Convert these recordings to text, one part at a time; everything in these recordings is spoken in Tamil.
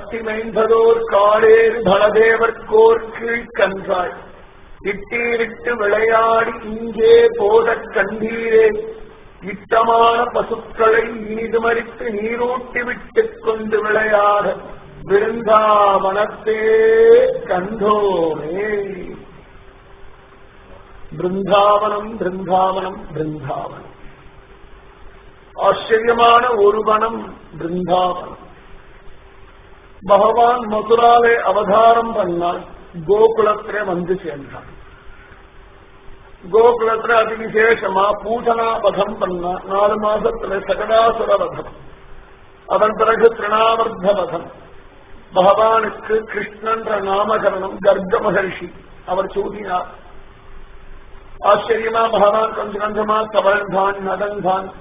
கட்டி மைந்ததோர் காடேறு பலதேவர்கோர் கீழ்கன்றாய் இட்டீரிட்டு விளையாடி இங்கே போதக் கண்டீரே இட்டமான பசுக்களை இனிது மறித்து நீரூட்டி விட்டுக் கொண்டு விளையாட விருந்தாவனத்தே கண்டோமே. பிருந்தாவனம் பிருந்தாவனம் பிருந்தாவனம். ஆச்சரியமான ஒரு வனம் பிருந்தாவனம். பகவான் மதுராலே அவதாரம் பண்ணால் கோகுலத்திலே வந்து சேர்ந்தான். கோகுலத்துல அதிவிசேஷமா பூதனா வதம் பண்ணா 4 மாசத்துல சகடாசுர வதம், அதன் பிறகு திருணாவர்த்த வதம். பகவானுக்கு கிருஷ்ணன்ற நாமகரணம் கர்க மகர்ஷி அவர் சூட்டினார். ஆச்சரியமா பகவான் கொஞ்சம் கொஞ்சமா தவழ்ந்தான், நடந்தான்.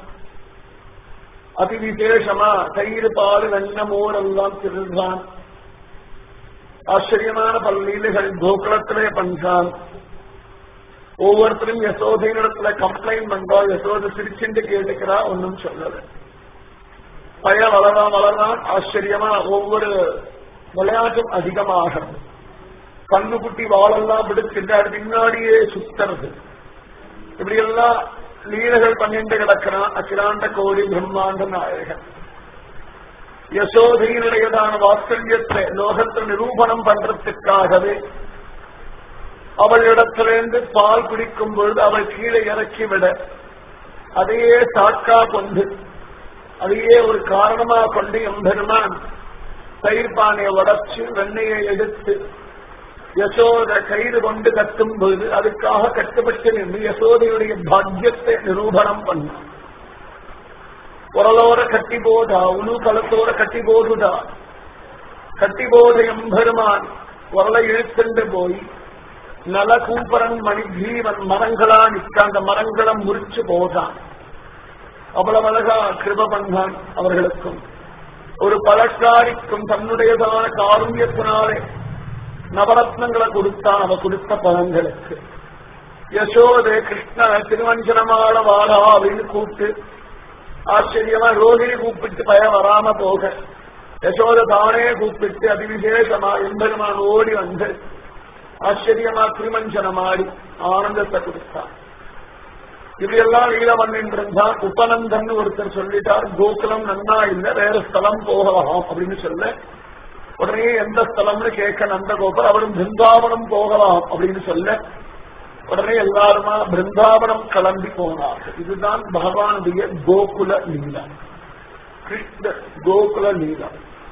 அதிவிசேஷமா தயிர் பால் வெண்ண மோரெல்லாம் திருந்தான். ஆச்சரியமான பல்லீலைகள் கோகுலத்திலே பண்றான். ஒவ்வொருத்தரும் யசோதையினிடத்துல கம்ப்ளைண்ட் பண்றாள். யசோதை சிரிச்சுட்டு கேட்டுக்கிறா, ஒன்னும் சொல்லல. பய வளரான் வளரான். ஆச்சரியமா ஒவ்வொரு விளையாட்டும் அதிகமாக கண்ணுக்குட்டி வாழெல்லாம் பிடிச்சிட்டு பின்னாடியே சுத்துறது. இப்படி எல்லாம் லீலைகள் பண்ணிட்டு கிடக்கிறான் அகிலாண்ட கோடி பிரம்மாண்ட நாயகன். யசோதையினுடையதான வாத்சல்யத்தை லோகத்தில் நிரூபணம் பண்றதுக்காகவே அவளிடத்திலிருந்து பால் குடிக்கும் பொழுது அவள் கீழே இறக்கி விட அதையே சாக்கா கொண்டு அதையே ஒரு காரணமா கொண்டு எம்பெருமான் தயிர் பானையை உடைச்சு வெண்ணையை எடுத்து யசோத கயிறு கொண்டு கட்டும் பொழுது அதுக்காக கட்டுப்பட்டு நின்று யசோதையுடைய பாக்கியத்தை நிரூபணம் பண்ண உரலோர கட்டி போதா உணு களத்தோர கட்டி போடுதா கட்டி போத எம்பெருமான் உரலை இழுத்துண்டு போய் நல கூப்பரன் மணிஜீவன் மரங்களா நிற்க அந்த மரங்களை முறிச்சு போதான். அவ்வளவு அழகா கிருப பண்ணான் அவர்களுக்கும். ஒரு பழக்காரிக்கும் தன்னுடையதான காருண்யத்தினாலே நவரத்னங்களை கொடுத்தான். அவ கொடுத்த பழங்களுக்கு யசோதே கிருஷ்ண திருவஞ்சனமாட வாடா அப்படின்னு கூப்பிட்டு ஆச்சரியமா ரோகிணி கூப்பிட்டு பய வராம போக யசோத தானே கூப்பிட்டு அதிவிசேஷமா எம்பெருமான் ஓடி வந்து ஆச்சரியமா திருமஞ்சனமாடி ஆனந்தத்தை கொடுத்தான். இப்படியெல்லாம் லீல பண்ணின்றிருந்தான். உபநந்தன் ஒருத்தர் சொல்லிட்டார், கோகுலம் நன்னா இல்ல, வேற ஸ்தலம் போகலாம் அப்படின்னு சொல்ல உடனே எந்த ஸ்தலம்னு கேட்க நந்தகோபர் அவரும் பிருந்தாவனம் போகலாம் அப்படின்னு சொல்ல உடனே எல்லாருமா பிருந்தாவனம் கிளம்பி போனார்கள். இதுதான் பகவானுடைய கோகுல லீலா, கிருஷ்ண கோகுல லீலா.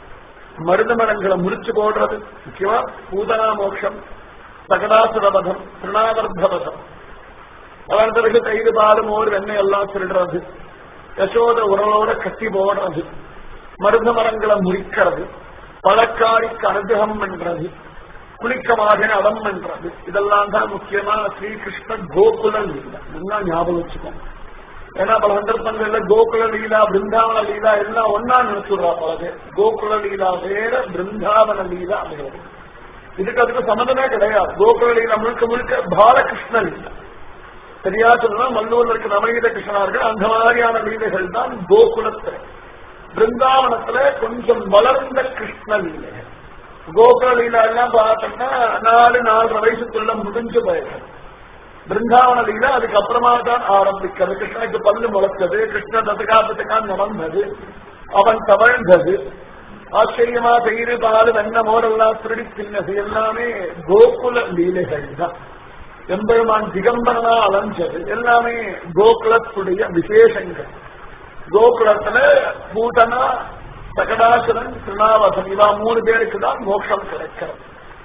மருத மரங்களை முறிச்சு போடுறது முக்கியமா பூதனா மோட்சம், சகடாசுரவதம், திருணாவர்த்தவதம். அதன் பிறகு தயிர் பால் மோர் வெண்ணெய் எல்லாம் திருடுறது, யசோத உரலோட கட்டி போடுறது, மருத மரங்களை முறிக்கிறது, பழக்காரிக்கு அனுகிரகம் பண்றது, குளிக்கமாக அடம் பண்றது. இதெல்லாம் தான் முக்கியமா ஸ்ரீகிருஷ்ண கோகுல லீலா. நல்லா ஞாபகம் வச்சுக்கோங்க. ஏன்னா பல சந்தர்ப்பங்கள்ல கோகுல லீலா பிருந்தாவன லீலா எல்லாம் ஒன்னா நினைச்சுடுறா. பலது கோகுல லீலா வேற, பிருந்தாவன லீலா வேற. இதுக்கு அதுக்கு சம்மந்தமே கிடையாது. கோகுல லீலா முழுக்க முழுக்க பாலகிருஷ்ண லீலா. சரியா சொல்லலாம், மல்லூர்ல இருக்க நவநீத கிருஷ்ணார்கள் அந்த மாதிரியான லீலைகள் தான் கோகுலத்துல. பிருந்தாவனத்துல கொஞ்சம் வளர்ந்த கிருஷ்ண லீலைகள். கோகுல லீலா எல்லாம் பார்த்தோம்னா 4-4.5 வயசுக்குள்ள முடிஞ்சு போயிடுது. பிருந்தாவன லீலா அதுக்கப்புறமா தான் ஆரம்பிக்கிறது. கிருஷ்ணனுக்கு பல்லு முளைச்சது, கிருஷ்ணன் தத்துக்கா நடந்தது, அவன் தவழ்ந்தது, ஆச்சரியமா தயிர் பால் வெண்ண மோரெல்லாம் திருடி தின்னது எல்லாமே கோகுல லீலைகள் தான். எம்பெருமான் திகம்பரனா அலைஞ்சது எல்லாமே கோகுலத்துடைய விசேஷங்கள். கோகுலத்துல பூதனா, சகடாசுரன், திருநாவசன் இவா 3 பேருக்கு தான் மோட்சம் கிடைக்கிறது.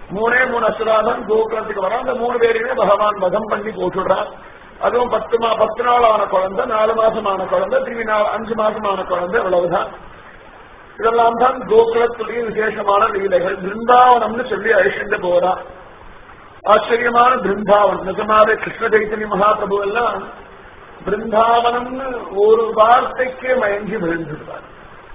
3 அசுராதன் கோகுலத்துக்கு வர அந்த 3 பேரையுமே பகவான் வதம் பண்ணி போட்டுடுறார். அதுவும் 10 நாளான குழந்தை, 4 மாசமான குழந்தை, திரும்பி 5 மாசமான குழந்தை, இவ்வளவுதான். இதெல்லாம் தான் கோகுலத்துடைய விசேஷமான லீலைகள். பிருந்தாவனம்னு சொல்லி அழிச்சுட்டு போறா. ஆச்சரியமான பிருந்தாவனம். நிஜமாவே கிருஷ்ண சைத்தன்ய மகாபிரபு எல்லாம் பிருந்தாவனம்னு ஒரு வார்த்தைக்கே மயங்கி விழுந்துடுவார்.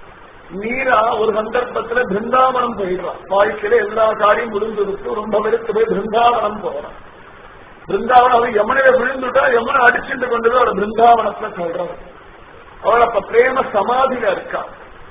மீரா ஒரு சந்தர்ப்பத்துல பிருந்தாவனம் போயிடுறான். வாழ்க்கையில எல்லா காரியம் முடிஞ்சிருக்கு, ரொம்ப வெறுத்து போய் பிருந்தாவனம் போறான். பிருந்தாவனம் அவன் யமுனையில விழுந்துட்டா யமுனை அடிச்சுட்டு கொண்டு போய் அவளை பிருந்தாவனத்துல சொல்றான். அவள் அப்ப பிரேம சமாதியில இருக்கா.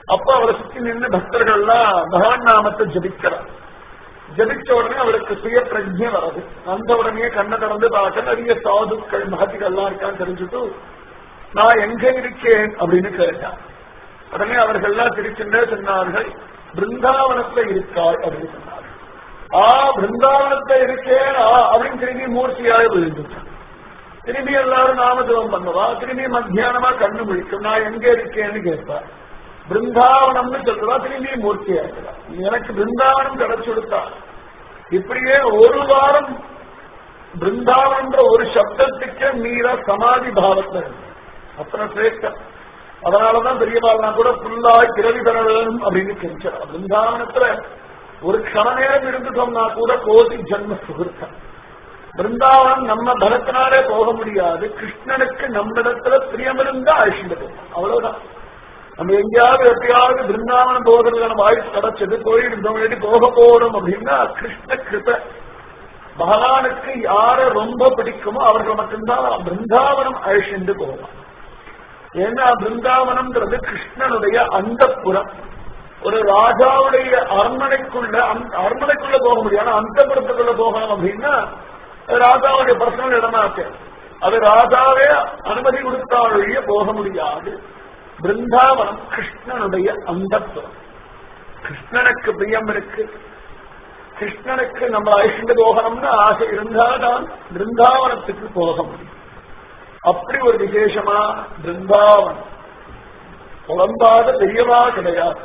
அப்ப அவரை சுத்தி நின்று பக்தர்கள் எல்லாம் பகவான் நாமத்தை ஜபிக்கிறார். ஜபிச்ச உடனே அவருக்கு சுய பிரஜை வராது. அந்த உடனே கண்ணை திறந்து பார்க்க நிறைய சாதுக்கள் மகத்திகள் எல்லாம் இருக்கான்னு தெரிஞ்சுட்டு நான் எங்க இருக்கேன் அப்படின்னு கேட்டார். உடனே அவர்கள் எல்லாம் திருச்சின்றே சொன்னார்கள், பிருந்தாவனத்துல இருக்காள் அப்படின்னு சொன்னார்கள். பிருந்தாவனத்துல இருக்கேன் அப்படின்னு திரும்பி மூர்த்தியாக விழுந்துட்டான். திரும்பி எல்லாரும் நாமஜபம் பண்ணுவா. திரும்பி மத்தியானமா கண்ணு முழிக்கும். நான் எங்க இருக்கேன்னு கேட்பார். பிருந்தாவனம்னு சொல்றா. திரும்பி மூர்த்தியாகிறா. எனக்கு பிருந்தாவனம் கிடைச்சுடுத்தா. இப்படியே ஒரு வாரம் பிருந்தாவனம்ன்ற ஒரு சப்தத்துக்கு மீற சமாதி பாவத்துல இருக்கு. அத்தனை சிரேஷ்டம். அதனாலதான் பெரியவாள்னா கூட புல்லாய் பிறவி பெற வேணும் அப்படின்னு கெஞ்சார். பிருந்தாவனத்துல ஒரு க்ஷண நேரம் இருந்துட்டோம்னா கூட கோடி ஜன்ம சுகிருத்தம். பிருந்தாவனம் நம்ம பலத்தினாலே போக முடியாது. கிருஷ்ணனுக்கு நம்மிடத்துல பிரியமிருந்தா அழிச்சுட்டு அவ்வளவுதான். நம்ம எங்கேயாவது எப்பயாவது பிருந்தாவனம் போகிறதுக்கான வாய்ப்பு கிடைச்சது, போயிட்டு போக போறோம் அப்படின்னா கிருஷ்ண கிருப. பகவானுக்கு யார ரொம்ப பிடிக்குமோ அவர்கள் மட்டும்தான் பிருந்தாவனம் அழிச்சுட்டு போகலாம். ஏன்னா பிருந்தாவனம்ன்றது கிருஷ்ணனுடைய அந்தப்புறம். ஒரு ராஜாவுடைய அரண்மனைக்குள்ள போக முடியாது. அந்தப்புறத்துக்குள்ள போகணும் அப்படின்னா ராஜாவுடைய பர்சனல் இடமா இருக்கு. அது ராஜாவே அனுமதி கொடுத்தாலேயே போக முடியாது. பிருந்தாவனம் கிருஷ்ணனுடைய அந்தப்புறம். கிருஷ்ணனுக்கு பிரியம் இருக்கு. கிருஷ்ணனுக்கு நம்ம அழிச்சுட்டு போகணும்னு ஆசை இருந்தால்தான் பிருந்தாவனத்துக்கு போக முடியும். அப்படி ஒரு விசேஷமா பிருந்தாவனம் புலம்பாத பெரியவா கிடையாது.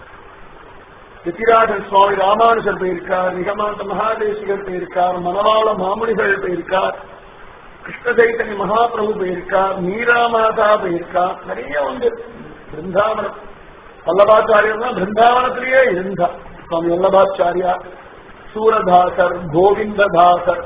வித்திராஜன் சுவாமி ராமானுஜர் போயிருக்கார், நிகமாந்த மகாதேசிகர் போயிருக்கார், மணவாள மாமுனிகள் போயிருக்கார், கிருஷ்ண சைத்தன்ய மகாபிரபு போயிருக்கார், மீரா மாதா போயிருக்கார். நிறைய உண்டு. பிருந்தாவனம் வல்லபாச்சாரியர் தான் பிருந்தாவனத்திலேயே இருந்தார். சுவாமி வல்லபாச்சாரியா, சூரதாசர், கோவிந்ததாசர்,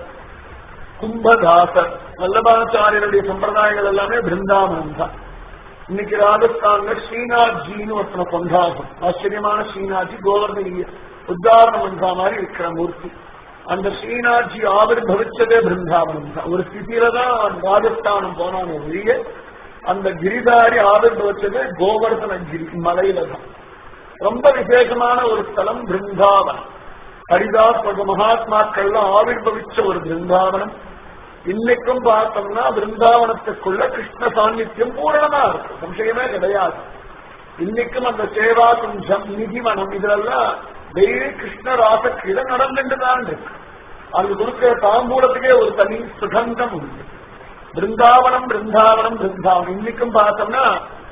கும்பதாசர், வல்லபாச்சாரியருடைய சம்பிரதாயங்கள் எல்லாமே பிருந்தாவனம் தான். இன்னைக்கு ராஜஸ்தான்ல ஸ்ரீநாத்ஜின்னு ஒருத்தனை கொண்டாடும். ஆச்சரியமான ஸ்ரீநாத்ஜி, கோவர்தனிய உத்தாரணம் பண்ற மாதிரி இருக்கிற மூர்த்தி. அந்த ஸ்ரீநாத்ஜி ஆவிர்வவிச்சதே பிருந்தாவனம் தான். ஒரு ஸ்திதியில தான் ராஜஸ்தானம் போனான ஒழிய அந்த கிரிதாரி ஆவிர்வவிச்சது கோவர்தன கிரி மலையில தான். ரொம்ப விசேஷமான ஒரு ஸ்தலம் பிருந்தாவனம். ஹரிதாஸ் மகாத்மாக்கள்லாம் ஆவிர்வவிச்ச ஒரு பிருந்தாவனம். இன்னைக்கும் பார்த்தோம்னா பிருந்தாவனத்துக்குள்ள கிருஷ்ண சாநித்தியம் பூரணமா இருக்கு, சம்சயமே கிடையாது. இன்னைக்கும் அந்த சேவா குஞ்சம், நிதிவனம் இதெல்லாம் டெய்லி கிருஷ்ணராச கிட நடந்துட்டுதான் இருக்கு. அங்கு கொடுக்கிற தாம்பூலத்துக்கே ஒரு தனி சுகந்தம் உண்டு. பிருந்தாவனம் பிருந்தாவனம் பிருந்தாவனம். இன்னைக்கும் பார்த்தோம்னா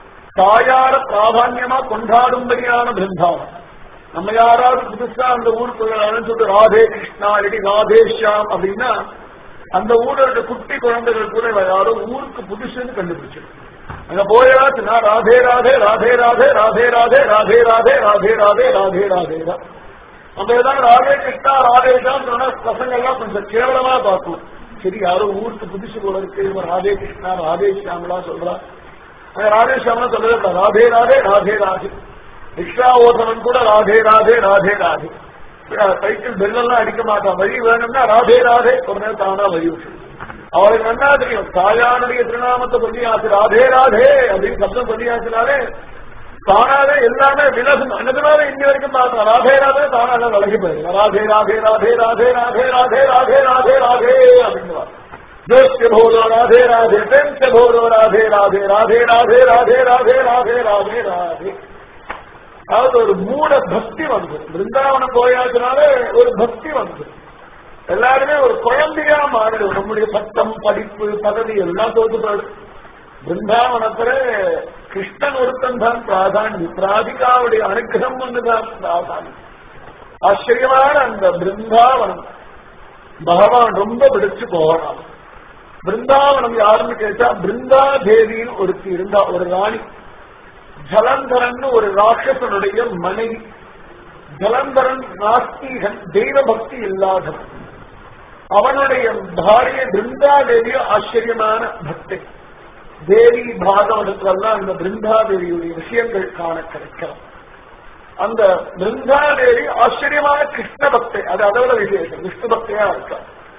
தாயார பிராதான்யமா கொண்டாடும்படியான பிருந்தாவனம். நம்ம யாராவது புதுசா அந்த ஊருக்குள்ள சொல்லிட்டு ராதே கிருஷ்ணா இடி ராதேஷாம் அப்படின்னா அந்த ஊர்ல இருக்க குட்டி குழந்தைகள் கூட யாரும் ஊருக்கு புதுசுன்னு கண்டுபிடிச்சு அங்க போயாச்சுன்னா ராதே ராதே ராதே ராதே ராதே ராதே ராதே ராதே ராதே ராதே ராதே ராதே தான். நம்ம ஏதாவது ராதே கிருஷ்ணா ராதேஷாம் சொன்னா பசங்க எல்லாம் கொஞ்சம் கேவலமா பார்க்கணும். சரி, யாரும் ஊருக்கு புதுசு போல இருக்கு, இவன் ராதே கிருஷ்ணா ராதேஷாம்லா சொல்றா. ராதேஷாம்லாம் சொல்லவே ராதே ராதே ராதே ராதே. ரிக்ஷா ஓசவன் கூட ராதே ராதே ராதே ராதே. சைக்கிள் பெல்லாம் அடிக்க மாட்டான். வழி வேணும்னா ராதே ராதே உடனே தானா வழி விட்டு. அவளுக்கு என்ன தெரியும், தாயானுடைய திருநாமத்தை சொல்லியாச்சு ராதே ராதே அப்படின்னு சப்தம் சொல்லியாச்சுனாலே தானாவே எல்லாமே விலகும். அன்னதுனால இன்னி வரைக்கும் பார்க்கலாம் ராதே ராதே தானால விலகி போயிருக்கு. ராதே ராதே ராதே ராதே ராதே ராதே ராதே ராதே ராதே அப்படின்னுவா. ஜோஸ்ய போதோ ராதே ராதே, பெண்ச போதோ ராதே ராதே ராதே ராதே ராதே ராதே ராதே ராதே ராதே. அதாவது ஒரு மூட பக்தி வந்து பிருந்தாவனம் போயாச்சுனால ஒரு பக்தி வந்து எல்லாருமே ஒரு குழந்தையா மாறிடும். நம்முடைய பட்டம் படிப்பு பதவி எல்லாம் தோற்றுப்பாடு. பிருந்தாவனத்துல கிருஷ்ணன் ஒருத்தன் தான் பிராதான்யம். ராதிகாவுடைய அனுகிரகம் ஒன்றுதான் பிராதான்யம். ஆச்சரியமான அந்த பிருந்தாவனம் பகவான் ரொம்ப பிடிச்சு போகலாம். பிருந்தாவனம் யாருன்னு கேட்டா பிருந்தா தேவின்னு ஒருத்தி இருந்தா, ஒரு ராணி. ஜலந்தரன் ஒரு ராட்சசனுடைய மனைவி. ஜலந்தரன் நாஸ்தீகன், தெய்வ பக்தி இல்லாதவன். அவனுடைய பாரிய பிருந்தா தேவி ஆச்சரியமான பக்தி. தேவி பாகவதெல்லாம் அந்த பிருந்தா தேவியுடைய விஷயங்கள் காண கிடைக்கலாம். அந்த பிருந்தா தேவி ஆச்சரியமான கிருஷ்ண பக்தி. அது அதோட விசேஷம், விஷ்ணு பக்தியா இருக்கா.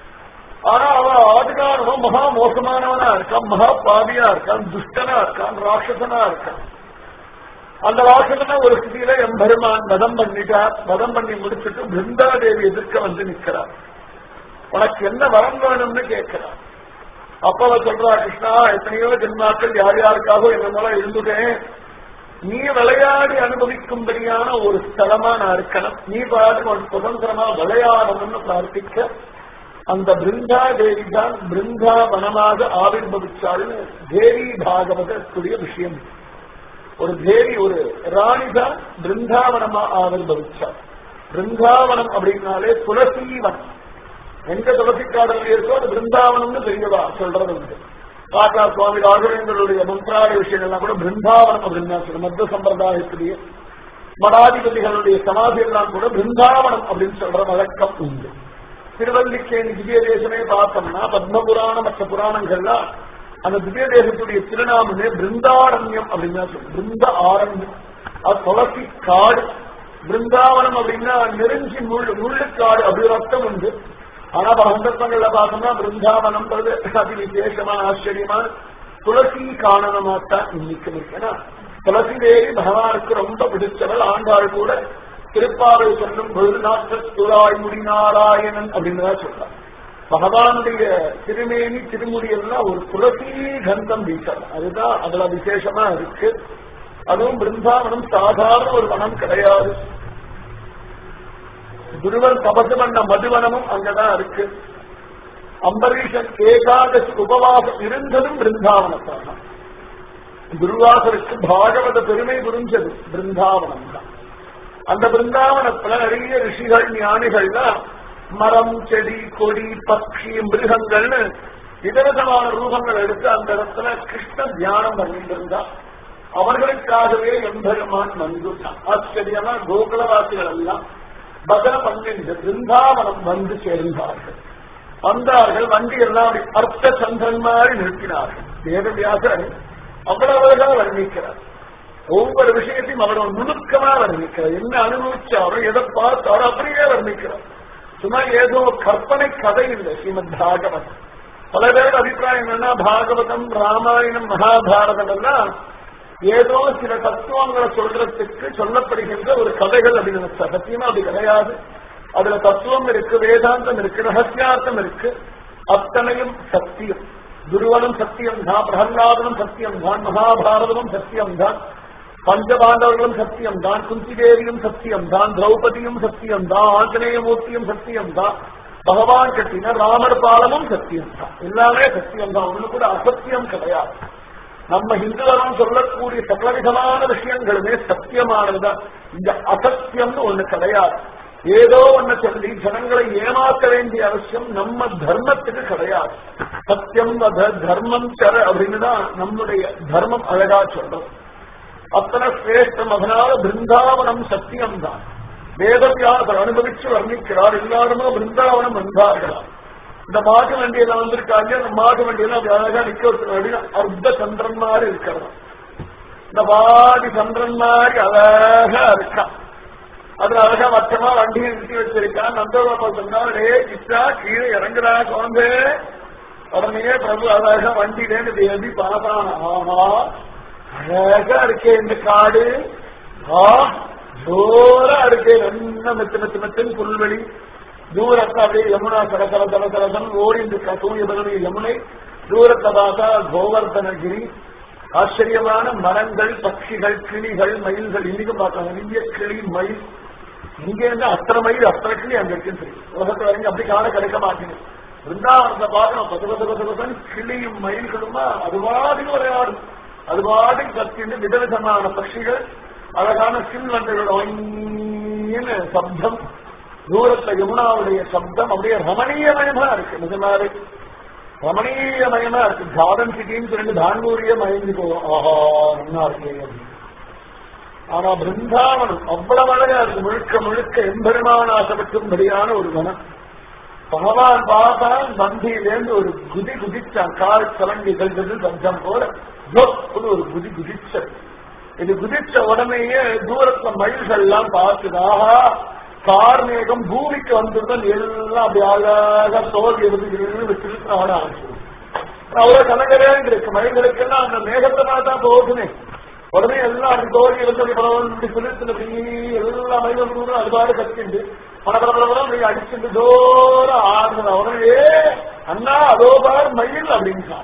ஆனா அவன் ஆதிகாரமும் மகா மோசமானவனா இருக்கான், மகா பாவியா இருக்கான், துஷ்டனா இருக்கான், ராட்சசனா இருக்கான். அந்த வாசகன ஒரு ஸ்திதியில எம்பெருமான் வதம் பண்ணிட்டார். வதம் பண்ணி முடிச்சுட்டு பிருந்தாதேவி எதிர்க்க வந்து நிற்கிறார். உனக்கு என்ன வரம் வேணும்னு கேட்கிறார். அப்ப அவ சொல்றா, கிருஷ்ணா, எத்தனையோ ஜென்மாக்கள் யார் யாருக்காக என்ன மூலம் இருந்துட்டேன். நீ விளையாடி அனுபவிக்கும்படியான ஒரு ஸ்தலமா நான் இருக்கணும். நீ பாட்டு உன் சுதந்திரமா விளையாடணும்னு பிரார்த்திக்க அந்த பிருந்தா தேவி தான் பிருந்தாவனமாக ஆவிர்வவிச்சாள்னு தேவி பாகவதற்குரிய விஷயம். ஒரு தேவி, ஒரு ராணி தான் பிருந்தாவனமா ஆவிர்வவிச்சாள். பிருந்தாவனம் அப்படின்னாலே துளசீவனம். எங்க துளசிக்காடல் இருக்கோ அது பிருந்தாவனம்னு தெரியவா சொல்றது உண்டு. காக்கா சுவாமி ராகவேந்தருடைய மந்திராலய விஷயங்கள்லாம் கூட பிருந்தாவனம் அப்படின்னா சொல்ல. மத்திய சம்பிரதாயத்திலேயே மடாதிபதிகளுடைய சமாதி எல்லாம் கூட பிருந்தாவனம் அப்படின்னு சொல்ற வழக்கம் உண்டு. திருவல்லிக்கேணி திவ்ய தேசமே பார்த்தோம்னா பத்மபுராண மற்ற புராணங்கள்லாம் அந்த திவ்ய தேசத்துடைய திருநாமமே பிருந்தாரண்யம் அப்படின்னு தான் சொல்லும். பிருந்த ஆரண்யம், அது துளசி காடு. பிருந்தாவனம் அப்படின்னா நெருஞ்சி முள்ளுக்காடு அப்படி ஒரு அர்த்தம் உண்டு. ஆனா சந்தர்ப்பங்கள்ல பார்த்தோம்னா பிருந்தாவனம் அதி விசேஷமான ஆச்சரியமான துளசி காணனமாத்தான் இன்னைக்கு ஏன்னா துளசி தேவி பகவானுக்கு ரொம்ப பிடிச்சவள். ஆண்டாள் கூட திருப்பாவை சொல்லும் பொழுது நாட்டுராய் முடி நாராயணன் அப்படின்னு தான் சொல்றார். பகவானுடைய திருமேனி திருமுடியெல்லாம் ஒரு துளசி கந்தம் வீசல், அதுதான் அதுல விசேஷமா இருக்கு. அதுவும் பிருந்தாவனம் சாதாரண ஒரு வனம் கிடையாது. துருவன் தபசு பண்ண மதுவனமும் அங்கதான் இருக்கு. அம்பரீஷன் ஏகாதசி உபவாசம் இருந்ததும் பிருந்தாவனத்தான். துர்வாசருக்கு பாகவத பெருமை புரிஞ்சது பிருந்தாவனம் தான். அந்த பிருந்தாவனத்துல நிறைய ரிஷிகள் ஞானிகள்லாம் மரம், செடி, கொடி, பட்சி, மிருகங்கள்னு விதவிதமான ரூபங்கள் எடுத்து அந்த இடத்துல கிருஷ்ண தியானம் பண்ணிட்டு இருந்தா அவர்களுக்காகவே எம்பெருமான் வந்துட்டான். ஆச்சரியமா கோகுலவாசிகள் எல்லாம் பஜனை பண்ணிட்டு பிருந்தாவனம் வந்து சேர்ந்தார்கள். வந்தார்கள், வண்டி எல்லாம் அர்த்த சந்திரன் மாதிரி நிறுத்தினார்கள். வேதவியாசர் அவ்வளவு வர்ணிக்கிறார். ஒவ்வொரு விஷயத்தையும் அவரோட நுணுக்கமா வர்ணிக்கிறார். என்ன அனுபவிச்சாரோ எதை பார்த்தாரோ அப்படியே வர்ணிக்கிறார். சும்மா ஏதோ கற்பனை கதை இல்லை ஸ்ரீமத் பாகவதம். பல பேர் அபிப்பிராயம் என்னன்னா பாகவதம், ராமாயணம், மகாபாரதம் எல்லாம் ஏதோ சில தத்துவங்களை சொல்றதுக்கு சொல்லப்படுகின்ற ஒரு கதைகள் அப்படின்னு நினைச்சா. சத்தியமா அப்படி கிடையாது. அதுல தத்துவம் இருக்கு, வேதாந்தம் இருக்கு, ரகசியார்த்தம் இருக்கு. அத்தனையும் சத்தியம். துருவனும் சத்தியம் தான், பிரகலாதனும் சத்தியம் தான், மகாபாரதமும் சத்தியம் தான், பஞ்சபாண்டவர்களும் சத்தியம் தான், குந்திதேவியும் சத்தியம் தான், திரௌபதியும் சத்தியம் தான், ஆஞ்சநேயமூர்த்தியும் சத்தியம் தான், பகவான் கட்டின ராமர் பாலமும் சத்தியம் தான். எல்லாமே சத்தியம் தான். ஒண்ணு கூட அசத்தியம் கிடையாது. நம்ம ஹிந்துவரும் சொல்லக்கூடிய சகலவிதமான விஷயங்களுமே சத்தியமானதுதான். இந்த அசத்தியம்னு ஒண்ணு கிடையாது. ஏதோ ஒண்ணு சொல்லி ஜனங்களை ஏமாற்ற வேண்டிய அவசியம் நம்ம தர்மத்துக்கு கிடையாது. சத்தியம் வத தர்மம் சர அப்படின்னு தான் நம்முடைய தர்மம் அழகா சொல்றோம். அத்தனை சிரேஷ்டம். அதனால பிருந்தாவனம் சத்தியம் தான். வேதவியாசர் அனுபவிச்சு வர்ணிக்கிறார். எல்லாருமே பிருந்தாவனம் வந்தார்களாம். இந்த மாட்டு வண்டியெல்லாம் வந்திருக்காங்க. அந்த மாட்டு வண்டியெல்லாம் அப்படி அழகா நிக்க வச்சு அர்த்த சந்திரன் மாதிரி இருக்கிறான். இந்த பாதி சந்திரன் மாதிரி அழகா இருக்கான். அதுல அழகா வட்டமா வண்டியை நிறுத்தி வச்சிருக்கான். நந்தகோபா சொன்னாலே கிட்டா கீழே இறங்குறா குழந்தை. உடனே பிரபு அழகா வண்டியிலேருந்து தேவி பாசான. ஆனா அழகா இருக்கே இந்த காடு, ஜோரா இருக்கே, நல்ல மெத்து மெத்து மெத்துன்னு புல்வெளி. தூரத்தை அப்படியே யமுனா சட சட சட சடசன் ஓடி இந்த சூரியபகவதி யமுனை. தூரத்தை பார்த்தா கோவர்தனகிரி. ஆச்சரியமான மரங்கள், பட்சிகள், கிளிகள், மயில்கள். இன்னைக்கும் பார்க்கலாம் நிறைய கிளி, மயில். இங்க இருந்து அத்தனை மயில் அத்தனை கிளி அங்க இருக்குன்னு தெரியும். உலகத்தை வரைக்கும் அப்படி காண கிடைக்க மாட்டேங்குது. பிருந்தாவனத்தை பார்க்கணும். பசபசபசபசன் கிளியும் மயில்களுமா அதுவாடி விளையாடும். அதுவாடி கத்தின்னு விதவிதமான பட்சிகள், அழகான சில்வண்டுகள் சப்தம். தூரத்துல யமுனாவுடைய சப்தம் அப்படியே ரமணீயமயமா இருக்கு. நிஜமாவே ரமணீயமயமா இருக்கு. கார்டன் சிட்டின்னு சொல்லிட்டு தான்பூரிய மயங்கி போகும். ஆஹா நல்லா இருக்கே அப்படின்னு. ஆனா பிருந்தாவனம் அவ்வளவு அழகா இருக்கு. முழுக்க முழுக்க எம்பெருமான் ஆசைப்பட்டும்படியான ஒரு வனம். பகவான் பார்த்தான் வண்டியிலேருந்து ஒரு குதி குதிச்சான். கால் கலங்கிகள் சப்தம் போல ஒரு குதி குதிச்சது. இது குதிச்ச உடனேயே தூரத்துல மயில்கள் எல்லாம் பார்த்துதாகா கார்மேகம் பூமிக்கு வந்துதான் எல்லாம் அப்படி அழகா தோல்வி திருத்த ஆட ஆரம்பிச்சு. அவ்வளவு கலங்கரே இருக்கு. மயில்களுக்கெல்லாம் அந்த மேகத்தை தான் போகுதுனே. உடனே எல்லாம் தோழி வந்து பரவாயில்ல சிலித்துல எல்லா மயிலும் அதுபாடு கத்திண்டு படபடபடம் அடிச்சுட்டு தோற ஆடுற உடனே அண்ணா அதோ பார் மயில் அப்படின்னு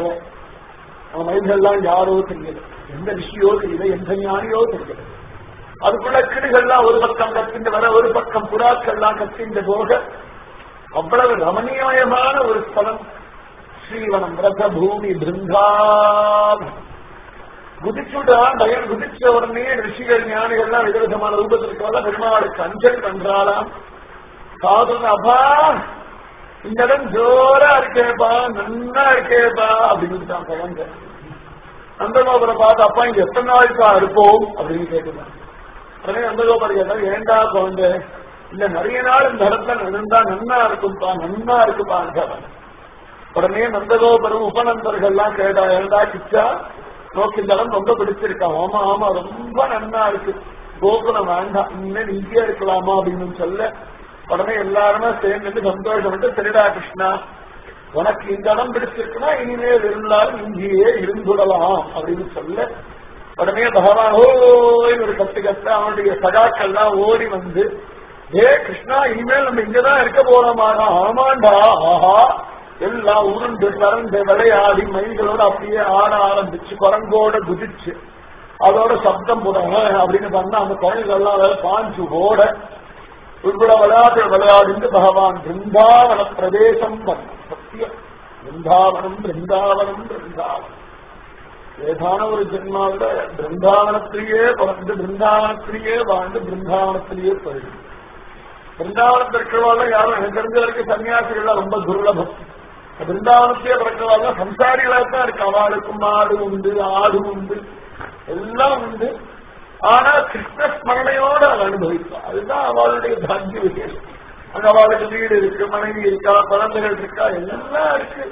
அவன் மயில்கள்லாம் யாரோ தெரியல, எந்த ரிஷியோ தெரியல, எந்த ஞானியோ தெரியல. அதுக்குள்ள கிளிகள்லாம் ஒரு பக்கம் கத்திண்டு வர, ஒரு பக்கம் புறாக்கள்லாம் கத்திண்டு போக அவ்வளவு ரமணீயமயமான ஒரு ஸ்தலம் ஸ்ரீவனம் ரத பூமி பிருந்தாவனம். குதிச்சுட்டான் பயம். குதிச்ச உடனே ரிஷிகள் ஞானிகள்லாம் விதவிதமான ரூபத்திற்காக பெருமாளுக்கு அஞ்சல் பண்றாளாம். சாதுன அப்பா இந்த இடம் ஜோரா இருக்கேப்பா, நன்னா இருக்கேப்பா அப்படின்னு தான் பழங்க. நந்தகோபுரை பார்த்து அப்பா இங்க எத்தனை நாளுக்கா இருப்போம் அப்படின்னு கேட்டுதான். உடனே நந்தகோபுரம் கேட்டா ஏண்டா குழந்தை, இல்ல நிறைய நாள் இந்த இடத்துல நடந்தா நன்னா இருக்கும்பா, நன்னா இருக்குப்பா. உடனே நந்தகோபுரம் உபநந்தர்கள்லாம் கேட்டா ஏண்டா கிச்சா நோக்கி இந்த இடம் ரொம்ப பிடிச்சிருக்கா? ஆமா ஆமா ரொம்ப நன்னா இருக்கு, கோகுலம் வேண்டாம், இனிமேல் இங்கேயே இருக்கலாமா அப்படின்னு சொல்ல உடனே எல்லாருமே சேர்ந்து சந்தோஷப்பட்டு சரிடா கிருஷ்ணா உனக்கு இந்த இடம் பிடிச்சிருக்குன்னா இனிமேல் இருந்தாலும் இங்கேயே இருந்துடலாம் அப்படின்னு சொல்ல உடனே பகவான் ஓய் ஒரு கத்து கத்த அவனுடைய சகாக்கள்லாம் ஓடி வந்து ஏ கிருஷ்ணா இனிமேல் நம்ம இங்கதான் இருக்க போறோமாடா? ஆமாண்டா. ஆஹா எல்லாம் உருண்டு பறந்து விளையாடி மயில்களோட அப்படியே ஆட ஆரம்பிச்சு குரங்கோட குதிச்சு அதோட சப்தம் போடுறாங்க அப்படின்னு பண்ணா அந்த குழந்தைகள்லாம் பாஞ்சு ஓட இவ்வளவு விளையாடிந்து பகவான் பிருந்தாவன பிரதேசம் சத்தியம். பிருந்தாவனம் பிருந்தாவனம் பிருந்தாவனம் ஏதான ஒரு ஜென்மாவில பிருந்தாவனத்திலேயே பிறந்து பிருந்தாவனத்திலேயே வாழ்ந்து பிருந்தாவனத்திலேயே போயிடும். பிருந்தாவனத்திற்கிறவாள் யாரும் எனக்கு தெரிஞ்ச வரைக்கும் சன்னியாசிகள்லாம் ரொம்ப துர்லபம். பிருந்தாவனத்தையே பிறக்கிறவாள் சம்சாரிகளாகத்தான் இருக்கு. அவளுக்கும் மாடு உண்டு, ஆடு உண்டு, எல்லாம் உண்டு. ஆனா கிருஷ்ண ஸ்மரணையோடு அவள் அனுபவிப்பாள். அதுதான் அவளுடைய பாக்கிய விசேஷம். அங்க அவளுக்கு வீடு இருக்கு, மனைவி இருக்கா, குழந்தைகள் இருக்கா, எல்லாம் இருக்கு.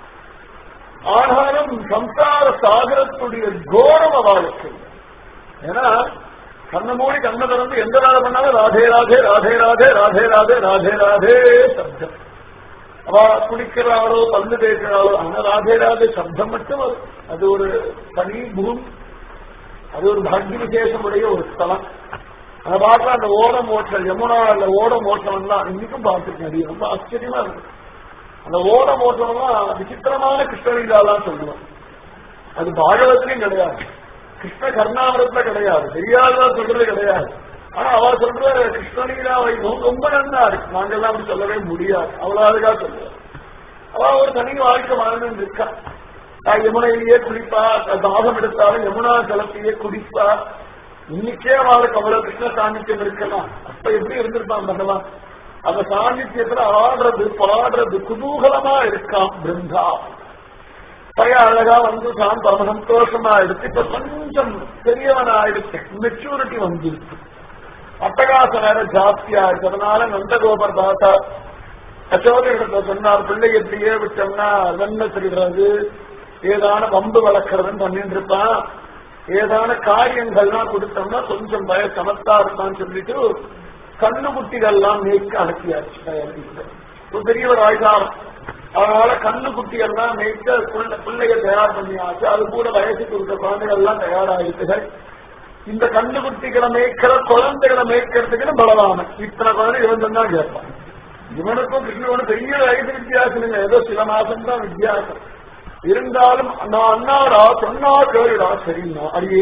ஆனாலும் சம்சார சாகரத்துடைய கோரம் அவளுக்கு. ஏன்னா கண்ண மூடி கண்ண திறந்து எந்த வேலை பண்ணாலும் ராதே ராதே ராதே ராதே ராதே ராதே ராதே ராதே சப்தம். அவ குளிக்கிறாளோ பல்லு தேய்க்கிறாளோ ஆனா ராதே ராதே சப்தம் மட்டும் வரும். அது ஒரு தனி பூமி, அது ஒரு பாக்கிய விசேஷமுடைய ஒரு ஸ்தலம். அதை பார்க்க அந்த ஓடம் ஓட்டல் யமுனா அந்த ஓடம் ஓட்டம்லாம் இன்னைக்கும் பார்த்துருக்கேன். அது ரொம்ப ஆச்சரியமா இருக்கு. அந்த ஓடம் ஓட்டம்லாம் விசித்திரமான கிருஷ்ணலீலாலாம் சொல்லுவான். அது பாகவத்திலையும் கிடையாது, கிருஷ்ண கர்ணாவரத்துல கிடையாது, தெரியாதான் சொல்றது கிடையாது. ஆனா அவ சொல்ற கிருஷ்ணலீலா வைபவம் ரொம்ப நன்னா இருக்கு. நாங்கெல்லாம் அப்படி சொல்லவே முடியாது, அவ்வளவு அழகா சொல்லுவார். அவ ஒரு தனி வாழ்க்கை வாழ்ந்து இருக்கா. யமுனையிலேயே குளிப்பா, தாகம் எடுத்தாலும் யமுனா ஜலத்தையே குடிப்பா. இன்னைக்கே அவளுக்கு அவ்வளவு கிருஷ்ண சாநித்தியம் இருக்கலாம். அப்ப எப்படி இருந்திருப்பான் பகவான்? அந்த சாநித்தியத்துல ஆடுறது பாடுறது குதூகலமா இருக்கான் பிருந்தா. பைய அழகா வந்து தான் பரம சந்தோஷமா எடுத்து இப்ப கொஞ்சம் பெரியவன் ஆயிடுச்சு, மெச்சூரிட்டி வந்துருக்கு, அட்டகாசம் வேற ஜாஸ்தியா இருக்கு. அதனால நந்தகோபர் தாத்தா அச்சோத இடத்துல சொன்னார், பிள்ளை எப்படியே விட்டோம்னா என்ன சொல்றது, ஏதான வம்பு வளர்க்கறதுன்னு பண்ணிட்டு இருப்பான், ஏதான காரியங்கள்லாம் கொடுத்தோம்னா கொஞ்சம் பய சமத்தா இருப்பான்னு சொல்லிட்டு கண்ணுக்குட்டிகள்லாம் மேய்க்க அனுப்பியாச்சு. பெரியவர் ஆயுதாரம், அதனால கண்ணுக்குட்டிகள்லாம் மேய்க்க பிள்ளைய தயார் பண்ணியாச்சு. அது கூட வயசுக்கு இருக்க குழந்தைகள் எல்லாம் தயாராகிட்டு இந்த கண்ணுக்குட்டிகளை மேய்க்கிற குழந்தைகளை மேய்க்கிறதுக்கு பலவாமன் இத்தனை குழந்தை இவன் தான் கேட்பான். இவனுக்கும் கிருஷ்ணனுக்கும் பெரிய வயசு வித்தியாசம் இல்லை, ஏதோ சில மாசம் தான் வித்தியாசம். இருந்தாலும் நான் அண்ணாடா சொன்னா கேளுடா சரின்னா அடியே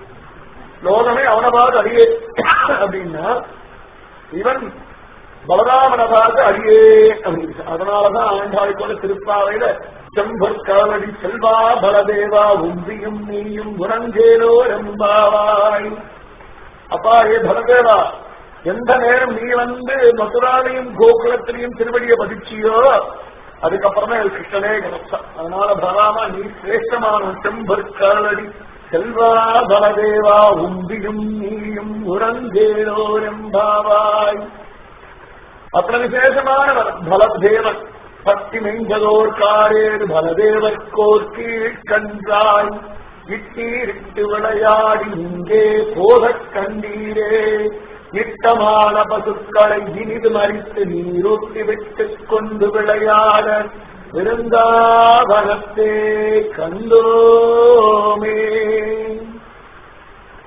லோகமே அவனை பார்த்து அடியே அப்படின்னா இவன் பலராமனை பார்த்து அடியே அப்படின்னு. அதனாலதான் ஆண்டாள் போல திருப்பாவையில செம்பர் காவடி செல்வா பலதேவா உம்பியும் நீயும் உறங்கேலோ எம்பாவாய். அப்பா ஏ பலதேவா, எந்த நேரம் நீ வந்து மதுராலையும் கோகுலத்திலையும் திருவடியை பதிச்சியோ அதுக்கப்புறமே அது கிருஷ்ணனே கிடைச்சா. அதனால பலராமா நீ சிரேஷ்டமான செம்பர் காவடி செல்வா பலதேவா உம்பியும் நீயும் உறங்கேலோ எம்பாவாய். அத்தனை விசேஷமானவர் பலதேவன். பக்தி மெஞ்சதோர் காரேடு பலதேவர்கோர் கீழ்கன்றாய் விட்டீரிட்டு விளையாடி இங்கே போகக் கண்டீரே. இட்டமான பசுக்களை இனிது மறித்து நீரூட்டி விட்டுக் கொண்டு விளையாட விருந்தாவனத்தே கண்டோமே.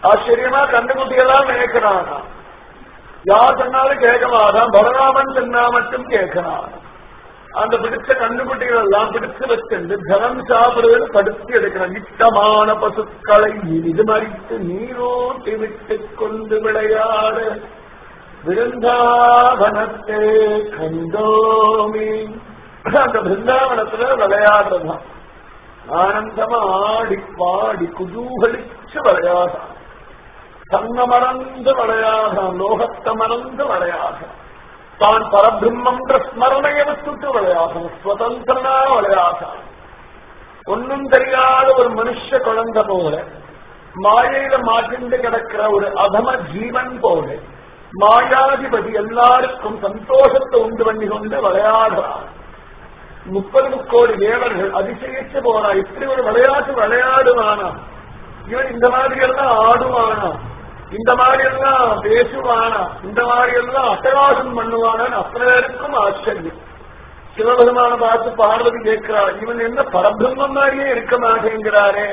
ஆச்சரியமா கண்டுகுட்டியெல்லாம் மேய்க்கிறானா. யார் சொன்னாலும் கேட்க மாட்டான். பலராமன் சொன்னா மட்டும் கேட்கிறான். அந்த பிடிச்ச கண்டுகுட்டிகள் எல்லாம் பிடிச்சு வச்சிருந்து ஜலம் சாப்பிடுவது படுத்தி எடுக்கிறான். இட்டமான பசுக்களை இது மறித்து நீரோட்டி விட்டு கொண்டு விளையாட விருந்தாவனத்தே கண்டோமி. அந்த பிருந்தாவனத்துல விளையாடுறதான் ஆனந்தமா ஆடி பாடி குதூகலிச்சு விளையாடான். தன்ன மறந்து விளையாடான். லோகத்தை மறந்து விளையாடான். தான் பரபிரம்மன்ற ஸ்மரணையை விட்டுட்டு விளையாடான். சுதந்திரனா விளையாடான். ஒன்னும் தெரியாத ஒரு மனுஷ குழந்தை போல, மாயையில மாற்றிண்டு கிடக்கிற ஒரு அதம ஜீவன் போல, மாயாதிபதி எல்லாருக்கும் சந்தோஷத்தை உண்டு பண்ணி கொண்டு விளையாடுறான். 30 கோடி தேவர்கள் அதிசயிச்சு போனா. இப்படி ஒரு விளையாட்டு விளையாடுவானா? இவன் இந்த மாதிரி எல்லாம் ஆடுவானா? இந்த மாதிரி எல்லாம் பேசுவானா? இந்த மாதிரி எல்லாம் அட்டகாசம் பண்ணுவானான்னு அத்தனைக்கும் ஆச்சரியம். சிவபெருமான பார்த்து பார்வதி கேட்கிறார், இவன் என்ன பரபிரம்மம் மாதிரியே இருக்க மாட்டேங்கிறாரே.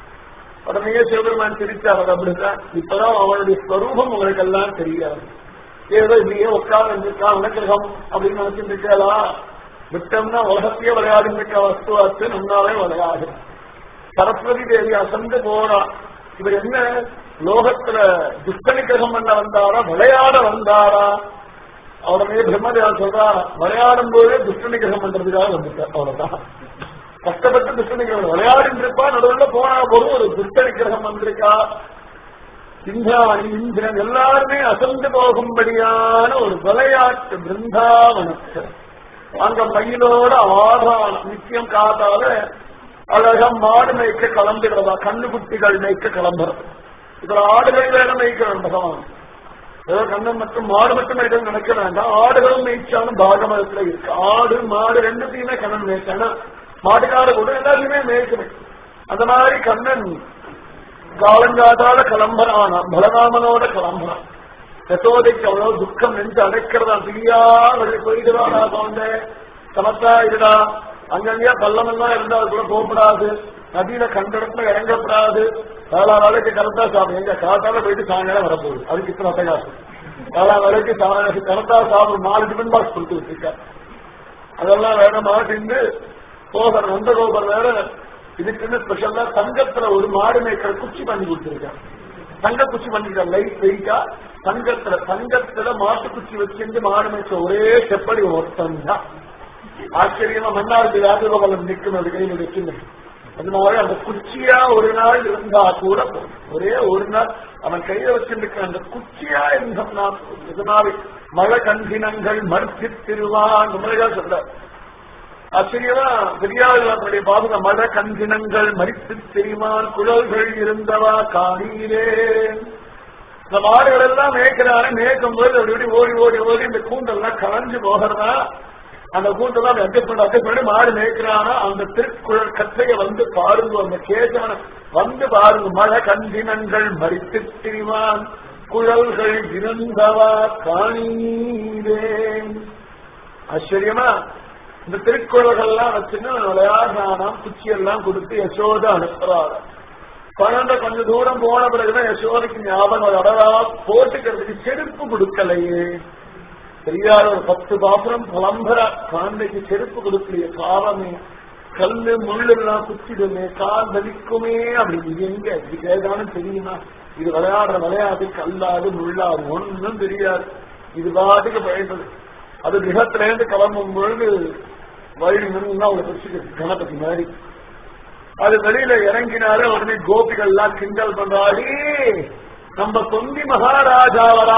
உடனே சிவபெருமான் சிரிச்சார், அப்படிதான் இப்பதான் அவனுடைய ஸ்வரூபம் உங்களுக்கு எல்லாம் தெரியாது. ஏதோ இப்படியே உட்கார்ந்துருக்கான் அனுகிரகம் அப்படின்னு நினைச்சுட்டு இருக்காளா? விட்டம்னா உலகத்தையே விளையாடி இருக்க வஸ்துவாத்து நன்னாவே விளையாடு. சரஸ்வதி தேவி அசந்து போறா. இவர் என்ன லோகத்துல துஷ்டனிகிரகம் பண்ண வந்தாரா விளையாட வந்தாரா? உடனே பிரம்மதேவன் சொல்றாரா, விளையாடும் போதே துஷ்டனிகிரகம் பண்றதுக்காக வந்துட்டார். அவ்வளவுதான். கஷ்டப்பட்டு துஷ்டனிகிரகம் விளையாடிட்டு இருப்பா. நடுவில் போனா போதும் ஒரு துஷ்டனிகிரகம் வந்திருக்கா. இந்திராணி இந்திரன் எல்லாருமே அசந்து போகும்படியான ஒரு விளையாட்டு பிருந்தாவனத்து. அங்க மயிலோட ஆதாரம் நிச்சயம் காத்தால அழகா மாடு மேய்க்க கிளம்புகிறதா. கண்ணுக்குட்டிகள் மேய்க்க கிளம்புறது. இதுல ஆடுகள் வேற மேய்க்க வேண்டாம். ஏதோ கண்ணன் மட்டும் மாடு மட்டும் மேய்க்க நினைக்க வேண்டாம். ஆடுகளும் மேய்ச்சாலும் பாகமதத்துல இருக்கு. ஆடு மாடு ரெண்டுத்தையுமே கண்ணன் மேய்ச்சானா, மாட்டுக்கார கூட எல்லாத்தையுமே மேய்க்கணும். அந்த மாதிரி கண்ணன் காலங்காத்தால கிளம்புறானா. பலராமனோட கிளம்புறான். யசோதைக்கு அவ்வளவு துக்கம் நெஞ்சு அடைக்கிறதா. பிரியா போயிடுவாடா போந்த சமத்தா இருடா. அங்கங்கயா பள்ளமெல்லாம் இருந்தா அது கூட போகப்படாது. நதியில கண்டடத்துல இறங்கப்படாது. காலா வேலைக்கு கரெக்டா சாப்பிடும். எங்க காத்தால போயிட்டு சாயங்காலம் வரப்போகுது. அதுக்கு இத்தனை அட்டகாசம். காலா வேலைக்கு கரெக்டா சாப்பிடும். 4 டிஃபன் பாக்ஸ் கொடுத்து வச்சிருக்க. அதெல்லாம் வேற மாட்டின்னு கோபர் நந்தகோபர் வேற இதுக்குன்னு ஸ்பெஷலா தங்கத்துல ஒரு மாடு மேய்க்கிற குச்சி பண்ணி கொடுத்துருக்காங்க. தங்க குச்சி பண்ணிருக்காங்க. லைட் வெயிட்டா தங்கத்துல மாட்டு குச்சி வச்சிருந்து மாடு மேய்ச்ச ஒரே செப்படி ஒருத்தன் தான். ஆச்சரியமா மன்னாருக்கு ராஜகோபாலம் நிற்கும். அது கையில் வச்சுங்க. அதனால அந்த குச்சியா ஒரு நாள் இருந்தா கூட ஒரே ஒரு நாள் அவன் கையில வச்சிருக்க அந்த குச்சியா இருந்தா இதனால மழை கண்டினங்கள் மறுத்து திருவான் முறையா சொல்ற. ஆச்சரியமா பெரியாருடைய பாதுகா மழை கண்டினங்கள் மறித்து தெரியுமான் குழல்கள் இருந்தவா காணீரே. இந்த மாடுகள் எல்லாம் மேய்க்கிறாரு. மேய்க்கும் போது அப்படி ஓடி ஓடி ஓடி இந்த கூண்டெல்லாம் கலைஞ்சு போகிறதா. அந்த கூட்டெல்லாம் அட்ஜஸ்ட் பண்ணி மாடு மேய்க்கிறானா. அந்த திருக்குழல் கற்றைய வந்து பாருங்க. அந்த கேசான வந்து பாருங்க. மழை கண்டினங்கள் மறித்து திரிவான் குழல்கள் இருந்தவா காணீரே. ஆச்சரியமா இந்த திருக்குறள்கள்லாம் வச்சுன்னு விளையாடுறானா. குச்சியெல்லாம் கொடுத்து யசோத அனுப்புறாரு. குழந்தை கொஞ்சம் தூரம் போன பிறகுதான் யசோதைக்கு ஞாபகம் அடவா போட்டுக்கிறதுக்கு செருப்பு கொடுக்கலையே. தெரியாத ஒரு 10 பாத்திரம் புலம்புற குழந்தைக்கு செருப்பு கொடுக்கலையே. காலமே கல்லு முள்ளு எல்லாம் குச்சிடுமே, கால் வலிக்குமே. அப்படி இது எங்க இது கேதானு தெரியுமா? இது விளையாடுற விளையாட்டு கல்லாது முள்ளாது ஒன்னும் தெரியாது. இது பாட்டுக்கு பயன்படுது. அது கிரகத்தில இருந்து கிளம்பும் பொழுது வழி நின்னா அவளை பிடிச்சிக்கிறது கணபதி மாதிரி. அது வெளியில இறங்கினாரு. உடனே கோபிகள் எல்லாம் கிண்டல் பண்றாடி, நம்ம தொந்தி மகாராஜாவரா.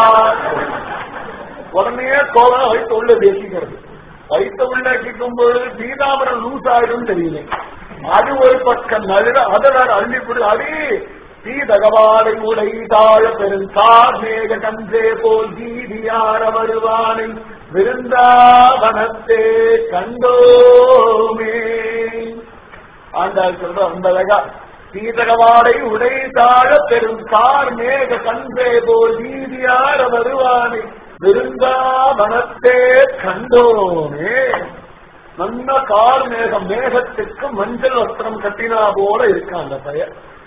உடனே கோவம் வயிற்று உள்ள பேசிக்கிறது. வயிற்று உள்ளாக்கிக்கும் பொழுது பீதாமரம் லூஸ் ஆயிடும் தெரியல. அது ஒரு பக்கம் நழுத அதை வேற அள்ளிப்படு. அடி தீ தகவாலை உடை தாழ பெருந்தார் மேக கன்றே போல் ஜீதியார வருவானை விருந்தாவனத்தே கண்டோமே. ஆண்டாள் சொல்ற அந்த அழகா. தீதகவாடை உடை தாழ பெரும் கார் மேக கன்றே போல் ஜீதியார வருவானை விருந்தாவனத்தே கண்டோமே. நல்ல கார் மேகம். மேகத்துக்கு மஞ்சள் வஸ்திரம் கட்டினா போல இருக்கான் அந்த பெயர்.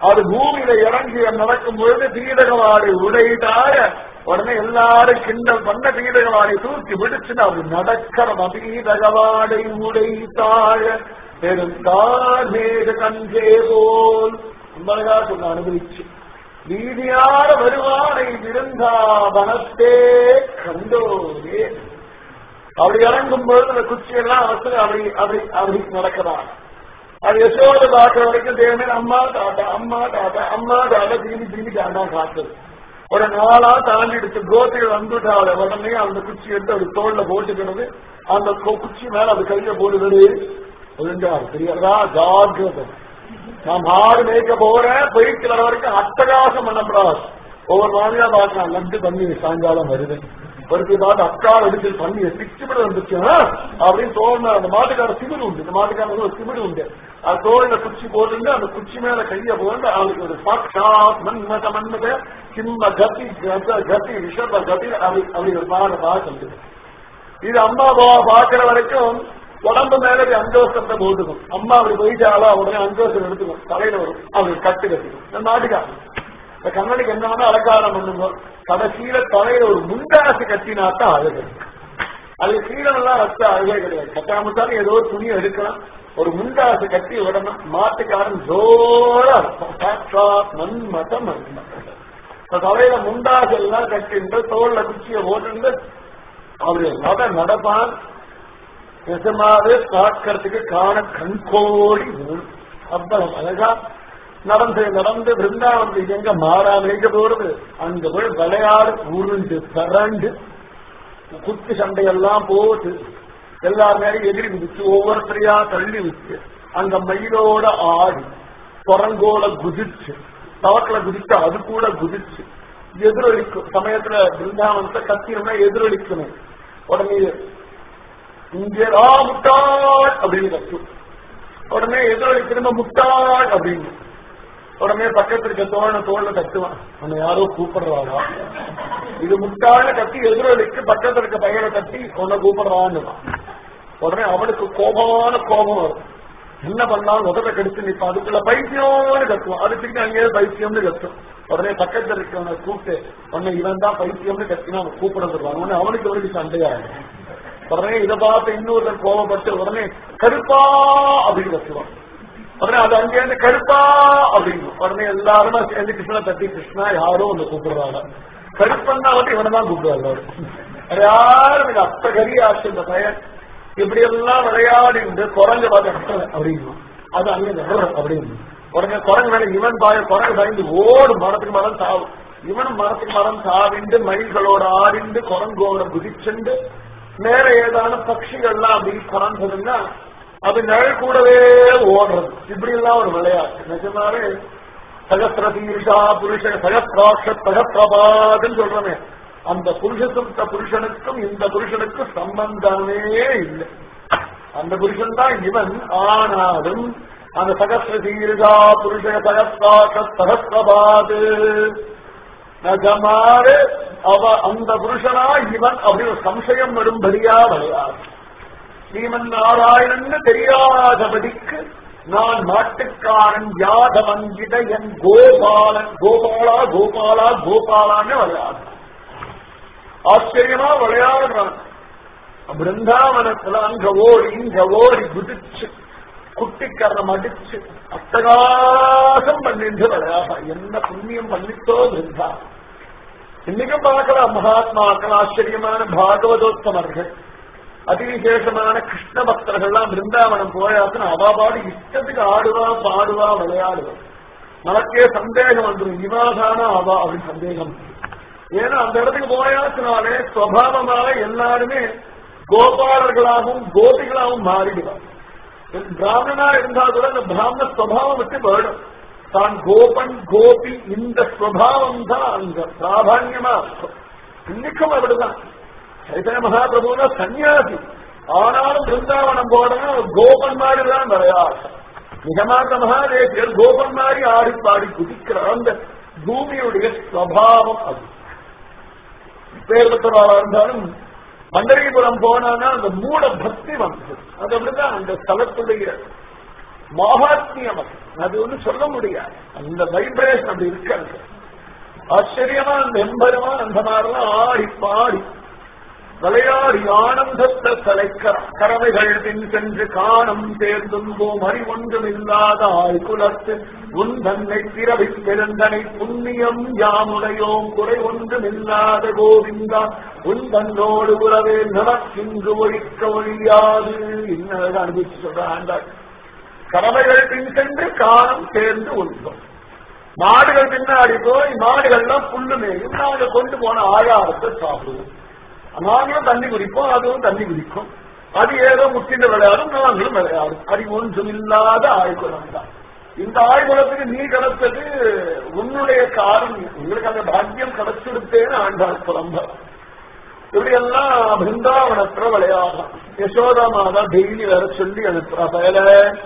அது பூமியில இறங்கி நடக்கும் பொழுது பீடகவாடை உடைத்தாய உடனே எல்லாரும் கிண்டல் பண்ண பீடகவாடை தூக்கி விடுச்சுன்னு அது நடக்கிற பீடகவாடை உடைத்தாய பெருந்தாழ்மேக கஞ்சே போல் அம்பழகா சொன்ன அனுபவிச்சு வீதியார வருவானை விருந்தாவனத்தே கண்டோரே. அப்படி இறங்கும் பொழுது அந்த குச்சியெல்லாம் வசதி அப்படி அப்படி அப்படி நடக்கிறான். அது யசோதை பார்க்கிற வரைக்கும் தேவனே அம்மா தாத்தா அம்மா தாத்தா அம்மா தாத்தா திரும்பி திரும்பி தாண்டா காத்துது. ஒரு நாளா தாண்டிடுச்சு. கோத்திகள் வந்துட்டாள். உடனே அந்த குச்சி எடுத்து அப்படி தோல்ல போட்டுக்கிறது. அந்த குச்சி மேல அது கையில போடுவது ஒழுங்காரு தெரியாதா ஜாகிரதை. நான் ஆடு மேய்க்க போறேன் போயிட்டு வர வரைக்கும் அட்டகாசம் பண்ணப்படாது. ஒவ்வொரு மாதிரியா பார்க்கலாம். லட்டு பண்ணி சாயங்காலம் வருது ஒருத்தி பார்த்து அக்கால் எடுத்து பண்ணி பிச்சுப்பட வந்துச்சுன்னா அப்படின்னு தோல்ல அந்த மாட்டுக்கார சிமிடு உண்டு. இந்த மாட்டுக்காரங்க ஒரு சிமிடு உண்டு. அது தோல்ல குச்சி போட்டு அந்த குச்சி மேல கைய போட்டு அவளுக்கு ஒரு சாட்சாத் மன்மத மன்மத சிம்ம கதி கதி ரிஷப கதி அப்படி ஒரு பார்க்க. இது அம்மா பாக்குற வரைக்கும் உடம்பு மேல அங்கோசத்தை போட்டுக்கும். அம்மா அப்படி போயிட்டாலோ உடனே அங்கோசம் எடுத்துக்கும். தலையில வரும் அவருக்கு கட்டு கட்டிக்கும். மாட்டுக்காரன் இந்த கண்ணனுக்கு என்ன வேணா அலங்காரம் பண்ணுங்க. கடைசியில தலையில ஒரு முண்டாசு கட்டினாத்தான் அழகு. அது சீரனெல்லாம் ரத்த அழகே கிடையாது. கட்டாமத்தாலும் ஏதோ ஒரு துணியை எடுக்கலாம். ஒரு முண்டாசு கட்டி விடணும். மாட்டுக்காரன் ஜோரா மன்மத மன்மத தலையில முண்டாசு எல்லாம் கட்டிட்டு தோல்ல குச்சியை போட்டு அவரு நடப்பான். நிஜமாவே பார்க்கறதுக்கு காண கண்கோடி அவ்வளவு அழகா நடந்து நடந்து பிருந்தாவன் எங்க மாறா மேய்க்க போறது. அங்க போய் விளையாடு உருண்டு பரண்டு குத்து சண்டையெல்லாம் போட்டு எல்லாரும் எதிரி விதிச்சு ஒவ்வொருத்தரையா தள்ளி விட்டு அங்க மயிலோட ஆடி குரங்கோட குதிச்சு தவக்கல குதிச்சு அது கூட குதிச்சு எதிரொலிக்கும் சமயத்துல பிருந்தாவனத்தை கத்திரம்னா எதிரொலிக்கணும். உடனே இங்கே முட்டாள் அப்படின்னு கத்தும். உடனே எதிரொலி திரும்ப முட்டாள் அப்படின்னு உடனே பக்கத்திற்கு தோல்ல தட்டுவான். உன்னை யாரோ கூப்பிடுறாளா இது முட்டாள கத்தி எதிரொலிக்கு பக்கத்துல இருக்க பையனை கட்டி உன்னை கூப்பிடுறான்னு. உடனே அவனுக்கு கோபமான கோபம் வரும். என்ன பண்ணாலும் உதட்ட கடிச்சு நிற்பான். அதுக்குள்ள பைத்தியம்னு கத்துவான். அதுக்கு அங்கேயே பைத்தியம்னு கத்தும். உடனே பக்கத்தில் இருக்கவனை கூப்பிட்டு உன்னை இவன் தான் பைத்தியம்னு கத்தினா அவன் கூப்பிட வருவான். உடனே அவனுக்கு சண்டையாகும். உடனே இதை பார்த்து இன்னொருத்தர் கோபப்பட்டு உடனே கருப்பா அப்படின்னு கத்துவான். உடனே அது அங்கேருந்து கருப்பா அப்படின்னு உடனே எல்லாருமா சேர்ந்து கிருஷ்ணனை தட்டி கிருஷ்ணா யாரோ ஒன்று கூப்பிடுறாங்க. கருப்பன்னா வந்து இவனை தான் கூப்பிடுவாங்க. யாரும் இது அத்த கரி ஆச்சு இந்த பையன் இப்படி எல்லாம் விளையாடி குரங்கு பார்த்து அப்படின்னு அது அங்கே அப்படின்னு உடனே குரங்கு மேல இவன் குரங்கு பயந்து ஓடு மரத்துக்கு மரம் சாவும். இவனும் மரத்துக்கு மரம் சாவிண்டு மயில்களோட ஆடிண்டு குரங்கோட குதிச்சுண்டு நேர ஏதான பட்சிகள்லாம் அப்படி குறைஞ்சதுன்னா அது நிழல் கூடவே ஓடுறது. இப்படி எல்லாம் ஒரு விளையாட்டு. நிஜமாவே சகசிரதீர்ஷா புருஷ சகசிராட்ச சகசிரபாதுன்னு சொல்றமே அந்த புருஷத்துக்கு புருஷனுக்கும் இந்த புருஷனுக்கும் சம்பந்தமே இல்லை. அந்த புருஷன் தான் இவன். ஆனாலும் அந்த சகசிரதீர்ஷா புருஷ சகசிராட்ச சகசிரபாது நிஜமாவே அவ அந்த புருஷனா இவன் அப்படி ஒரு சம்சயம் வரும்படியா விளையாடு. ஸ்ரீமன் நாராயணன்னு தெரியாதபடிக்கு நான் நாட்டுக்காரன் யாதவன்கிட்ட என் கோபாலன் கோபாலா கோபாலா கோபாலான்னு விளையாடு. ஆச்சரியமா விளையாடுறான். பிருந்தாவனத்துல அங்க ஓடி இங்க ஓடி குதிச்சு குட்டிக்கரணம் அடிச்சு அட்டகாசம் பண்ணிட்டு விளையாட என்ன புண்ணியம் பண்ணிட்டோ பிருந்தா. இன்னைக்கும் பார்க்கலாம் மகாத்மாக்கள் ஆச்சரியமான பாகவதோத்தமர்கள் அதிவிசேஷமான கிருஷ்ண பக்தர்கள்லாம் பிருந்தாவனம் போயாச்சுன்னா அவாபாடு இஷ்டத்துக்கு ஆடுவா பாடுவா விளையாடுவா. நமக்கே சந்தேகம் வந்துடும் இவாதானா அவா அப்படின்னு சந்தேகம். ஏன்னா அந்த இடத்துக்கு போயாச்சுனாலே சுவாவமாக எல்லாருமே கோபாலர்களாகவும் கோபிகளாகவும் மாறிடுவார். பிராமணனா இருந்தா கூட அந்த பிராமண சுவாவம் விட்டு போயிடும். தான் கோபன் கோபி இந்த சுவாவம் தான் அங்க பிராதான்யமா இருக்கும். இன்னைக்கும் அப்படிதான். சைதன்ய மகாபிரபுனா சன்னியாசி. ஆனாலும் பிருந்தாவனம் போடணும் கோபன் மாதிரிதான் விளையாடு. நிஜமார்த்த மகாதேவியர் கோபன் மாதிரி ஆடி பாடி குதிக்கிற அந்த பூமியுடைய சுவாவம் அது. பேர் பெற்றவர்களா இருந்தாலும் பண்டரிபுரம் போனா அந்த மூட பக்தி வந்து அது அப்படிதான் அந்த ஸ்தலத்துடைய மகாத்மியம் அது ஒண்ணு சொல்ல முடியாது. அந்த வைப்ரேஷன் அப்படி இருக்காது. ஆச்சரியமா அந்த எம்பெருமான் அந்த மாதிரிலாம் ஆடி பாடி விளையாடி ஆனந்தத்தை தலைக்கிறான். கறவைகள் பின் சென்று காணம் தேர்ந்தும்போம் அறிவொன்றும் இல்லாத ஆய்குலத்து உன் தன்னை பிறவி பெருந்தனை புண்ணியம் யாமுடையோம் குறை ஒன்றும் இல்லாத கோவிந்தா உன் தன்னோடு உறவே நமக்கின்று ஒழிக்க ஒழியாது. இன்னும் அனுபவிச்சு சொல்ற ஆண்டாள். கறவைகள் பின் சென்று காணம் தேர்ந்து உண்போம். மாடுகள் பின்னாடி போய் மாடுகள்லாம் புல்லு மேயும் நாங்க கொண்டு போன ஆகாரத்தை சாப்பிடுவோம். நாங்களும் தண்ணி குடிப்போம், அதுவும் தண்ணி குடிக்கும். அது ஏதோ முற்றின விளையாடும், நாங்களும் விளையாடும். அறிவு ஒன்றும் இல்லாத ஆய்குலம் தான். இந்த ஆய்குலத்துக்கு நீ கிடைச்சது உன்னுடைய காரணம். உங்களுக்கு அந்த பாக்கியம் கிடைச்சிருத்தேன்னு ஆண்டாள் புலம்ப. இப்படியெல்லாம் பிருந்தாவனத்துல விளையாடலாம். யசோதா மாதா டெய்லி வேற சொல்லி அனுப்புறா, பயல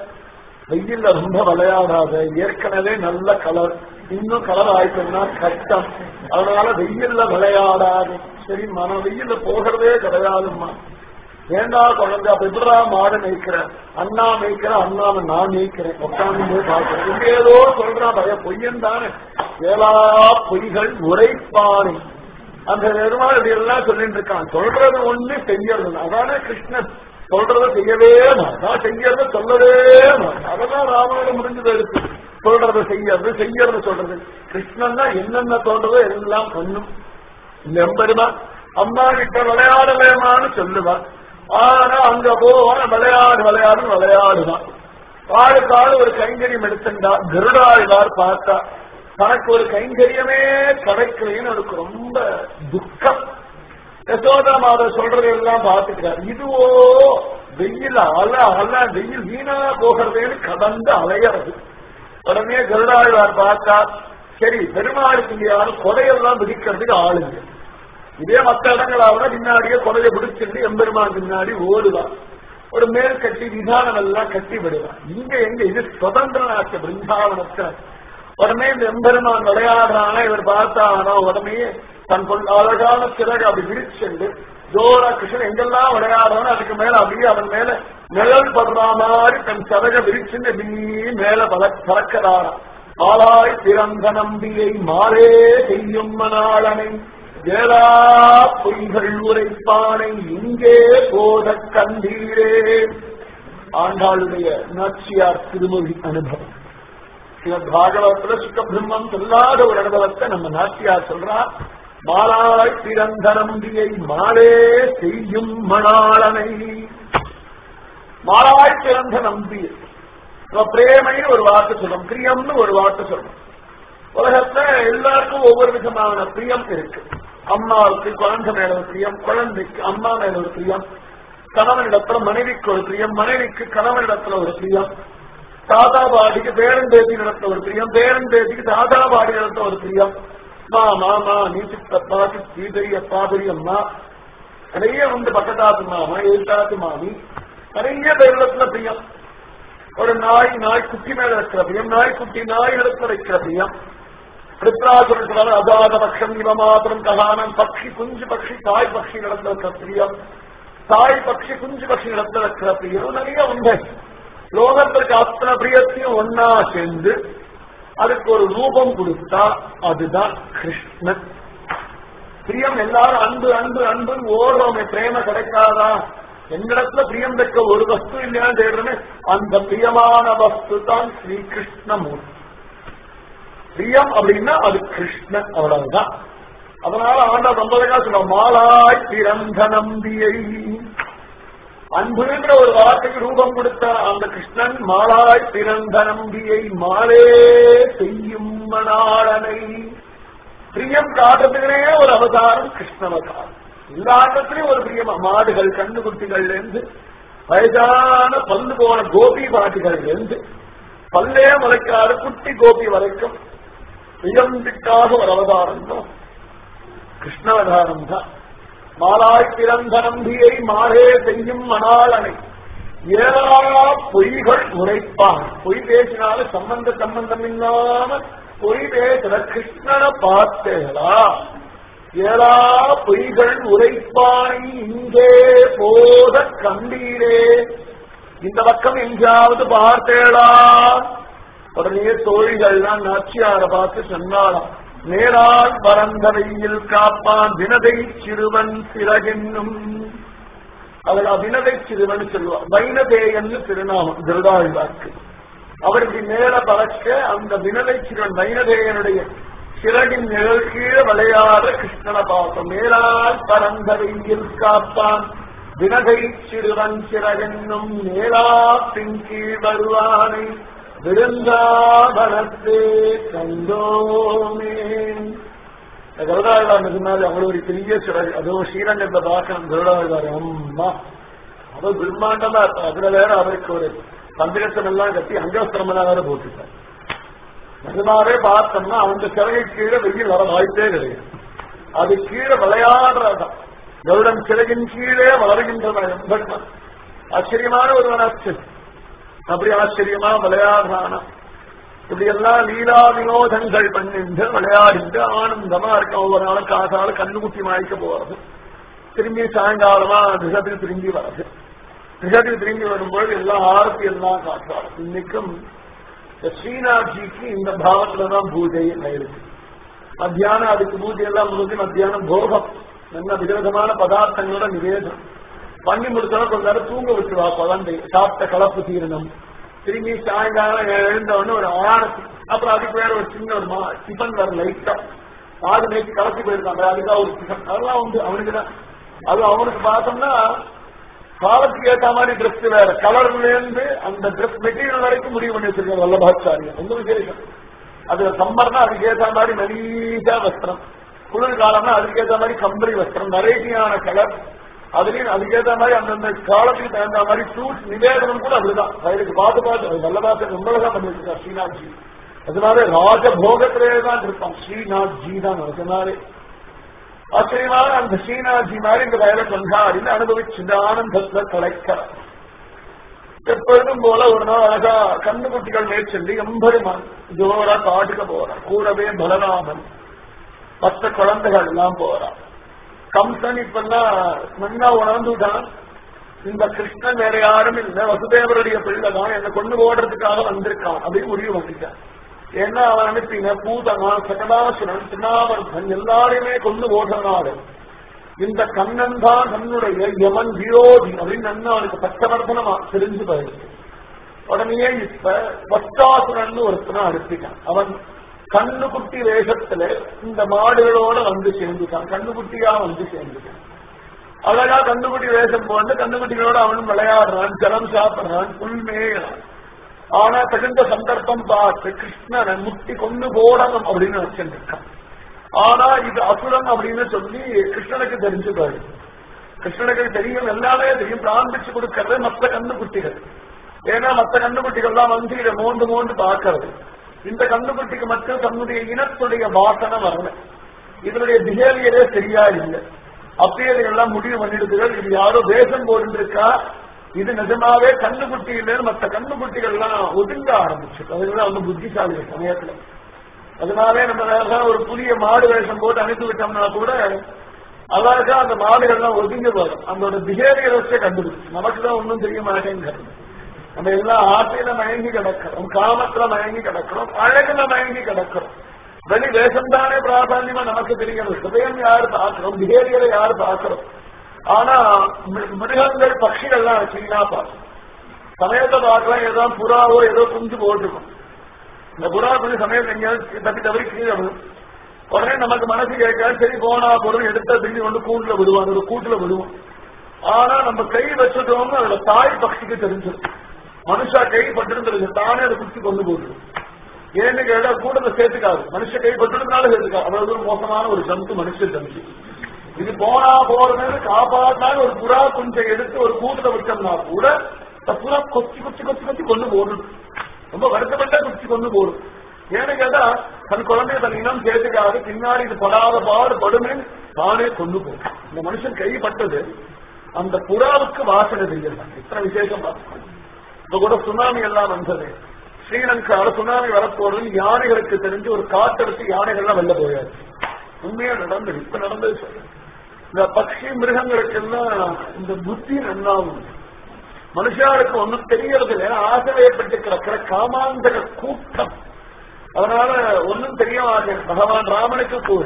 வெயில்ல ரொம்ப விளையாடாத, ஏற்கனவே நல்ல கலர், இன்னும் கலர் ஆயிட்டுன்னா கஷ்டம், அதனால வெயில்ல விளையாடாது. சரி மன வெயில்ல போகிறதே கிடையாதுமா, ஏண்டா குழந்தை அப்ப எப்படா மாடு மேய்க்கிறேன், அண்ணா மேய்க்கிறேன், அண்ணாவை நான் மேய்க்கிறேன், உட்காந்து பார்க்கிறேன், ஏதோ சொல்றான் பய பொய்யன் தானே, ஏலா பொய்கள் உரைப்பானை. அந்த பெருமாள் இப்படி எல்லாம் சொல்லிட்டு இருக்கான். சொல்றது ஒண்ணு செய்யறது, அதானே கிருஷ்ணன். சொல்றத செய்யவே மாட்டான், செய்யறத சொல்லவே மாட்டான். அதெல்லாம் ராமனோட முடிஞ்சது இருக்கு. சொல்றத செய்யறது, செய்யறது சொல்றது. கிருஷ்ணன் தான் என்னென்ன சொல்றதோ எல்லாம் பண்ணும். இந்த எம்பெருமான் அம்மா கிட்ட விளையாடவேமான்னு சொல்லுவான். ஆனா அங்க போவான், விளையாடு விளையாடு விளையாடுவான். ஆளுக்காடு ஒரு கைங்கரியம் எடுத்துட்டா. கருடாழ்வார் பார்த்தா தனக்கு ஒரு கைங்கரியமே கிடைக்கலன்னு அவருக்கு ரொம்ப துக்கம். யசோதா மாதா சொல்றது எல்லாம் பார்த்துக்கிறார். இதுவோ வெயில் அல அல வெயில் வீணா போகிறதேன்னு கடந்து அலையிறது. உடனே கருடாழ்வார் பார்த்தா சரி பெருமாளுக்கு இங்க யாரும் கொடையெல்லாம் பிடிக்கிறதுக்கு ஆளுங்க. இதே மற்ற இடங்களாவது பின்னாடியே கொடையை பிடிச்சிட்டு எம்பெருமான் பின்னாடி ஓடுவான். ஒரு மேல் கட்டி விதானம் எல்லாம் கட்டி விடுவான். இங்க எங்க இது சுதந்திர நாட்டு பிருந்தாவனத்தை. உடனே இந்த எம்பெருமான் விளையாடுறானா இவர் பார்த்தானா உடனே தன் அழகான சிறகு அப்படி விரிச்சுண்டு ஜோரா கிருஷ்ணன் எங்கெல்லாம் விளையாடுறானோ அதுக்கு மேல அப்படியே அவன் மேல நிழல் படுற மாதிரி தன் சிறக விரிச்சுண்டு அப்படியே மேல பறக்கிறாராம். ஆளாய் பிறந்த நம்பியை மாலே செய்யும் மணாளனை ஏலா பொய்கள் உரைப்பானை இங்கே போத கண்டீரே. ஆண்டாளுடைய நாச்சியார் திருமொழி அனுபவம். பாகவத்துல சுக்கபிரம்மம் சொல்லாத ஒரு அனுபவத்தை நம்ம நாச்சியார் சொல்றா. மாலாய் பிறந்த நம்பியை மாலே செய்யும் மணாளனை. மாலாய் பிறந்த நம்பியை பிரேமைன்னு ஒரு வார்த்தை சொல்றோம், பிரியம்னு ஒரு வார்த்தை சொல்றோம். உலகத்துல எல்லாருக்கும் ஒவ்வொரு விதமான பிரியம் இருக்கு. அம்மாவுக்கு குழந்தை மேல ஒரு பிரியம், குழந்தைக்கு அம்மா மேல ஒரு பிரியம், கணவனிடத்துல மனைவிக்கு ஒரு பிரியம், மனைவிக்கு கணவனிடத்துல ஒரு பிரியம், தாத்தா பாடிக்கு பேரன் பேத்தி நடத்த ஒரு பிரியம், பேரன் பேத்திக்கு தாத்தா பாடி நடத்த ஒரு பிரியம், மாமா நீ சித்தப்பா சித்தி பெரியப்பா பெரியம்மா நிறைய உண்டு, பக்கத்தாத்து மாமா ஏழாத்து மாமி, நிறைய பேரிடத்துல பிரியம். ஒரு நாய் குட்டி மேல வைக்கிற பிரியம், நாய்க்குட்டி நாய் இடத்துல வைக்கிற பிரியம். பிரித்ராசுரன் அபாத பட்சம் இவ மாத்திரம் ககானம் பக்ஷி குஞ்சு பக்ஷி தாய் பக்ஷி நடந்த வைக்கிற பிரியம், தாய் பக்ஷி குஞ்சு பக்ஷி நடந்த வைக்கிற பிரியம் நிறைய உண்டு. லோகத்திற்கு அத்தனை பிரியத்தையும் ஒன்னா சேர்ந்து அதுக்கு ஒரு ரூபம் கொடுத்தா அதுதான் கிருஷ்ணன். பிரியம் எல்லாரும் அன்பு அன்பு அன்புன்னு ஓடுறோமே, பிரேம கிடைக்காதா? என்னிடத்துல பிரியம் பெற்ற ஒரு வஸ்து இல்லையான்னு தேடுறேன்னு அந்த பிரியமான வஸ்து தான் ஸ்ரீகிருஷ்ணமூர்த்தி. பிரியம் அப்படின்னா அது கிருஷ்ணன், அவ்வளவுதான். அதனால ஆண்டா ரொம்ப சொல்ல மாலாய் பிறந்த நம்பியை. அன்புங்கிற ஒரு வார்த்தைக்கு ரூபம் கொடுத்த அந்த கிருஷ்ணன் மாலாய் பிறந்த நம்பியை மாலே செய்யும் மணாளனை. பிரியம் காட்டுறதுக்குனே ஒரு அவதாரம் கிருஷ்ணவதாரம். எல்லா ஆட்டத்திலையும் ஒரு பிரியமா மாடுகள் கண்ணுக்குட்டிகள்ல இருந்து வயதான பல்லு போன கோபி பாட்டிகள்ல இருந்து பல்லே முளைக்காத குட்டி கோபி வரைக்கும் பிரியம்பிக்காக ஒரு அவதாரம் தான் கிருஷ்ணவதாரம் தான். மாலாய் பிறந்த நம்பியை மாலே செய்யும் மணாளனை ஏழா பொய்கள் உரைப்பான். பொய் பேசினால சம்பந்தம் இல்லாம பொய் பேசுற கிருஷ்ணனை பார்த்தேளா? ஏழா பொய்கள் உரைப்பானை இங்கே போத கண்டீரே. இந்த பக்கம் எங்கேயாவது பார்த்தேளா? உடனே தோழிகள்லாம் நாச்சியார பார்த்து சொன்னாலாம், நேரால் பரந்த வெயில் காப்பான் வினதை சிறுவன் சிறகென்னும். அவள் அபினதை சிறுவன் சொல்லுவார். வைனதேயன்னு திருநாமம் திருடாழ்வார்க்கு. அவருக்கு மேல பறக்க அந்த வினதை சிறுவன் வைனதேயனுடைய சிறகின் நிழல் கீழே விளையாட கிருஷ்ணனை பார்த்தோம். மேலால் பரந்த வெயில் காப்பான் வினதை சிறுவன் சிறகென்னும் மேலா பின்கீழ் வருவானை விருந்தாவனத்தே கண்டோமே. கருடாழ்வார் சொன்னாரு அவ்வளவு ஒரு பெரிய சிறகு. அதுவும் ஸ்ரீரங்கத்தை பார்க்கணும் கருடாழ்வார். அம்மா அது பிரம்மாண்டமா இருக்கும். அதுல வேற அவருக்கு ஒரு பந்திரத்தம் எல்லாம் கட்டி அங்கவஸ்திரம் எல்லாம் வேற போட்டுட்டார். அதனாலே பார்த்தோம்னா அந்த சிறகை கீழே வெயில் வர வாய்ப்பே கிடையாது. அது கீழே விளையாடுறதான். கருடன் சிறகின் கீழே வளர்கின்றன. ஆச்சரியமான ஒரு ஆச்சரியம். அப்படி ஆச்சரியமா விளையாடுறானா. இப்படி எல்லாம் லீலா வினோதங்கள் பண்ணிட்டு விளையாடிட்டு ஆனந்தமா இருக்க. ஒவ்வொரு நாளும் காசால கண்ணுக்குட்டி மாய்க்க போறது, திரும்பி சாயங்காலமா திசத்தில் திரும்பி வர்றது. திசத்தில் திரும்பி வரும்போது எல்லாம் ஆரத்தி எல்லாம் காசாலும். இன்னைக்கும் ஸ்ரீநாத்ஜிக்கு இந்த பாவத்துலதான் பூஜை இருக்கு. மத்தியானம் அதுக்கு பூஜை எல்லாம் முடிஞ்சு மத்தியானம் போகம் நல்ல விதவிதமான பதார்த்தங்களோட நிவேதனம் பண்ணி முடிச்சாலும் கொஞ்ச நேரம் தூங்க விட்டுருவா குழந்தை. சாப்பிட்ட கலப்பு தீரணும். திரும்பி சாயங்காலம் எழுந்தவொன்னு ஒரு ஆரத்தி. அப்புறம் அதுக்கு வேற ஒரு சின்ன ஒரு டிஃபன் வேற லைட்டா ஆறு நேற்று கலத்தி போயிருக்காங்க. அதுக்காக ஒரு டிஃபன் அதெல்லாம் உண்டு அவனுக்கு தான். அது அவனுக்கு பார்த்தோம்னா காலத்துக்கு ஏற்ற மாதிரி ட்ரெஸ் வேற கலர்ல இருந்து அந்த ட்ரெஸ் மெட்டீரியல் வரைக்கும் முடிவு பண்ணி வச்சிருக்காங்க வல்லபாச்சாரியம். ரொம்ப விசேஷம். அது சம்மர்னா அதுக்கு ஏற்ற மாதிரி நலீசா வஸ்திரம், குளிர்காலம்னா அதுக்கேற்ற மாதிரி கம்பளி வஸ்திரம், வெரைட்டியான கலர். அதுலயும் அதுக்கேற்ற மாதிரி அந்தந்த காலத்துக்கு தகுந்த மாதிரி சூட் நிவேதனம் கூட அப்படிதான். வயலுக்கு பார்த்து பார்த்து அது வல்லபாச ரொம்பதான் பண்ணிருக்கார் ஸ்ரீநாத்ஜி. அதனால ராஜபோகத்திலேதான் இருப்பான் ஸ்ரீநாத்ஜி தான். அதனாலே ஆச்சரியமான அந்த ஸ்ரீநாத்ஜி மாதிரி இந்த வயலை கொண்டாடின்னு அனுபவிச்சு இந்த ஆனந்தத்தை கலைக்கிறார். எப்பொழுதும் போல ஒரு நாள் அழகா கண்ணுக்குட்டிகள் மேற்சென்று எம்பெருமான் ஜோரா காட்டுக்க போறார். கூடவே பலராமன் மற்ற குழந்தைகள் எல்லாம் போறான். கம்சன் இப்பெல்லாம் மண்ணா உணர்ந்துதான் இந்த கிருஷ்ணன் வேற யாரும் இல்லை, வசுதேவருடைய பிள்ளைதான் என்னை கொண்டு போடுறதுக்காக வந்திருக்கான் அப்படின்னு முடிவு பண்ணிட்டான். ஏன்னா அவன் அனுப்பின பூதனா சகடாசுரன் சின்னாவர்தன் எல்லாரையுமே கொண்டு ஓடுறனால இந்த கண்ணன் தான் தன்னுடைய யமன் விரோதி அப்படின்னு அவனுக்கு பச்சவர்தனமா தெரிஞ்சு போயிருக்கு. உடனே இப்ப வஸ்தாசுரன் ஒருத்தனை அனுப்பிட்டான். அவன் கண்ணுக்குட்டி வேஷத்துல இந்த மாடுகளோட வந்து சேர்ந்துட்டான். கண்ணுக்குட்டியா வந்து சேர்ந்துட்டான். அழகா கண்ணுக்குட்டி வேஷம் போட்டு கண்ணுக்குட்டிகளோட அவனும் விளையாடுறான், ஜலம் சாப்பிடுறான், புல்மேறான். ஆனா தகுந்த சந்தர்ப்பம் பார்த்து கிருஷ்ணனை முட்டி கொண்டு போடணும் அப்படின்னு வச்சிருக்கான். ஆனா இது அசுரம் அப்படின்னு சொல்லி கிருஷ்ணனுக்கு தெரிஞ்சு போயிடும். கிருஷ்ணனுக்கு தெரியும், எல்லாமே தெரியும். பிரார்த்திச்சு கொடுக்கறது மற்ற கண்ணுக்குட்டிகள். ஏன்னா மற்ற கண்ணுக்குட்டிகள்லாம் வந்து இதை மோண்டு பார்க்கறது. இந்த கண்ணுக்குட்டிக்கு மட்டும் தன்னுடைய இனத்துடைய வாசனை வரல. இதனுடைய பிஹேவியரே சரியா இல்லை. அப்படியே எல்லாம் முடிவு பண்ணிடுதுகள். இது யாரோ வேஷம் போட்டுருக்கா, இது நிஜமாவே கண்ணுக்குட்டி இல்லைன்னு மற்ற கண்ணுக்குட்டிகள் எல்லாம் ஒதுங்க ஆரம்பிச்சு. அதுதான் அவங்க புத்திசாலி சமயத்துல. அதனாலே நம்ம ஒரு புதிய மாடு வேஷம் போட்டு அனுப்பி விட்டோம்னா கூட அழகா அந்த மாடுகள்லாம் ஒதுங்க போறோம். அதோட பிஹேவியரை கண்டுபிடிச்சு. நமக்குதான் ஒன்றும் தெரிய மாட்டேங்கிறது. நம்ம எல்லாம் ஆசையில மயங்கி கிடக்கிறோம், காமத்துல மயங்கி கிடக்கிறோம், அழகுல மயங்கி கிடக்கிறோம். வெளி வேஷம்தானே பிராதான்யமா நமக்கு தெரிகிறது. ஹிருதயம் யாரு பார்க்கிறோம், பிஹேவியரை யாரு பார்க்கிறோம். ஆனா மிருகங்கள் பட்சிகள்லாம் வச்சீங்கன்னா பார்க்கணும். சமயத்தை பார்க்கலாம், ஏதோ புறாவோ ஏதோ குஞ்சு போட்டிருக்கும். இந்த புறா கொஞ்சம் சமயத்தை எங்கேயாவது தப்பி தவறி கீழே விடும். உடனே நமக்கு மனசு கேட்காது, சரி போனா பொருள் எடுத்த திரும்பி கொண்டு கூட்டுல விடுவான், ஒரு கூட்டுல விடுவோம். ஆனா நம்ம கை வச்சுட்டோம்னு அதோட தாய் பட்சிக்கு தெரிஞ்சிடும். மனுஷா கை பட்டிருந்தது தானே அதை குத்தி கொண்டு போட்டுரும். ஏன்னு கேட்டா கூட்டத்தை சேர்த்துக்காது. மனுஷ கை பட்டிருந்தாலும் சேர்த்துக்காது. அவ்வளவு ஒரு மோசமான ஒரு ஜந்து மனுஷ ஜந்து. இது போனா போறது காப்பாத்தான ஒரு புறா கொஞ்சம் எடுத்து ஒரு கூட்டத்தை விட்டோம்னா கூட புறா கொத்தி கொத்தி கொத்தி கொத்தி கொண்டு போடும். ரொம்ப வருத்தப்பட்ட குச்சி கொண்டு போடும். ஏன்னு கேட்டா தன் குழந்தைய தன் இனம் சேர்த்துக்காது. பின்னாடி இது படாத பாடு படுமே தானே கொண்டு போகும். இந்த மனுஷன் கைப்பட்டது அந்த புறாவுக்கு வாசனை தெரியல. இத்தனை விசேஷம் பார்த்து இப்ப கூட சுனாமி எல்லாம் வந்தது. ஸ்ரீலங்கால சுனாமி வரப்போறது யானைகளுக்கு தெரிஞ்சு ஒரு காட்டெடுத்து யானைகள்லாம் வெளில போயாது. உண்மையா நடந்தது. இப்ப நடந்தது சொல்ல. இந்த பட்சி மிருகங்களுக்கு எல்லாம் இந்த புத்தி நன்னாவும் மனுஷாளுக்கு ஒன்னும் தெரியறது இல்லை. ஆசிரியப்பட்டு கிடக்கிற காமாந்தக கூட்டம், அதனால ஒன்னும் தெரிய மாட்டேன். பகவான் ராமனுக்கு கூட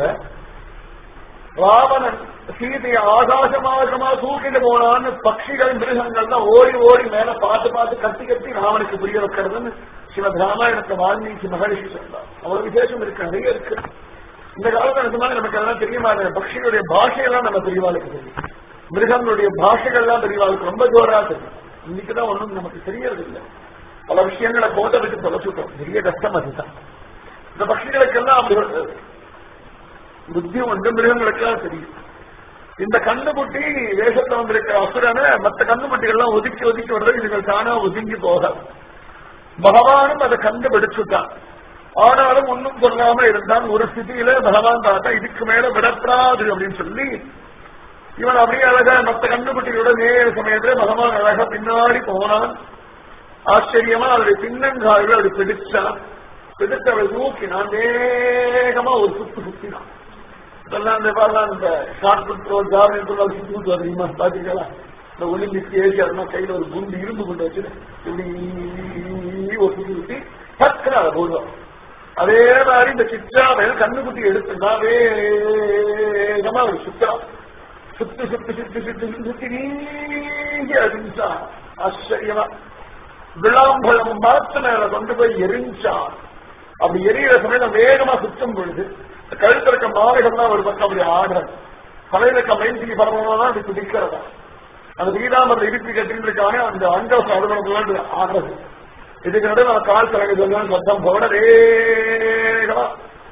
ராவணன் சீதையை ஆகாசமாகமா தூக்கிட்டு போனான்னு பட்சிகள் மிருகங்கள் தான் ஓடி ஓடி மேல பார்த்து பார்த்து கத்தி கத்தி ராவனுக்கு புரிய வைக்கிறதுன்னு சிவராமாயணத்தை வால்மீகி மகரிஷி சொன்னார். அவ்வளவு விசேஷம் இருக்கு, நிறைய இருக்கு. இந்த காலத்துல நிஜமாக நமக்கு அதெல்லாம் தெரிய மாட்டேன். பட்சிகளுடைய பாஷையெல்லாம் நம்ம தெரியவாளுக்கு தெரியும், மிருகங்களுடைய பாஷைகள்லாம் தெரியவாளுக்கு ரொம்ப ஜோரா தெரியும். இன்னைக்குதான் ஒண்ணும் நமக்கு தெரியறது இல்லை. பல விஷயங்களை கோட்டை விட்டு தொலைச்சுட்டோம். பெரிய கஷ்டம் அதுதான். இந்த பட்சிகளுக்கெல்லாம் அப்படி புத்தி ஒன்று, மிருகங்களுக்கெல்லாம் தெரியும். இந்த கண்ணுக்குட்டி வேஷத்துல வந்திருக்கிற அசுரனை மற்ற கண்ணுக்குட்டிகள்லாம் ஒதுக்கி ஒதுக்கி வர்றது இதுகள் தானா ஒதுங்கி போக பகவானும் அதை கண்டுபிடிச்சுட்டான். ஆனாலும் ஒன்னும் சொல்லாம இருந்தான். ஒரு ஸ்திதியில பகவான் பார்த்தா இதுக்கு மேல விடப்படாது அப்படின்னு சொல்லி இவன் அப்படியே அழகா மற்ற கண்ணுக்குட்டிகளோட நேர சமயத்துல பகவான் அழகா பின்னாடி போனான். ஆச்சரியமா அவருடைய பின்னங்காய்கள் அப்படி பிடிச்சான். பிடித்து அவளை தூக்கினான். வேகமா ஒரு சுத்து சுத்தினான். இதெல்லாம் இந்த ஷார்ட் புட் ஜாவலின் சுத்து அதிகமா பாத்தீங்களா? இந்த ஒலிம்பிக் ஏசியா கையில ஒரு குண்டு இரும்பு குண்டு வச்சு இப்படி ஒரு சுத்தி சுத்தி டக்குன்னு அதை போடுவான். அதே மாதிரி இந்த சித்ராவையில் கண்ணுக்குட்டி எடுத்துனா வேகமா ஒரு சுத்தம் சுத்தி சுத்தி சுத்தி சுத்தி சுத்தி சுத்தி நீங்கி அறிஞ்சான். ஆச்சரியமா விளாம்பழம் மாத்து மேல கொண்டு போய் எரிஞ்சான். அப்படி எரியிற சமயம் வேகமா சுத்தம் பொழுது கழுத்திருக்க மாலைகள்லாம் ஒரு பக்கம் அப்படி ஆடுறது, தலையிலக்க மைன்சிக்கு பரவலாம் அப்படி துடிக்கிறதா. அந்த வீராமர் இடுப்பி கட்டிட்டு இருக்கானே அந்த அங்கஸ் அலுவலகங்களோடு ஆடுறது. இதுக்கு நடுவில் நம்ம கால் தலைகள் சத்தம் போட வேகமா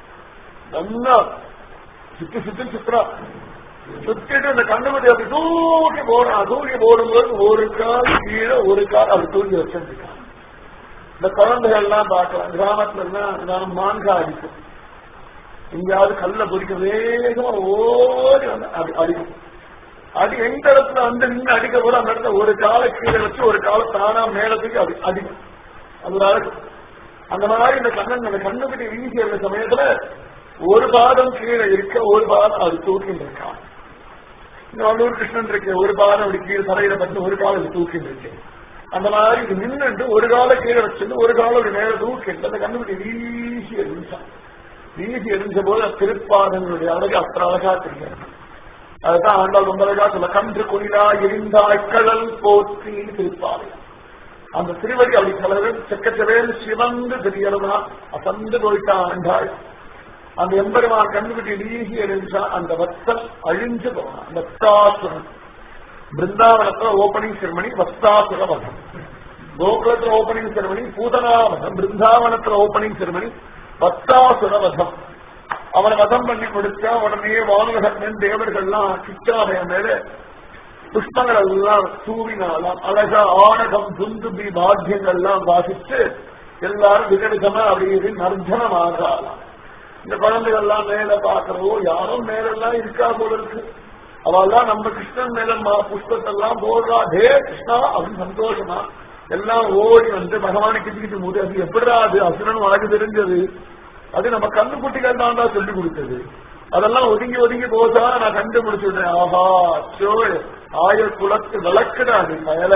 நல்லா சுத்தி சுத்தி சுத்துறா. சுத்திட்டு அந்த கண்ணுக்குட்டி அப்படி தூக்கி போறான். தூக்கி போடும்போது ஒரு கால் கீழே ஒரு கால் அப்படி தூக்கி வச்சிருக்கான். இந்த குழந்தைகள் எல்லாம் பார்க்கலாம். கிராமத்துல எல்லாம் மான்கா அடிக்கும், எங்கேயாவது கல்ல பொறிக்க வேகமா ஓடி வந்து அப்படி அடிக்கும். அடி எந்த இடத்துல வந்து நின்று அடிக்க போது அந்த இடத்துல ஒரு காலை கீழே வச்சு ஒரு காலை தானா மேல தூக்கி அப்படி அடிக்கும். அது ஒரு அழகு. அந்த மாதிரி இந்த கண்ணுக்குட்டி வீசிய சமயத்துல ஒரு பாதம் கீழே இருக்க, ஒரு பாதம் அது தூக்கிட்டு இருக்கான். இந்த வள்ளூர் கிருஷ்ணன் இருக்கு, ஒரு பாதம் அப்படி கீழே தலையில பட்டு ஒரு காலம் இது தூக்கிட்டு இருக்கு. அந்த மாதிரி இது நின்று ஒரு காலை கீழே வச்சிருந்து ஒரு காலம் அப்படி மேல தூக்கிட்டு அந்த கண்ணுக்குட்டி வீசி எரிஞ்சான். வீசி எரிஞ்ச போது திருப்பாதங்களுடைய அழகு அத்தனை அழகா தெரியாது. அதுதான் ஆண்டாள் ரொம்ப அழகா சொல்ல, கன்று குயிலா எரிந்தாய் கடல் போற்றி திருப்பாதை. அந்த திருவடி அப்படி கலர் செக்கச்சவேல் சிவந்து தெரியறதா அசந்து போயிட்டான் ஆண்டாள். அந்த எம்பெருமான் கண்டுபிடி வீசி எரிஞ்சா அந்த வத்தல் அழிஞ்சு போனான். வஸ்தாசுரன் பிருந்தாவனத்துல ஓபனிங் செரமனி வஸ்தாசுர வதம், கோகுலத்துல ஓபனிங் செரமனி பூதனாவதம், பிருந்தாவனத்துல ஓபனிங் செரமனி வஸ்தாசுர வதம். அவனை வதம் பண்ணி கொடுத்தா உடனே வானுலகத்தின் தேவர்கள்லாம் சித்தாலய மேல புஷ்பங்கள் எல்லாம் தூவினாலாம். அழகா ஆனகம் துந்துபி பாத்தியங்கள்லாம் வாசித்து எல்லாரும் விகடிதமா அப்படி நர்ஜனம் ஆகலாம். இந்த குழந்தைகள் எல்லாம் மேல பாக்குறவோ யாரும் மேலெல்லாம் இருக்கா போல இருக்கு. அவெல்லாம் நம்ம கிருஷ்ணன் மேல புஷ்பத்தெல்லாம் போடுறா, ஹே கிருஷ்ணா அப்படின்னு சந்தோஷமா எல்லாம் ஓடி வந்து பகவானை கிட்டிக்கிட்டு போது அது எப்படா அது அசுரன் அழகு தெரிஞ்சது, அது நம்ம கண்ணுக்குட்டிகள் தான் சொல்லி கொடுத்தது. அதெல்லாம் ஒதுங்கி ஒதுங்கி போதா நான் கண்டுபிடிச்சுட்டேன். ஆஹா சோ ஆயர் குலத்து விளக்குடாது மேல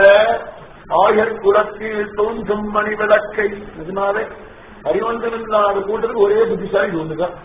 ஆயர் குலத்தில் தோன்றும் மணி விளக்கை. இதனாலே அறிவந்தனாத கூட்டத்துக்கு ஒரே புத்திசாலி இது ஒண்ணுதான்,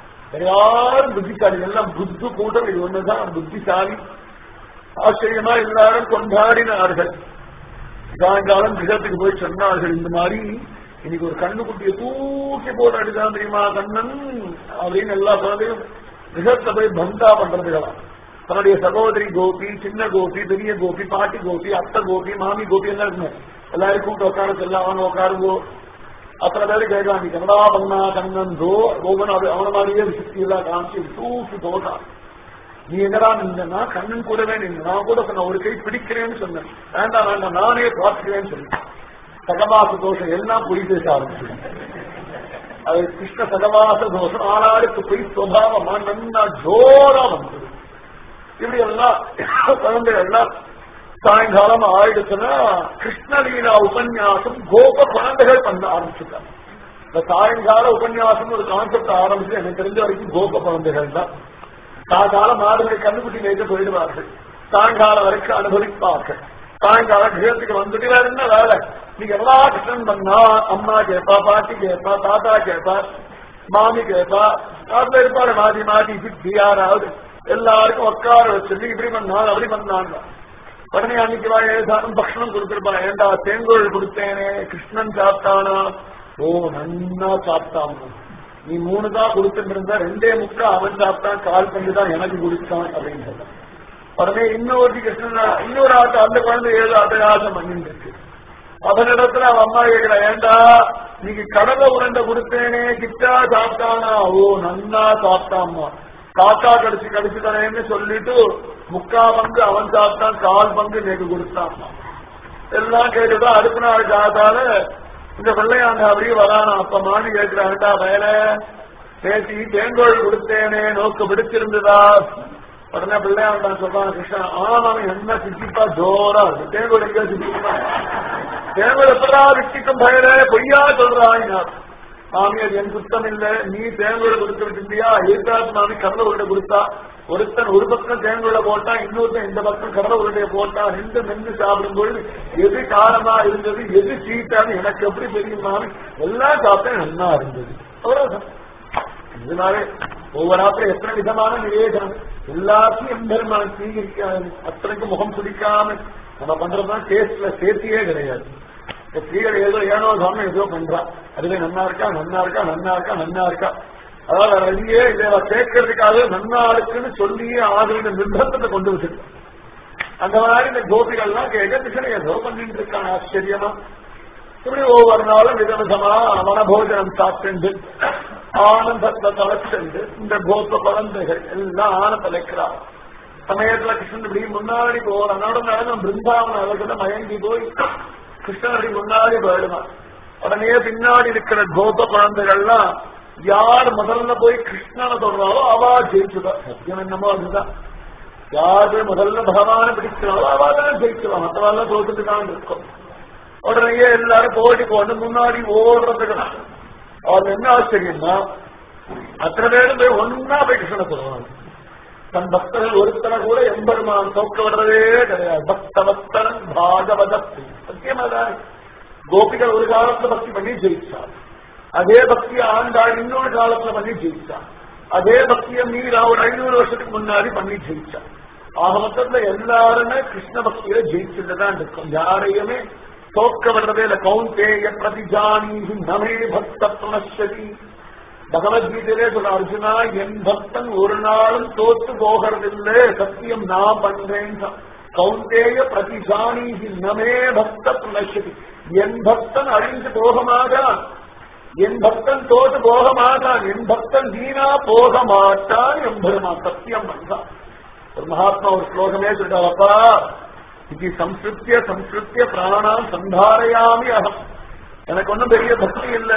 யாரும் புத்திசாலி எல்லாம் புத்து கூட்டம் இது ஒண்ணுதான் புத்திசாலி. ஆச்சரியமா எல்லாரும் கொண்டாடினார்கள். சாயங்காலம் கிரகத்துக்கு போய் சொன்னார்கள், இந்த மாதிரி இன்னைக்கு ஒரு கண்ணுக்குட்டியை தூக்கி போட்டு அடிதான் தெரியுமா கண்ணன் அப்படின்னு எல்லா குழந்தையும் கிரகத்தை போய் பந்தா பண்றதுலாம். தன்னுடைய சகோதரி கோபி, சின்ன கோபி, பெரிய கோபி, பாட்டி கோபி, அத்தை கோபி, மாமி கோபி எல்லாம் இருக்கணும். எல்லாரும் கூப்பிட்டு உட்கார செல்லாம் உட்காருங்கோ. அத்தனை பேரு கேட்கலாம், கனடா பண்ணா கண்ணந்தோ கோபன் அவன மாதிரியே சுத்தி எல்லாம் காமிச்சு தூக்கி போட்டான். நீ என்னடா நின்னா கண்ணன் கூடவே நின்று நான் கூட சொன்ன ஒரு கை பிடிக்கிறேன்னு சொன்னேன். வேண்டாம் வேண்டாம் நானே பார்த்துக்கிறேன்னு சொன்னேன். சகவாச தோஷம் எல்லாம் பொய் பேச ஆரம்பிச்சு. அது கிருஷ்ண சகவாச தோஷம் ஆளாளுக்கு பொய் சுவாவமா நன்னா ஜோரா வந்தது. இப்படி எல்லாம் குழந்தைகள் எல்லாம் சாயங்காலம் ஆயிடுச்சுன்னா கிருஷ்ணலீலா உபன்யாசம் கோப குழந்தைகள் பண்ண ஆரம்பிச்சுட்டாங்க. இந்த சாயங்கால உபன்யாசம் ஒரு கான்செப்ட் ஆரம்பிச்சு எனக்கு தெரிஞ்ச வரைக்கும் கோப குழந்தைகள் தான். சாயங்காலம் மாடுகளை கண்டுபிடி வைக்க போயிடுவார்கள், சாயங்காலம் வரைக்கும் அனுபவிப்பார்கள். சாயங்காலம் கிரகத்துக்கு வந்துட்டு வேற என்ன வேலை? நீங்க எல்லா கிருஷ்ணன் பண்ணா அம்மா கேட்பா, பாட்டி கேட்பா, தாத்தா கேட்பா, மாமி கேட்பா, அதுல இருப்பாரு மாதி மாதி சித்தி யாராவது எல்லாருக்கும் உட்கார வச்சிருந்து இப்படி பண்ணான் அப்படி பண்ணாங்க. உடனே அன்னைக்கு ஏதானும் பக்ஷணம் கொடுத்திருப்பா. ஏண்டா தேங்கோள் கொடுத்தேனே கிருஷ்ணன் சாப்பிட்டானா? ஓ நன்னா சாப்பிட்டான். நீ 3 தான் கொடுத்துட்டு இருந்தா 2.25 அவன் சாப்பிட்டான், 1/4 தான் எனக்கு குடிச்சான் அப்படின்னு சொல்ல. உடனே இன்னொரு கிருஷ்ணன் இன்னொரு ஆட்டம் அந்த குழந்தை ஏதோ அட்டகாசம் பண்ணிட்டு இருக்கு. அவனிடத்துல அவன் அம்மா கேட்கிற, ஏண்டா நீங்க கடலை உருண்டை கொடுத்தேனே கிட்டா சாப்பிட்டானா? ஓ நன்னா சாப்பிட்டாம்மா. காக்கா கடிச்சு கடிச்சு தரேன்னு சொல்லிட்டு 3/4 பங்கு அவன் சாப்பிட்டான், 1/4 பங்கு எனக்கு கொடுத்தாம்மா. எல்லாம் கேட்டுதான் அடுத்த நாள் காத்தால இந்த பிள்ளையாண்ட அப்படியே வரானா. அப்ப மாணி கேட்கிறான்டா வயல பேசி தேங்கோள் கொடுத்தேனே நோக்கு பிடிச்சிருந்ததா? உடனே பிள்ளையாண்டான் சொல்றான் கிருஷ்ணன், ஆனா என்ன சிக்கிப்பா ஜோரா இருக்கு. தேங்கோள் எங்க சிக்கிப்பா? தேங்கோள் எப்படா விட்டிக்கும் பயல பொய்யா சொல்றாங்க. மாமி அது என் குத்தம் இல்லை, நீ தேங்கோளை கொடுத்து விட்டுண்டியா? ஏற்காத்து மாமி கடலை உருண்டை கொடுத்தா, ஒருத்தன் ஒரு பக்கம் தேங்கோளை போட்டா, இன்னொருத்தன் இந்த பக்கம் கடலை உருண்டையை போட்டா, 2 மென்று சாப்பிடும்போது எது காரமா இருந்தது எது சீட்டான்னு எனக்கு எப்படி தெரியும் மாமி? எல்லாம் சாப்பிட்டேன் நல்லா இருந்தது. அவ்வளவுதான். இதனாலே ஒவ்வொரு ஆத்திரம் எத்தனை விதமான நிவேதனம் எல்லாத்தையும் எம்பெருமான் சீகரிக்காது. அத்தனைக்கு முகம் சுடிக்காம நம்ம பண்றதுதான் டேஸ்ட்ல சேர்த்தியே கிடையாது. ஸ்ரீகள் ஏதோ ஏனோ சாமி ஏதோ பண்றா, அதுவே நன்னா இருக்கா நன்னா இருக்கா நன்னா இருக்கா நன்னா இருக்கா. அதாவது வெளியே இதை சேர்க்கறதுக்காக நன்னா இருக்குன்னு சொல்லியே ஆதரவு நிர்பந்தத்தை கொண்டு வச்சிருக்கோம். அந்த மாதிரி இந்த கோபிகள்லாம் கேட்க கிருஷ்ணன் ஏதோ பண்ணிட்டு இருக்காங்க ஆச்சரியமா. இப்படி ஒவ்வொரு நாளும் விதவிதமா வனபோஜனம் சாப்பிட்டு ஆனந்தத்தை தலைச்சென்று இந்த கோப குழந்தைகள் எல்லாம் ஆனந்த வைக்கிறார். சமயத்துல கிருஷ்ணன் இப்படி முன்னாடி போற நடந்த பிருந்தாவன அழகுல மயங்கி போய் கிருஷ்ணனுடைய முன்னாடி போயிடுவான். உடனே பின்னாடி இருக்கிற கோப குழந்தைகள்லாம் யார் முதல்ல போய் கிருஷ்ணனை சொல்றாளோ அவா ஜெயிச்சுவா. சத்தியம் என்னமோ அதுதான். யாரு முதல்ல பகவான பிடிக்கிறாளோ அவாதான் ஜெயிச்சுவா, மற்றவாள் தோத்துட்டுதான் இருக்கும். உடனே எல்லாரும் போட்டி போட்டு முன்னாடி ஓடுறதுக்கு அவள் என்ன ஆச்சரியம்னா அத்தனை பேரும் போய் ஒன்னா போய் கிருஷ்ணனை சொல்லுவாங்க. தன் பக்தர்கள் ஒருத்தனை கூட எம்பெருமான் தோக்க விடுறதே கிடையாது. பக்தவத்தன் பாகவத சத்தியமாதான். கோபிகள் ஒரு காலத்துல பக்தி பண்ணி ஜெயிச்சார், அதே பக்தியை ஆண்டாள் இன்னொரு காலத்துல பண்ணி ஜெயிச்சார், அதே பக்தியை மீரா ஒரு 500 வருஷத்துக்கு முன்னாடி பண்ணி ஜெயிச்சார். ஆக மொத்தத்துல எல்லாருமே கிருஷ்ண பக்தியில ஜெயிச்சுட்டுதான் இருக்கும். யாரையுமே தோக்க விடுறதே இல்ல. கௌந்தேய பிரதிஜானி நமே பக்த புனஸ்தி. பகவத்கீதையிலே சொல்ற அர்ஜுனா, என் பக்தன் ஒரு நாளும் தோத்து போகிறதில்லை, சத்தியம் நான் பண்றேன். கௌந்தேய பிரதிஜானி நமே பக்த புனஸ்தி. என் பக்தன் அழிந்து போக மாட்டான், என் பக்தன் தோத்து போக மாட்டான், என் பக்தன் வீணா போக மாட்டான் எம்பெருமான் சத்தியம் பண்றான். ஒரு மகாத்மா ஒரு ஸ்லோகமே சொல்றாப்பா, இது சம்ஸ்கிருத்திய சம்ஸ்கிருத்திய பிராணாம் சந்தாரையாமி அகம். எனக்கு ஒன்னும் பெரிய பக்தி இல்ல,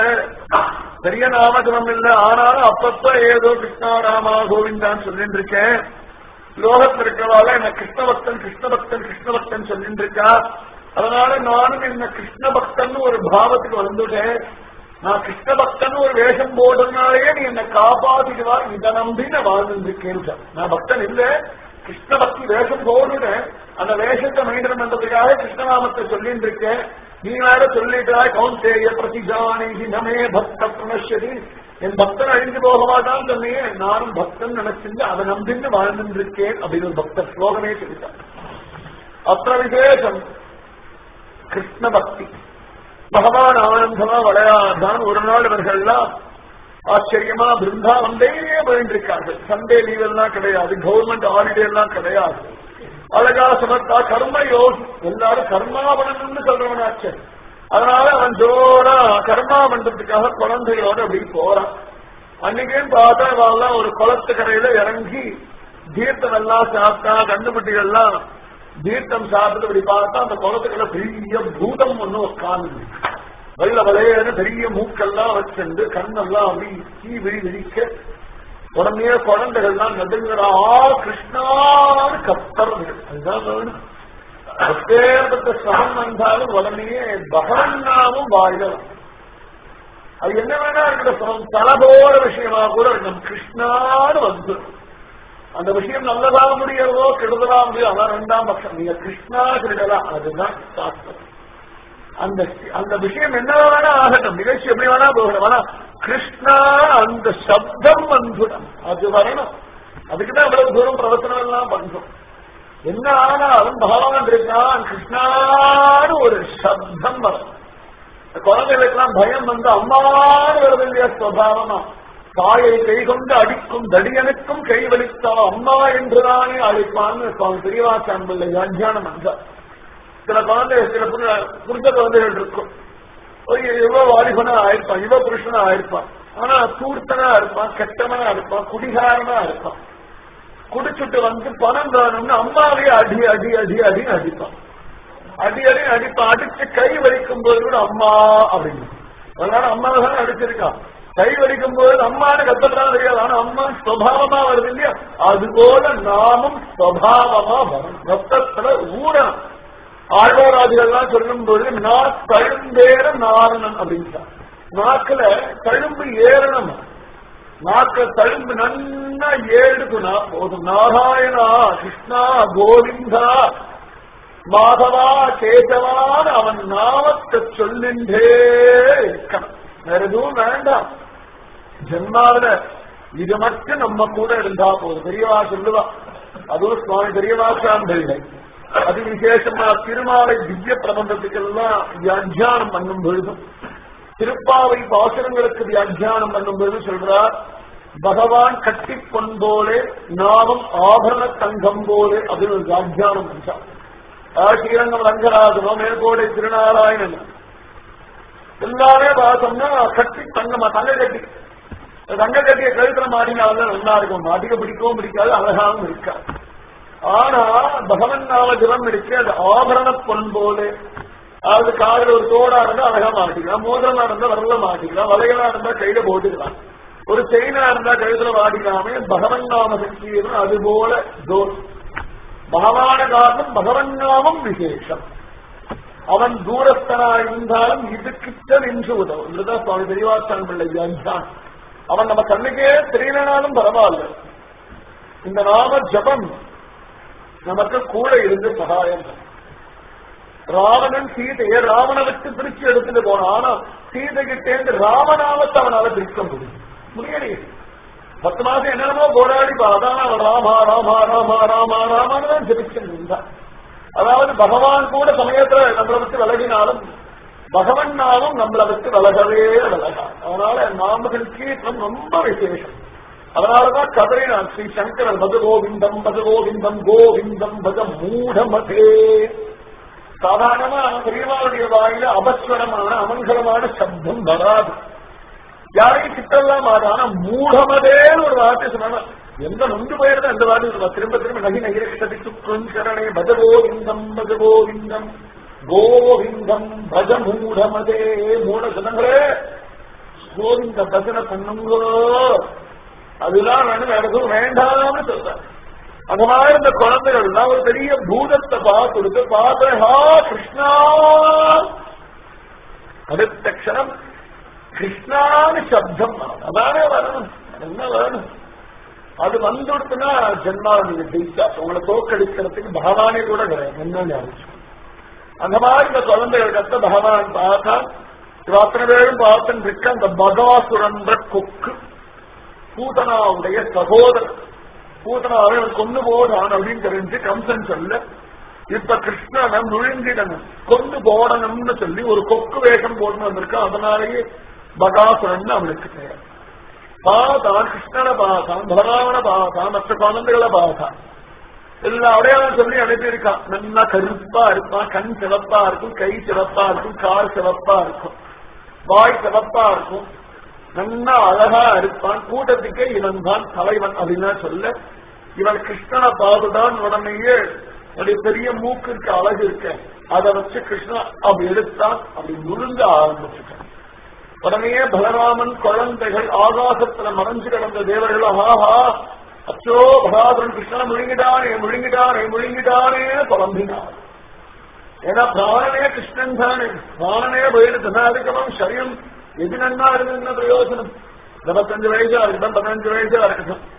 பெரிய நாமஜபம் இல்ல, ஆனாலும் அப்பப்ப ஏதோ கிருஷ்ணா ராமா கோவிந்தான்னு சொல்லிட்டு இருக்கேன். லோகத்தில் இருக்கிறவாள் என்ன கிருஷ்ண பக்தன் கிருஷ்ண பக்தன் கிருஷ்ண பக்தன் சொல்லிட்டு இருக்கா. அதனால நானும் என்ன கிருஷ்ண பக்தன் ஒரு பாவத்துக்கு வந்துட்டேன். நான் கிருஷ்ண பக்தன் ஒரு வேஷம் போடுறதுனாலேயே நீ என்னை காப்பாத்திடுவா, இதை நம்பி நான் வாழ்ந்துருக்கேன். நான் பக்தன் இல்ல, கிருஷ்ண பக்தி வேஷம் போடுறேன். அந்த வேஷத்தை மெயின்டைன் பண்றதுக்காக கிருஷ்ணநாமத்தை சொல்லிட்டு இருக்கேன். நீ வேற சொல்லிட்டாய் கௌந்தேய பிரதிஜானி நமே பக்த புனஸ்தி. என் பக்தன் அழிந்து போக மாட்டான்னு சொன்னியே, நானும் பக்தன் நினைச்சிருந்து அதை நம்பின்னு வாழ்ந்துட்டு இருக்கேன் அப்படின்னு ஒரு பக்தர் ஸ்லோகமே சொல்லிட்டார். அத்த விசேஷம் கிருஷ்ண பக்தி. பகவான் ஆனந்தமா விளையாடுதான். ஒரு நாள் இவர்கள்லாம் ஆச்சரியமா பிருந்தாவந்தேயே போயின்றிருக்கார்கள். சண்டே லீவ் எல்லாம் கிடையாது, கவர்மெண்ட் ஹாலிடே எல்லாம் கிடையாது. அழகா சமத்தா கர்ம யோகி, எல்லாரும் கர்மா பண்ணணும்னு சொல்றவனாச்சு. அதனால அவன் ஜோரா கர்மா பண்றதுக்காக குழந்தைகளோட அப்படி போறான். அன்னைக்கேன்னு பார்த்தா அவெல்லாம் ஒரு குளத்துக்கரையில இறங்கி தீர்த்தம் எல்லாம் சாப்பிட்டா, கண்டுபிட்டிகள்லாம் தீர்த்தம் சாப்பிட்டு அப்படி பார்த்தா அந்த குளத்துக்குள்ள பெரிய பூதம் ஒண்ணு உட்கார்ந்து வெள்ள வளையன்னு பெரிய மூக்கெல்லாம் வச்சுண்டு கண்ணெல்லாம் அப்படி தீ விழிக்க உடனே குழந்தைகள்லாம் நடுங்கிறா கிருஷ்ணான்னு கத்தர்கள். அதுதான் வேணும். எப்பேற்பட்ட சமம் வந்தாலும் உடனே பகவன்னாவும் வாழலாம். அது என்ன வேணா இருக்கிற சமம், தலபோட விஷயமா கூட நம்ம கிருஷ்ணான்னு வந்துடும். அந்த விஷயம் நல்லதா முடியறதோ கெடுதலா முடியும், அதான் ரெண்டாம் பட்சம். நீங்க கிருஷ்ணா கிருடலா, அதுதான் சாஸ்திரம். அந்த அந்த விஷயம் என்ன வேணா ஆகட்டும், நிகழ்ச்சி எப்படி வேணா போகணும், ஆனா கிருஷ்ணா அந்த சப்தம் வந்துடும், அது வரணும். அதுக்குதான் இவ்வளவு தூரம் பிரவச்சனம் எல்லாம் பண்றோம். என்ன ஆனாலும் பகவான் இருக்கான், கிருஷ்ணான்னு ஒரு சப்தம் வரும். குழந்தைகளுக்கெல்லாம் பயம் வந்து அம்மான்னு வருது இல்லையா சுவாவமா, தாயை கை கொண்டு அடிக்கும் தடியனுக்கும் கை வலித்தா அம்மா என்றுதானே அழைப்பான்னு சுவாமி பெரியவாச்சான் பிள்ளை வியாக்கியானம் என்றார். சில குழந்தைகள், சில புரிஞ்ச குழந்தைகள் இருக்கும், இவ வாலிபனா ஆயிருப்பான், இவ புருஷனா ஆயிருப்பான், ஆனா தூர்த்தனா இருப்பான், கெட்டவனா இருப்பான், குடிகாரனா இருப்பான். குடிச்சுட்டு வந்து பணம் வேணும்னு அம்மாவே அடி அடி அடி அடி அடிப்பான், அடி அடி அடிப்பான். அடிச்சு கை வலிக்கும் போது கூட அம்மா அப்படின்னு, அதனால அம்மா தான் அடிச்சிருக்கான். கை வலிக்கும் போது அம்மானு கத்தத்தான் தெரியாது, ஆனா அம்மா சுவாவமா வருது இல்லையா, அதுபோல நாமும் சுவாவமா வரும், ரத்தத்துல ஊறணும். ஆழ்வாராதிகள்லாம் சொல்லும் போது நான் தழும்பேற நாரணன் அப்படின்னு, நாக்குல தழும்பு ஏறணும், நாக்க தழும்பு நன்னா ஏழுதுனா போதும். நாராயணா கிருஷ்ணா கோவிந்தா மாதவா கேசவான் அவன் நாமத்தை சொல்லின்றே இருக்கணும், வேற எதுவும் வேண்டாம். ஜென்மாவில இது மட்டும் நம்ம கூட இருந்தா போதும். பெரியவா சொல்லுவா, அதுவும் சுவாமி பெரியவாச்சான் பிள்ளை அது விசேஷமா திருமாலை திவ்ய பிரபந்தத்துக்கெல்லாம் வியாக்கியானம் பண்ணும் பொழுதும், திருப்பாவை பாசுரங்களுக்கு வியாக்கியானம் பண்ணும் பொழுது சொல்றார், பகவான் கட்டி பொன் போலே நாமும் ஆபரண தங்கம் போலே அப்படின்னு ஒரு வியாக்கியானம் பண்றார். ஸ்ரீரங்கம் ரங்கராஜனோ மேற்கோடை திருநாராயணன் எல்லாமே பார்த்தோம்னா கட்டி தங்கமா, தங்க கட்டி, தங்க கட்டிய கழுத்துல மாட்டினால்தான் நல்லா இருக்கும், மாட்டிக்க பிடிக்கவும் பிடிக்காது, அழகாவும் இருக்காது. ஆனா பகவன் நாம ஜபம் இருக்கு, அது ஆபரண பொன் போலே. அது காதல ஒரு தோடா இருந்தா அழகா மாட்டிக்கலாம், மோதிரமா இருந்தா வரல மாட்டிக்கலாம், வலைகளா இருந்தா கையில போட்டுக்கலாம், ஒரு செயினா இருந்தா கழுத்துல மாட்டிக்கலாமே. பகவன் நாம சக்தி அது போல தோல். பகவான காரணம் பகவன் நாமம் விசேஷம். அவன் தூரஸ்தனா இருந்தாலும் இது கிட்ட நின்று உதவும். இதுதான் சுவாமி பெரியவாச்சான் பிள்ளை வியாக்கியான். அவன் நம்ம கண்ணுக்கே தெரியலனாலும் பரவாயில்ல, இந்த நாம ஜபம் நமக்கு கூட இருந்து சகாயம். ராவணன் சீதையை ராவணனுக்கு பிரிச்சு எடுத்துட்டு போனான், ஆனா சீதை கிட்டேந்து ராமநாமத்தை அவனால பிரிக்க முடியலையே. 10 மாசம் என்னென்னமோ போராடி பார்த்தான், அவன் ராமா ராமா ராமா ராமா ராமான்னு தான் ஜபிச்சிருந்தான். அதாவது பகவான் கூட சமயத்துல நம்மளை விட்டு விலகினாலும் பகவன் நாமும் நம்மளை விட்டு விலகவே விலகா. அதனால நாமகள் கீர்த்தம் ரொம்ப விசேஷம். அதனாலதான் கதறினான் ஸ்ரீ சங்கரன், பககோவிந்தம் பககோவிந்தம் கோவிந்தம் பக மூடமதே. சாதாரணமா பெரியவாளுடைய வாயில அபஸ்வரமான அமங்கலமான சப்தம் வராது, யாரையும் கிட்டெல்லாம் மாறு. ஆனா மூடமதேன்னு ஒரு வார்த்தை சொன்னா எந்த நொந்து போயிருந்தா அந்த வார்த்தை திரும்ப திரும்ப நகி நகிர கிட்டத்துக்கு சரணே பககோவிந்தம் பககோவிந்தம் கோவிந்தம் பஜ மூடமதே. மூட சொன்னங்களே கோவிந்த பஜனை பண்ணுங்கோ, அதுதான் வேணும், வேற எதுவும் வேண்டாம்னு சொல்றாங்க. அந்த மாதிரி இந்த குழந்தைகள் ஒரு பெரிய பூதத்தை பார்த்து பார்த்தா கிருஷ்ணா, அடுத்த க்ஷணம் கிருஷ்ணான்னு சப்தம் அதானே வரணும். என்ன வேணும், அது வந்துடுத்துனா ஜென்மாவை நீங்க ஜெயிச்சா. உங்களை தோக்கடிக்கிறதுக்கு பகவானே கூட கிடையாது, என்ன ஞாபகம். அந்த மாதிரி இந்த குழந்தைகள் கத்த பகவான் பார்த்தா அத்தனை பேரும் பார்த்துன்னு இருக்க. அந்த பகாசுரன்ற கொக்கு பூதனாவுடைய சகோதரன், பூதனாவை கொண்டு போடான் அப்படின்னு தெரிஞ்சு கம்சன் சொல்ல, இப்ப கிருஷ்ணனை முழுங்கிடணும் கொண்டு போடணும்னு சொல்லி ஒரு கொக்கு வேஷம் போட்டு வந்திருக்கான். அதனாலேயே பகாசுரன் அவனுக்கு பெயர். பார்த்தான், கிருஷ்ணனை பார்த்தான், பலராமனை பார்த்தான், மற்ற குழந்தைகளை பார்த்தான், எல்லா அடையாளம் சொல்லி அனுப்பியிருக்கான். நல்லா கருப்பா இருப்பான், கண் சிவப்பா இருக்கும், கை சிவப்பா இருக்கும், கால் சிவப்பா இருக்கும், வாய் சிவப்பா இருக்கும், நல்லா அழகா இருப்பான். கூட்டத்துக்கே இவன் தான் தலைவன் அப்படின்னா சொல்ல, இவன் கிருஷ்ணனை பார்த்துதான் உடனேயே பெரிய மூக்கு இருக்க, அழகு இருக்க, அதை வச்சு கிருஷ்ணா அப்படி எடுத்தான், அப்படி முழுங்க ஆரம்பிச்சுட்டான். உடனே பலராமன் குழந்தைகள் ஆகாசத்துல மறைஞ்சு கிடந்த தேவர்கள் ஆஹா அச்சோ பகாசுரன் கிருஷ்ணனை முழுங்கிட்டானே முழுங்கிட்டானே முழுங்கிட்டானே குழம்பினார். ஏன்னா பிராணனே கிருஷ்ணன் தானே, பிராணனே போயிடுச்சு. அதுக்கப்புறம் சரீரம் எது நன்னா இருக்குன்னு பிரயோஜனம். 25 வயசா இருக்கட்டும், 15 வயசா இருக்கட்டும்,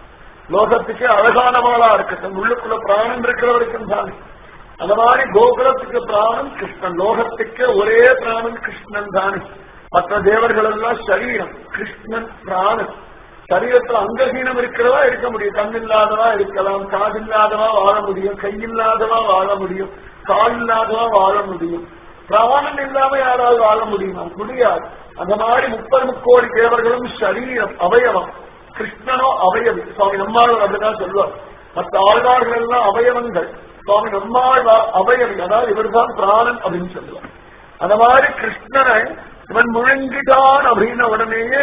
லோகத்துக்கு அழகானவாளா இருக்கட்டும், உள்ளுக்குள்ள பிராணம் இருக்கிற வரைக்கும் தானே. அந்த மாதிரி கோகுலத்துக்கு பிராணம் கிருஷ்ணன், லோகத்துக்கு ஒரே பிராணம் கிருஷ்ணன் தானே. மற்ற தேவர்கள் எல்லாம் சரீரம், கிருஷ்ணன் பிராணன். சரீரத்துல அங்கஹீனம் இருக்கிறவா இருக்க முடியும், கண்ணில்லாதவா இருக்கலாம், காதில்லாதவா வாழ முடியும், கையில்லாதவா வாழ முடியும், கால் இல்லாதவா வாழ முடியும். பிராணன் இல்லாம யாராவது வாழ முடியுமா? முடியாது. அந்த மாதிரி 30 கோடி தேவர்களும் சரீரம், அவயவம். கிருஷ்ணனோ அவயவி. சுவாமி நம்மாழ்வார் அப்படிதான் சொல்லுவார். மற்ற ஆழ்வார்கள் எல்லாம் அவயவங்கள், சுவாமி நம்மாழ்வார் அவயவி, அதாவது இவர்தான் பிராணன் அப்படின்னு சொல்லுவார். அந்த மாதிரி கிருஷ்ணனை இவன் முழங்கிட்டான் அப்படின்ன உடனேயே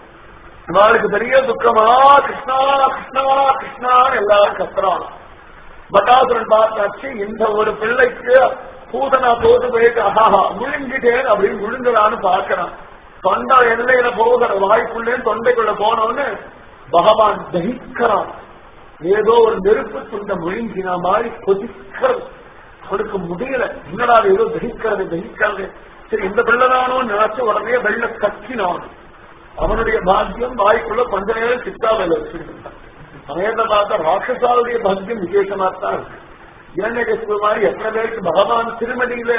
இவளுக்கு பெரிய துக்கமா, கிருஷ்ணா கிருஷ்ணா கிருஷ்ணான்னு எல்லாரும் கத்துறான். பட்டாசுரன் பார்த்தாச்சு, இந்த ஒரு பிள்ளைக்கு பூதனா தோத்து போயிட்டு ஆஹா முழுங்கிட்டேன் அப்படின்னு முழுங்கலான்னு பார்க்கிறான். தொண்டை எல்லையில போகிற வாய்ப்புள்ளே தொண்டைக்குள்ள போனோன்னு பகவான் தகிக்கிறான். ஏதோ ஒரு நெருப்பு துண்ட முழுங்கின மாதிரி கொதிக்கிறது, அவனுக்கு முடியல. என்னடா ஏதோ தகிக்கிறது. சரி இந்த பிள்ளைதானோ நினைச்சு உடனே வெள்ள கக்கினான். அவனுடைய பாக்கியம் வாய்க்குள்ள கொஞ்ச நேரம் சித்தாவில் வச்சிருந்தான். சமயத்தை பார்த்தா ராட்சசாவுடைய பாக்கியம் விசேஷமாத்தான் இருக்கு. இரண்யகசிபு மாதிரி எத்தனை பேருக்கு பகவான் திருமடியில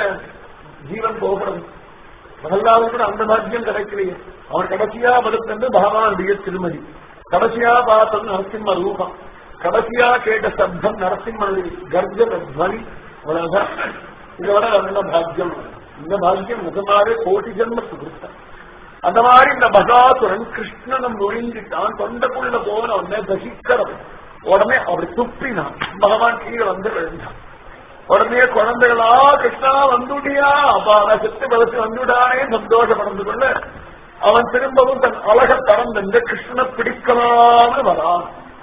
ஜீவன் போகிறது, அதெல்லாம் கூட அந்த பாக்கியம் கிடைக்கலையே. அவன் கடைசியா படுத்தது பகவானுடைய திருமதி, கடைசியா பார்த்தது நரசிம்ம ரூபம், கடைசியா கேட்ட சப்தம் நரசிம்மனுடைய கர்ஜன துவனி. அவ்வளவுதான். இதை விட நல்ல பாக்கியம். இந்த பாக்கியம் நிஜமாவே கோடி ஜென்ம சுகிருத்தம். அந்த மாதிரி இந்த பகாசுரன் கிருஷ்ணனை முழுங்கிட்டான். தொண்டைக்குள்ள போன உடனே தகிக்கிறது. உடனே அப்படி துப்பினான். பகவான் கீழே வந்து விழுந்தான். உடனே குழந்தைகளா கிருஷ்ணா வந்துடியா, அப்பா செத்து பலத்து வந்துடானே சந்தோஷப்படந்து கொள்ள அவன் திரும்பவும் தன் அழக தரந்து கிருஷ்ணனை பிடிக்கலாம்னு வரான்.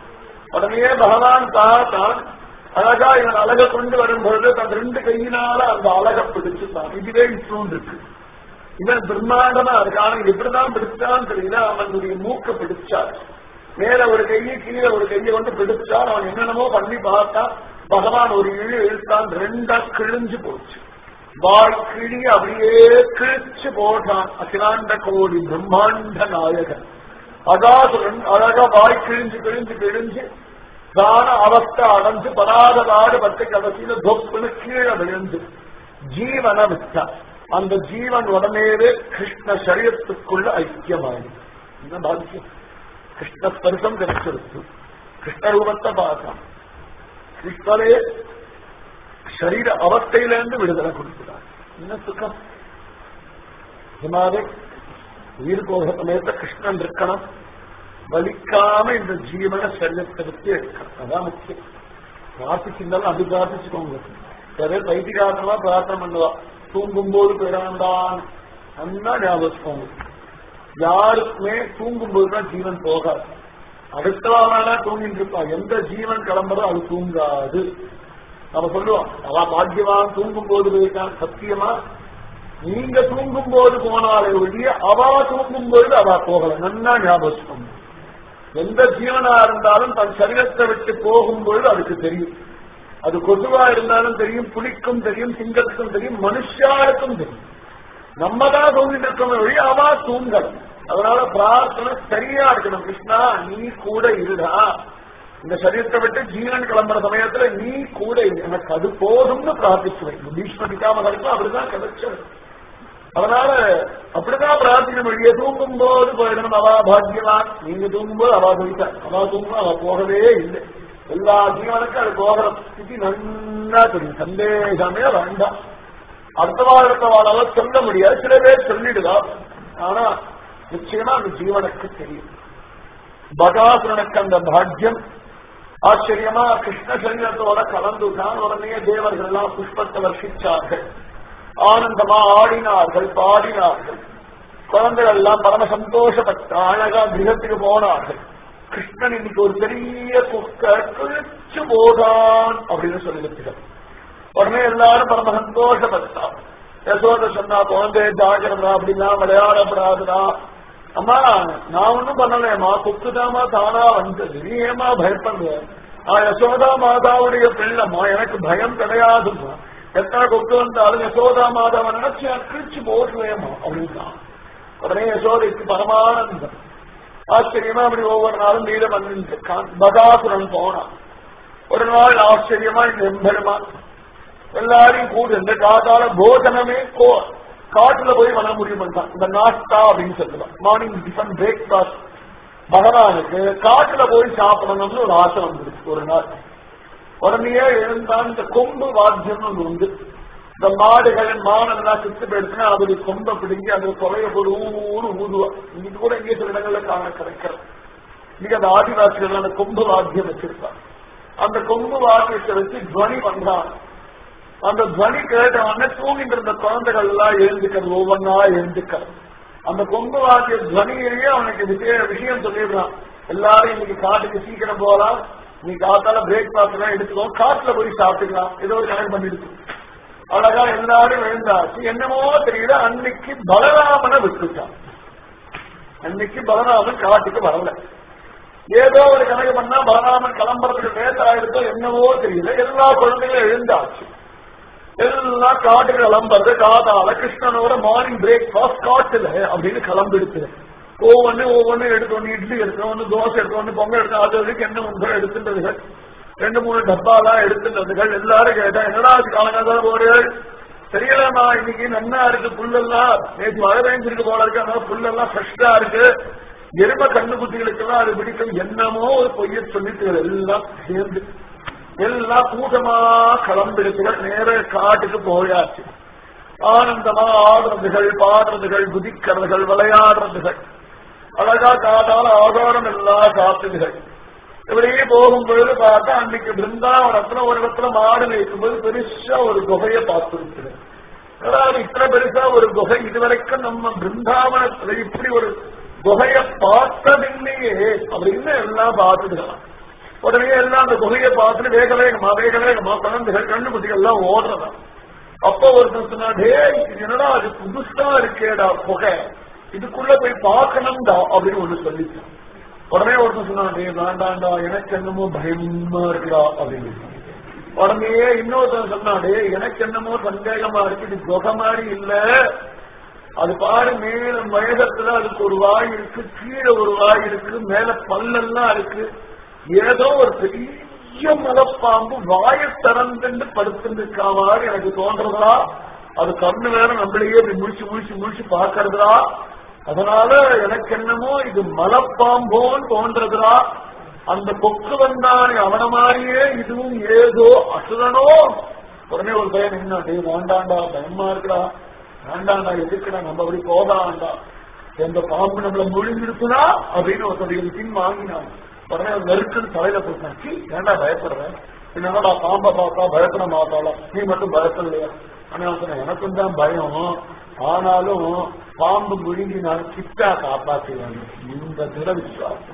உடனே பகவான் பார்த்தான். அழகா இவன் அழக கொண்டு வரும்பொழுது தன் 2 கையினால அந்த அழக பிடிச்சுட்டான். இதுவே இஷ்டம் இருக்கு. இவன் பிரம்மாண்டமா இருக்கான, எப்படிதான் பிடிச்சான்னு தெரியல. அவனுடைய மூக்க பிடிச்சார், மேல ஒரு கையை கீழே ஒரு கையை வந்து பிடிச்சான். அவன் என்னென்னமோ பண்ணி பார்த்தான். பகவான் ஒரு இழுத்தான், 2ஆ கிழிஞ்சு போச்சு. வாய் கிழி அப்படியே கிழிச்சு போட்டான். அகிலாண்ட கோடி பிரம்மாண்ட நாயகன் அகாசுரன் அழகா வாய் கிழிஞ்சு கிழிஞ்சு கிழிஞ்சு தான அவஸ்தை அடைஞ்சு படாதபாடு பட்டு கடைசியில தொப்புன்னு கீழே விழுந்து ஜீவனை விட்டான். அந்த ஜீவன் உடனேவே கிருஷ்ண சரீரத்துக்குள்ள ஐக்கியமாயிடும். என்ன பாக்கியம்! கிருஷ்ண ஸ்பர்சம் கிடைச்சிருக்கு. கிருஷ்ண ரூபத்தை பார்த்தான். கிருஷ்ணரே சரீர அவஸ்தையிலிருந்து விடுதலை கொடுக்கிறார். என்ன சுகம்! உயிர் போக சமயத்தை கிருஷ்ணன் இருக்கணும், வலிக்காம இந்த ஜீவன சரீரத்தை வச்சு எடுக்கணும். அதான் முக்கியம். பிரார்த்திச்சிருந்தாலும் அது பிரார்த்திச்சுக்கோங்க. சில பைத்தியகாரமா பிரார்த்தனை பண்ணுவா, தூங்கும்போது பிறந்தான் நல்லா ஞாபகம். யாருக்குமே தூங்கும்போதுதான் ஜீவன் போகாது. அடுத்தவானா தூங்கிட்டு இருப்பா. எந்த ஜீவன் கிளம்புறோ அது தூங்காது. நம்ம சொல்லுவோம் அவ பாக்கியவான் தூங்கும் போது போயிருக்கான். சத்தியமா நீங்க தூங்கும் போது போனாலே ஒழிய அவா தூங்கும் போது அவ போகல. நல்லா ஞாபகம். எந்த ஜீவனா இருந்தாலும் தன் சரீரத்தை விட்டு போகும்பொழுது அதுக்கு தெரியும். அது கொசுவா இருந்தாலும் தெரியும், புலிக்கும் தெரியும், சிங்கத்துக்கும் தெரியும், மனுஷாருக்கும் தெரியும். நம்ம தான் தூங்கிட்டு இருக்கோம் வழி அவா தூங்கல். அதனால பிரார்த்தனை சரியா இருக்கணும். கிருஷ்ணா நீ கூட இருடா, இந்த சரீரத்தை விட்டு ஜீவன் கிளம்புற சமயத்துல நீ கூட இரு, எனக்கு அது போதும்னு பிரார்த்திச்சுவேன். பீஷ்மதிக்காம கிடைக்கும் அப்படிதான் கிடைச்சது. அதனால அப்படிதான் பிரார்த்திக்கணும். வழிய தூங்கும் போது போயிடணும். அவா பாக்கியவான். நீங்க தூங்கும்போது அவா போயிட்டா, அவா தூங்கும் அவ போகவே இல்லை. எல்லா ஜீவனுக்கும் அது போகிற ஸ்திதி நன்னா தெரியும். சந்தேகமே வேண்டாம். அடுத்தவாழ சொல்ல முடியாது, சில பேர் சொல்லிடுதா. ஆனா நிச்சயமா அந்த ஜீவனுக்கு தெரியும். பகாசுரனுக்கு அந்த பாக்கியம் ஆச்சரியமா கிருஷ்ண சரீரத்தோட கலந்துதான். உடனே தேவர்கள் எல்லாம் புஷ்பத்தை வர்ஷிச்சார்கள், ஆனந்தமா ஆடினார்கள், பாடினார்கள். குழந்தைகள் எல்லாம் பரம சந்தோஷப்பட்ட அழகா கிரகத்துக்கு போனார்கள். கிருஷ்ணன் இன்னைக்கு ஒரு பெரிய குக்க கிழிச்சு போதான் அப்படின்னு சொல்லிவிட்டார். உடனே எல்லாரும் பரம சந்தோஷப்பட்டார். யசோத சொன்னா குழந்தைய ஜாகிரதா, அப்படின்னா விளையாடப்படாதுடா. அம்மா நான் ஒன்னும் பண்ணலையம்மா, குக்குதாமா தானா வந்தது, நீ ஏமா பயப்படுற? யசோதா மாதாவுடைய பிள்ளைமா, எனக்கு பயம் கிடையாதுமா. எத்தனை கொக்கு வந்தாலும் யசோதா மாதாவை நினைச்சு கிழிச்சு போடுவேமா அப்படின்னா. உடனே யசோதைக்கு பரமானந்தம். ஆச்சரியமா அப்படி ஒவ்வொரு நாளும் நீல வந்து பகாசுரன் போனான். ஒரு நாள் ஆச்சரியமா இந்த எம்பெருமான் எல்லாரையும் கூட இந்த காதால போஜனமே காட்டுல போய் வர முடியும் பண்ணான். இந்த நாஸ்டா அப்படின்னு சொல்லுவான், மார்னிங் டிஃபன் பிரேக்பாஸ்ட். பகவானுக்கு காட்டுல போய் சாப்பிடணும்னு ஒரு ஆசை வந்துருக்கு. ஒரு நாள் உடனே எழுந்தான். இந்த கொம்பு வாத்தியம் ஒன்று உண்டு. இந்த மாடுகள் மானெல்லாம் சுத்து போயிடுச்சுன்னா அதோடைய கொம்பை பிடிங்கி அந்த தொலைய போது ஊரு ஊதுவா. இன்னைக்கு கூட இங்கே சில இடங்கள்ல காண கிடைக்கிறது. இன்னைக்கு அந்த ஆதிவாசிகள் அந்த கொம்பு வாத்தியம் வச்சிருப்பாங்க. அந்த கொம்பு வாத்தியத்தை வச்சு துவனி பண்றாங்க. அந்த துவனி கேட்ட உடனே தூங்கிட்டு இருந்த குழந்தைகள் எல்லாம் எழுந்துக்கிறது, ஒவ்வொன்னா எழுந்துக்கிறது. அந்த கொம்பு வாத்திய துவனியிலேயே அவனுக்கு விஷயம் சொல்லிடுறான். எல்லாரும் இன்னைக்கு காட்டுக்கு சீக்கிரம் போகலாம், நீ காத்தால பிரேக்பாஸ்ட் எல்லாம் எடுத்துக்கோ, காட்டுல போய் சாப்பிட்டுக்கலாம், ஏதோ ஒரு கணக்கு பண்ணிடுச்சு. அழகா எல்லாரும் எழுந்தாச்சு. என்னமோ தெரியல, அன்னைக்கு பலராமனை விட்டுட்டான். அன்னைக்கு பலராமன் காட்டுக்கு வரல. ஏதோ ஒரு கணக்கு பண்ணா பலராமன் கிளம்புறதுக்கு லேட் ஆயிடுச்சோ என்னவோ தெரியல. எல்லா குழந்தைகளும் எழுந்தாச்சு. எல்லாம் காட்டுக்கு கிளம்புறது காதால கிருஷ்ணனோட மார்னிங் பிரேக்பாஸ்ட் காட்டுல அப்படின்னு கிளம்பிடுச்சு. ஒவ்வொன்னு எடுத்தோன்னு இட்லி எடுத்தோன்னு தோசை எடுத்தோன்னு பொங்கல் எடுத்தோம். அது வரைக்கும் என்ன ஒன்று எடுத்துன்றதுகள் 2-3 டப்பாலாம் எடுத்துன்றதுகள். எல்லாரும் கேட்டா என்னடா காலங்கால போறீர்கள்? தெரியலமா, இன்னைக்கு நன்னா இருக்கு புல்லெல்லாம், நேற்று மழை பெஞ்சிருக்கு போல இருக்கு, அதனால புல்லெல்லாம் ஃப்ரெஷ்ஷா இருக்கு, எரும கண்ணுக்குட்டிகளுக்கெல்லாம் அது பிடிக்கும், என்னமோ ஒரு பொய்ய சொல்லிட்டு எல்லாம் சேர்ந்து எல்லாம் கூட்டமா கிளம்பிடுச்சுகள். நேர காட்டுக்கு போயாச்சு. ஆனந்தமா ஆடுறதுகள், பாடுறதுகள், குதிக்கிறதுகள், விளையாடுறதுகள், அழகா காட்டால ஆதாரம் எல்லாம் சாப்பிடுதுகள். இப்படியே போகும்பொழுது பார்த்தா அன்னைக்கு பிருந்தாவனத்துல ஒரு இடத்துல மாடு வைக்கும்போது பெருசா ஒரு குகையை பார்த்துருக்குது. அதாவது இத்தனை பெருசா ஒரு குகை இதுவரைக்கும் நம்ம பிருந்தாவனத்துல இப்படி ஒரு குகையை பார்த்ததில்லையே அப்படின்னு எல்லாம் பார்த்துக்கலாம். உடனே எல்லாம் அந்த குகையை பார்த்துட்டு வேக வேகமா குழந்தைகள் கண்ணுக்குட்டிகள் எல்லாம் ஓடுறதா. அப்ப ஒருத்தர் சொன்னா, டே என்னடா அது புதுசா இருக்கேடா குகை, இதுக்குள்ள போய் பார்க்கணும்டா அப்படின்னு ஒண்ணு சொல்லிச்சான். உடனே ஒருத்தர் சொன்னா, டே வேண்டாண்டா எனக்கு என்னமோ பயமா இருக்குடா அப்படின்னு. உடனே இன்னொருத்தர் சொன்னா, டே எனக்கு என்னமோ சந்தேகமா இருக்கு, இது குகை மாதிரி இல்ல, அது பாரு மேல மேகத்துல அதுக்கு ஒரு வாய் இருக்கு, கீழே ஒரு வாய் இருக்கு, மேல பல்லெல்லாம் இருக்கு, ஏதோ ஒரு பெரிய மலைப்பாம்பு வாயை திறந்து படுத்துருக்கா மாதிரி எனக்கு தோன்றதா, அது கண்ணு வேற நம்மளையே முடிச்சு பாக்குறதா, அதனால எனக்கு என்னமோ இது மலைப்பாம்போன்னு தோன்றதுடா. அந்த கொக்கு வந்தானே அவன மாதிரியே இதுவும் ஏதோ அசுரனோ. உடனே ஒரு பையன் என்ன, வேண்டாண்டா பயமா இருக்குடா, வேண்டாண்டா எதுக்குடா, நம்ம அப்படி போதாண்டா, எந்த பாம்பு நம்மள முழுங்கிருக்குனா அப்படின்னு ஒருத்தர் பின் வாங்கினான். உடனே நெருக்குன்னு தலையில போட்டாச்சு. ஏண்டா பயப்படுறேன், என்னடா பாம்பை பார்த்தா பயப்பட மாட்டாளா, நீ மட்டும் பயப்படலையா? ஆனா சொன்ன எனக்கும் தான் பயம், ஆனாலும் பாம்பு முழுங்கினால் கிட்டா காப்பாற்றுவாங்க. இந்த திட விசுவாசம்.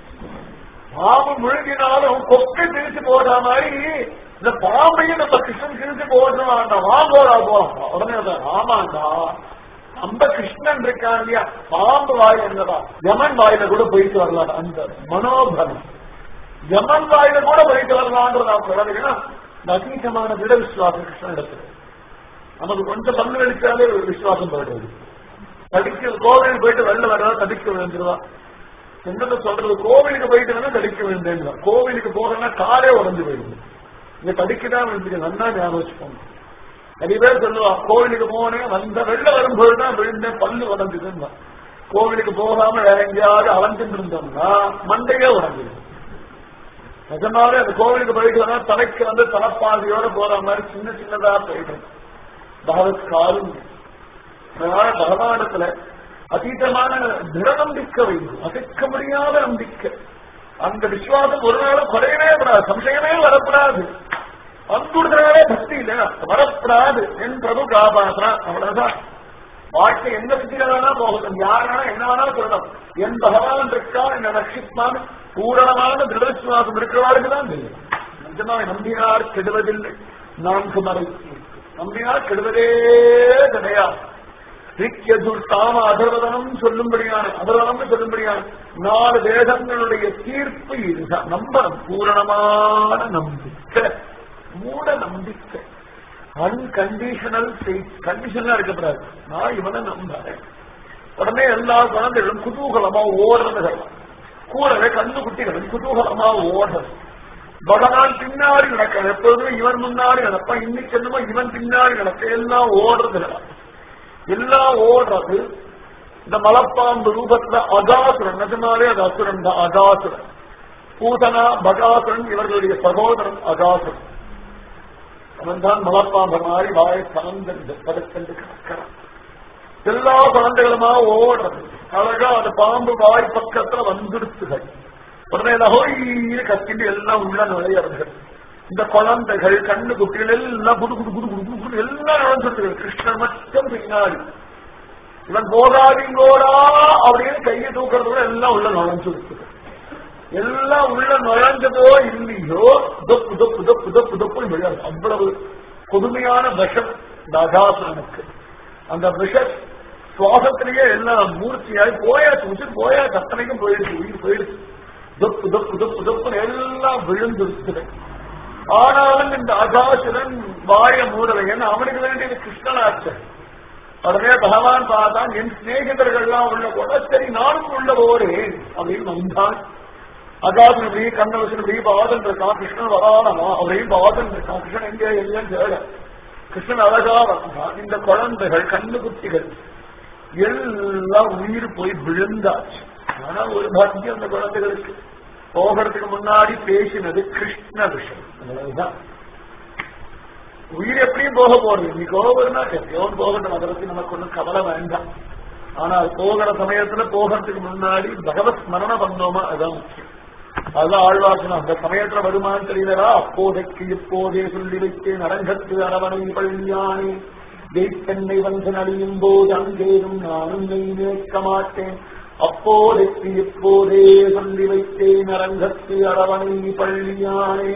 பாம்பு முழுங்கினாலும் கொக்கை திரிச்சு போடுற மாதிரி இந்த பாம்பையும் நம்ம கிருஷ்ணன் திரிச்சு போடுறான்டா, வாங்கோடா போலாம். உடனே ஆமாண்டா, நம்ம கிருஷ்ணன் இருக்கான் இல்லையா, பாம்பு வாய் என்னடா, யமன் வாயில கூட போயிட்டு வரலாம். அந்த மனோபலம் யமன் வாயில கூட போயிட்டு வரலான்ற நான் சொல்றேன்னா நசீசமான திட விசுவாசம் கிருஷ்ணன் இடத்துல. நமக்கு கொஞ்சம் பங்கு வெளிச்சாலே ஒரு விசுவாசம் போயிடுது. தடிக்க கோவிலுக்கு போயிட்டு வெளில வர்றதா தடிக்க விழுந்துருவா. என்னத்தை சொல்றது, கோவிலுக்கு போயிட்டு வேணா தடிக்க விழுந்தேன், கோவிலுக்கு போகணும்னா காலே உடஞ்சு போயிடுது. இங்க தடிக்கதான் விழுந்துருக்கு, நல்லா ஞாபகம் வச்சுக்கோங்க. நிறைய பேர் சொல்லுவா, கோவிலுக்கு போனேன் வந்த வெளில வரும்போதுதான் விழுந்தேன், பல்லு உடஞ்சுதுன்னா. கோவிலுக்கு போகாம வேற எங்கேயாவது அலைஞ்சிட்டு இருந்தோம்னா மண்டையே உடஞ்சுது. நிஜமாவே அந்த கோவிலுக்கு போயிட்டு வந்தா தலைக்கு வந்து தலைப்பாதியோட போற மாதிரி சின்னதா போயிட்டு பகவத் காலம். அதனால பகவானத்துல அதீதமான திட நம்பிக்கை வைக்கும், அசைக்க முடியாத நம்பிக்கை. அந்த விசுவாசம் ஒரு நாளும் குறையவே கூடாது, சம்சயமே வரக்கூடாது. அன்புடுறவே பக்தி இல்லையா வரப்படாது. என் பிரபு காபாசனா, அவ்வளவுதான். வாழ்க்கை எந்த சித்தில வேணா போகட்டும், யார் வேணா என்ன வேணாலும் சொல்லணும், என் பகவான் இருக்கா என்ன ரட்சிப்பான் பூரணமான திட விசுவாசம் இருக்கிறவாருக்கு தான் தெரியும். நிஜமாக நம்பினார் கெடுவதில்லை, நான்கு மறை நம்பினார் கெடுவதே கிடையாது. தாம அதர்வதனம் சொல்லும்படியான, அதர்வதம் சொல்லும்படியான 4 வேதங்களுடைய தீர்ப்பு இதுதான். நம்பணும், பூரணமான நம்பிக்கை, மூட நம்பிக்கை, அன்கண்டிஷனல் கண்டிஷனா இருக்கக்கூடாது. நான் இவனை நம்புறேன். உடனே எல்லா குழந்தைகளும் குதூகலமா ஓடுறதுகள், கூடவே கண்ணு குட்டிகள் குதூகலமா ஓடுறது. பகவான் பின்னாடி நடக்க, எப்பொழுதுமே இவன் முன்னாடி நடப்பான், இன்னைக்கு என்னமோ இவன் பின்னாடி நடக்க, எல்லாம் ஓடுறது, எல்லாம் ஓடுறது. இந்த மலப்பாம்பு ரூபத்துல அகாசுரன், நிஜமாவே அது அசுரன் தான், அகாசுரன். பூதனா பகாசுரன் இவர்களுடைய சகோதரன் அகாசுரன். அவன் தான் மலப்பாம்பு மாறி வாயை கலந்து படுக்கண்டு கிடக்கிறான். எல்லா குழந்தைகளுமா ஓடுறது. அழகா அந்த பாம்பு வாய் பக்கத்துல வந்துடுத்துகள். உடனே கத்திட்டு எல்லாம் உள்ள நுழையிறது. இந்த குழந்தைகள் கண்ணு குட்டிகள் எல்லாம் புது புது புது புது புது எல்லாம் நுழைஞ்சிருக்குது. கிருஷ்ணன் மட்டும் பின்னாடி. இவன் போகாதீங்கோடா அப்படின்னு கையை தூக்குறதுல எல்லாம் உள்ள நுழைஞ்சிருக்குது. எல்லாம் உள்ள நுழைஞ்சதோ இல்லையோ தொப்பு தொப்பு தொப்பு தொப்பு தொப்பு விழாது. அவ்வளவு கொடுமையான விஷம் அகாசுரனுக்கு. அந்த விஷ சுவாசத்திலேயே எல்லாம் மூர்த்தியாய் போயாச்சு, உச்சிட்டு போயாச்சு, அத்தனைக்கும் போயிடுச்சு, உயிர் போயிடுச்சு. தொப்பு தொப்பு தொப்பு தொப்புன்னு எல்லாம் விழுந்துருக்குது. ஆனாலும் இந்த அகாசுரன் வாய மூடலை. ஏன்னா அவனுக்கு வேண்டியது கிருஷ்ணனாச்சு. உடனே பகவான் பார்த்தான், என் சிநேகிதர்கள்லாம் உள்ள போட, சரி நானும் உள்ள போறேன் அப்படின்னு வந்தான். அகாசுரன் இப்படி கண்ண வச்சு இப்படி பாதன் இருக்கான். கிருஷ்ணன் வரானமா அப்படியும் பாதன் இருக்கான். கிருஷ்ணன் எங்கே இல்லைன்னு தேட கிருஷ்ணன் அழகா வந்தான். இந்த குழந்தைகள் கண்ணு குட்டிகள் எல்லாம் உயிர் போய் விழுந்தாச்சு. ஆனா ஒரு பாக்கியம் அந்த குழந்தைகளுக்கு, போகிறதுக்கு முன்னாடி பேசினது கிருஷ்ண விஷயம். அவ்வளவுதான். உயிர் எப்படியும் போக போறது. இன்னைக்கு கோவம்னா எவன் போகட்டும், அதை பத்தி நமக்கு ஒன்றும் கவலை வேண்டாம். ஆனால் போகிற சமயத்துல போகிறதுக்கு முன்னாடி பகவத் ஸ்மரணம் பண்ணோமா, அதுதான் முக்கியம். அதுதான் ஆழ்வாசனம். அந்த சமயத்துல வருமானம் தெரியலடா, அப்போதைக்கு இப்போதே சொல்லி வைத்தேன் அரங்கத்து அரவணை பள்ளியானே, ஜெய்த்தென்னை வந்து நடியும் போது அங்கேயும் நானும் நினைக்க மாட்டேன். அப்போதைக்கு இப்போதே சொல்லி வைத்தேன் அரங்கத்து அரவணை பள்ளியானே.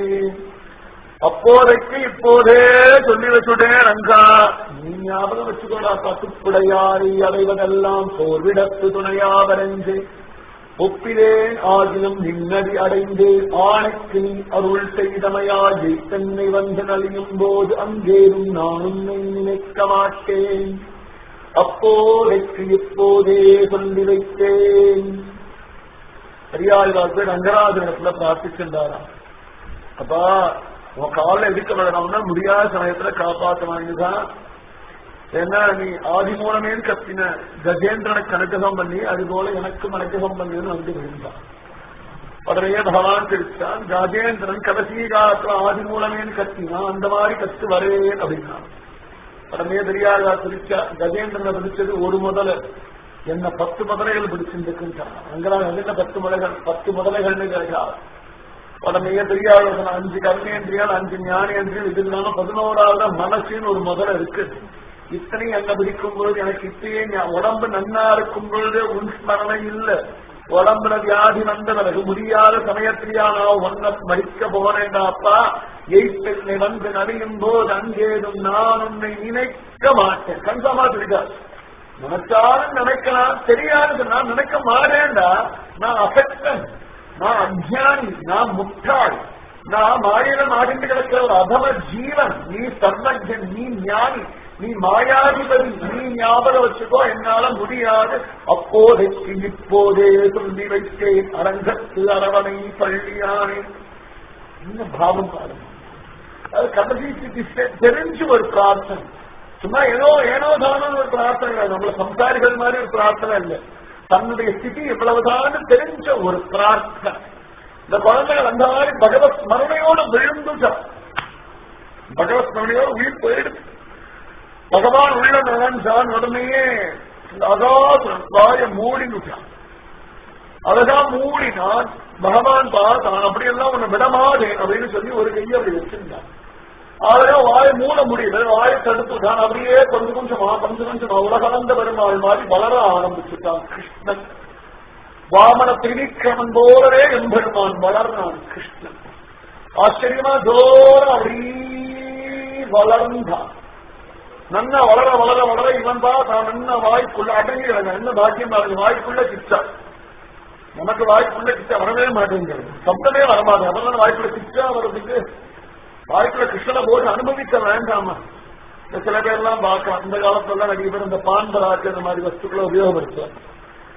அப்போதைக்கு இப்போதே சொல்லி வச்சுட்டேன் ரங்கா, நீ ஞாபகம் வச்சுக்கோடா. பசுப்புடையாரை அடைவதெல்லாம் போர்விடத்து துணையாவரஞ்சே, ஒப்பிலேன் ஆகிலும் நின்னடி அடைந்தேன் ஆணைக்கு நீ அருள் செய்தமையாகி தன்னை வந்து நலியும் போது அங்கேயும் நான் உன்னை நினைக்க மாட்டேன். அப்போதைக்கு இப்போதே சொல்லி வைத்தேன். பெரியாழ்வார் ரங்கராஜனிடத்துல பிரார்த்திச்சிருந்தாராம். அப்பா உன் காலில் எதிர்க்க விடணும்னா முடியாத சமயத்துல காப்பாற்ற வாங்கிதான். ஏன்னா நீ ஆதி மூலமேன்னு கத்தின கஜேந்திரனுக்கு அனுகிரகம் பண்ணி, அது போல எனக்கும் அனுகிரகம் பண்ணின்னு வந்து விழுந்தான். உடனே பகவான் தெரிவித்தான், கஜேந்திரன் கடைசி காலத்துல ஆதி மூலமேன்னு கத்தினா அந்த மாதிரி கத்து வரேன் அப்படின்னா. உடனே பெரியாரா பிடிச்சா, கஜேந்திரனை பிடிச்சது ஒரு முதல, என்ன 10 முதலைகள் பிடிச்சிருந்துக்குன்றான். அங்கெல்லாம் என்ன 10 முதலைகள், 10 முதலைகள்னு கிடையாது. உடனே பெரியார் 5 கர்மேந்திரியால் 5 ஞானேந்திரியம், இது இல்லாம 11வது மனசுன்னு ஒரு முதல இருக்கு. இத்தனை என்ன பிடிக்கும் பொழுது எனக்கு இப்பயே உடம்பு நன்னா இருக்கும் பொழுது உன் ஸ்மரணை இல்ல, உடம்புல வியாதி வந்த பிறகு முடியாத சமயத்திலேயா நான் ஒன்ன மறிக்க போறேன்டாப்பா. எய்ப்பெண்ணை வந்து நடியும் போது அங்கேதும் நான் உன்னை நினைக்க மாட்டேன். கன்ஃபார்மா தெரியாது, நினைச்சாலும் நினைக்கலாம், தெரியாது நான் நினைக்க மாட்டேன்டா. நான் அசக்தன், நான் அஜ்ஞானி, நான் முட்டாள், நான் மாயில மாடிந்து கிடக்கிற ஒரு அதம ஜீவன். நீ சர்வஜன், நீ ஞானி, நீ மாயாதிபதி, நீ ஞாபகம் வச்சுக்கோ, என்னால முடியாது. அப்போதைக்கு இப்போதே சொல்லி வைத்தேன் அரங்கத்து அரவணை பள்ளியானே. என்ன பாவம் பாருங்க. அது கடைசி தெரிஞ்சு ஒரு பிரார்த்தனை, சும்மா ஏனோ தானு ஒரு பிரார்த்தனை இல்லை. நம்மள சம்சாரிகள் மாதிரி ஒரு பிரார்த்தனை இல்லை, தன்னுடைய ஸ்திதி எவ்வளவுதான் தெரிஞ்ச ஒரு பிரார்த்தனை. இந்த குழந்தைகள் அந்த மாதிரி பகவத் ஸ்மரணையோடு விழுந்துட்டான். பகவத் ஸ்மரணையோடு உயிர் போயிடுச்சு. பகவான் உள்ள நுழைஞ்சான். உடனேயே வாய மூடினுட்டான். அழகா மூடினான். பகவான் பார்த்தான், அப்படியெல்லாம் உன்னை விடமாதேன் அப்படின்னு சொல்லி ஒரு கையை அப்படி வச்சிருந்தான். அழகா வாய மூட முடியல, வாயை தடுத்துட்டான். அப்படியே கொஞ்சம் கொஞ்சமா உலகளந்த பெருமாள் மாதிரி வளர ஆரம்பிச்சுட்டான் கிருஷ்ணன். வாமன திரிவிக்ரமன் போலவே எம்பெருமான் வளர்னான் கிருஷ்ணன். ஆச்சரியமா ஜோர அப்படி வளர்ந்தான். நன்னா வளர வளர வளர இவன் தான் நன்ன வாய்க்குள்ள அடங்கி என்ன பாக்கியம் பாருங்க. வாய்க்குள்ள கிச்சா, நமக்கு வாய்க்குள்ள கிச்சா வரவே மாட்டேங்கிறது, சப்தமே வரமாட்டேன். அதனால வாய்க்குள்ள கிச்சா வர்றதுக்கு வாய்க்குள்ள கிருஷ்ணனை போட்டு அனுபவிக்க வேண்டாமா? சில பேர்லாம் பார்க்கலாம், இந்த காலத்துல நிறைய பேர் இந்த பான்பராக்கு இந்த மாதிரி வஸ்துக்களை உபயோகப்படுத்துவாங்க.